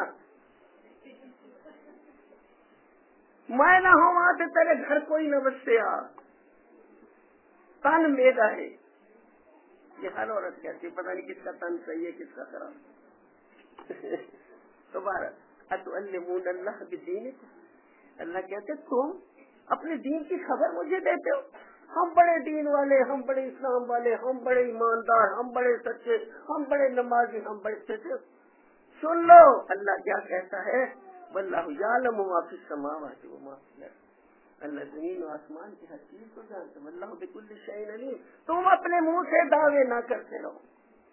میں نہ ہوں وہاں سے تیرے گھر کوئی نہ بسیا، تن میرا ہے۔ یہ ہر عورت کہتی ہے، پتہ نہیں کس کا تن صحیح ہے کس کا خراب۔ دوبارہ اتعلمون اللہ بدینکم، اللہ کہتے تم اپنے دین کی خبر مجھے دیتے ہو، ہم بڑے دین والے، ہم بڑے اسلام والے، ہم بڑے ایماندار، ہم بڑے سچے، ہم بڑے نمازی، ہم بڑے سچے۔ سن لو اللہ کیا کہتا ہے، واللہ یعلم ما فی السماوات و ما فی الارض، اللہ زمین و آسمان کی ہر چیز کو جانتا ہے، واللہ بکل شیء علیم۔ تم اپنے منہ سے دعوے نہ کرتے رہو،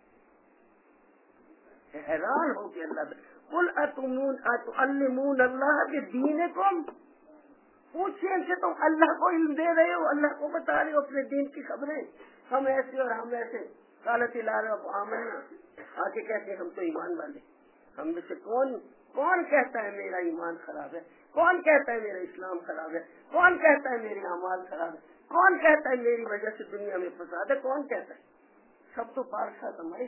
حیران ہو کہ اللہ قل اتعلمون اللہ بدینکم، پوچھئے ان سے تم اللہ کو علم دے رہے ہو، اللہ کو بتا رہے ہو اپنے دین کی خبریں، ہم ایسے اور ہم ایسے، قالت العرب آمنا، آگے کہتے ہیں ہم تو ایمان والے، ہم میں سے کون کون کہتا ہے میرا ایمان خراب ہے، کون کہتا ہے میرا اسلام خراب ہے، کون کہتا ہے میرے اعمال خراب ہے، کون کہتا ہے میری وجہ سے دنیا میں فساد ہے، کون کہتا ہے؟ سب تو بادشاہ ہمارے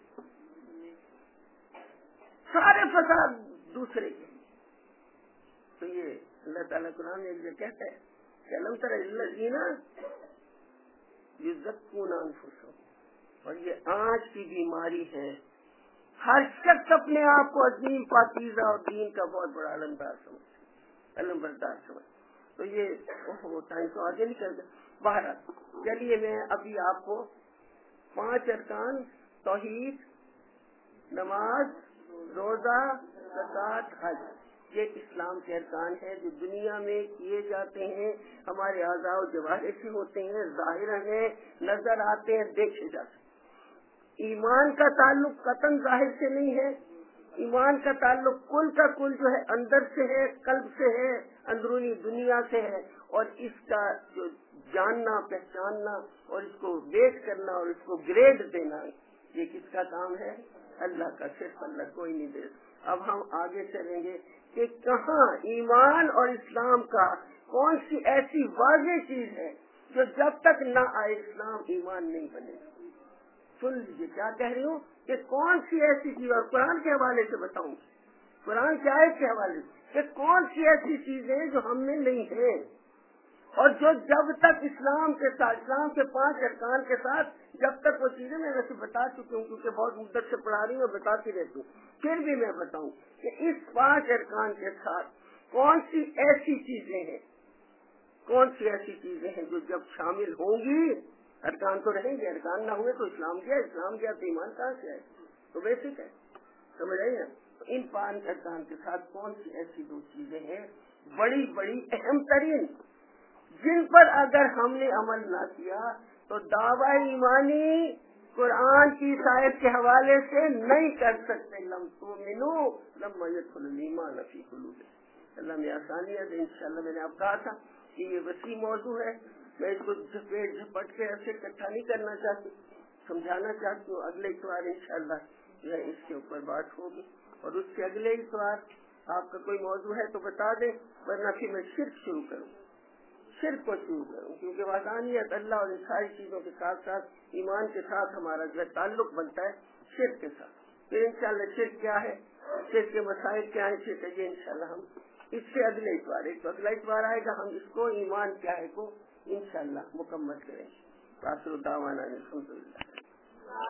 سارے فساد دوسرے کے۔ تو یہ اللہ تعالیٰ قرآن میں جو کہتا ہے کہ الم تر الی الذین یزکون انفسہم، اور یہ آج کی بیماری ہے، ہر شخص اپنے آپ کو عظیم پاکیزہ اور دین کا بہت بڑا علمدار سمجھ علمبردار سمجھ تو یہ وہ ٹائم تو آگے نہیں چل گیا۔ بہرحال چلیے میں ابھی آپ کو پانچ ارکان توحید، نماز، روزہ، زکوٰۃ، حج، یہ اسلام کے ارکان ہیں جو دنیا میں کیے جاتے ہیں، ہمارے اعضاء و جوارح سے ہوتے ہیں، ظاہر ہیں، نظر آتے ہیں، دیکھے جاتے ہیں۔ ایمان کا تعلق قطعاً ظاہر سے نہیں ہے، ایمان کا تعلق کل کا کل جو ہے اندر سے ہے، قلب سے ہے، اندرونی دنیا سے ہے، اور اس کا جو جاننا، پہچاننا اور اس کو ویٹ کرنا اور اس کو گریڈ دینا، یہ کس کا کام ہے؟ اللہ کا، صرف اللہ، کوئی نہیں دے۔ اب ہم آگے چلیں گے کہ کہاں ایمان اور اسلام کا کون سی ایسی واضح چیز ہے جو جب تک نہ آئے اسلام ایمان نہیں بنے گا۔ سن لیجیے کیا کہہ رہی ہوں کہ کون سی ایسی چیز، اور قرآن کے حوالے سے بتاؤں، قرآن کی آیت کے حوالے سے کہ کون سی ایسی چیزیں جو ہم میں نہیں ہے، اور جو جب تک اسلام کے ساتھ، اسلام کے پانچ ارکان کے ساتھ جب تک وہ چیزیں میں ویسے بتا چکی ہوں کیونکہ بہت مدت سے پڑھا رہی ہوں اور بتاتی رہتی ہوں، پھر بھی میں بتاؤں کہ اس پانچ ارکان کے ساتھ کون سی ایسی چیزیں ہیں، کون سی ایسی چیزیں ہیں جو جب شامل ہوں گی، ارکان تو رہیں گے، ارکان نہ ہوئے تو اسلام کیا، اسلام کیا تو ایمان کہاں سے ہے، تو بیسک ہے، سمجھ آئی نا؟ ان پانچ ارکان کے ساتھ کون سی ایسی دو چیزیں ہیں بڑی بڑی اہم ترین، جن پر اگر ہم نے عمل نہ کیا تو دعوی ایمانی قرآن کی آیت کے حوالے سے نہیں کر سکتے۔ لم تؤمنو لما يدخل الایمان فی قلوبکم۔ اللہ میں آسانی ہے، انشاءاللہ میں نے آپ کہا تھا کہ یہ وسیع موضوع ہے، میں اس کو جھپیٹ جھپٹ کے ایسے اکٹھا نہیں کرنا چاہتی، سمجھانا چاہتی ہوں۔ اگلے اتوار انشاءاللہ جو ہے اس کے اوپر بات ہوگی، اور اس کے اگلے اتوار آپ کا کوئی موضوع ہے تو بتا دیں، ورنہ پھر میں شرک شروع کروں، شرک کو شروع کروں، کیونکہ وحدانیت اللہ اور ان ساری چیزوں کے ساتھ ساتھ ایمان کے ساتھ ہمارا جو ہے تعلق بنتا ہے شرک کے ساتھ۔ پھر انشاءاللہ شرک کیا ہے، شرک کے مسائل کیا ہیں، شرک ہے، انشاءاللہ ہم اس سے اگلے اتوار، ایک تو اگلا اتوار آئے گا، ہم اس کو ایمان کیا ہے کو انشاءاللہ مکمل کریں گے۔ آخر دعوانا الحمدللہ۔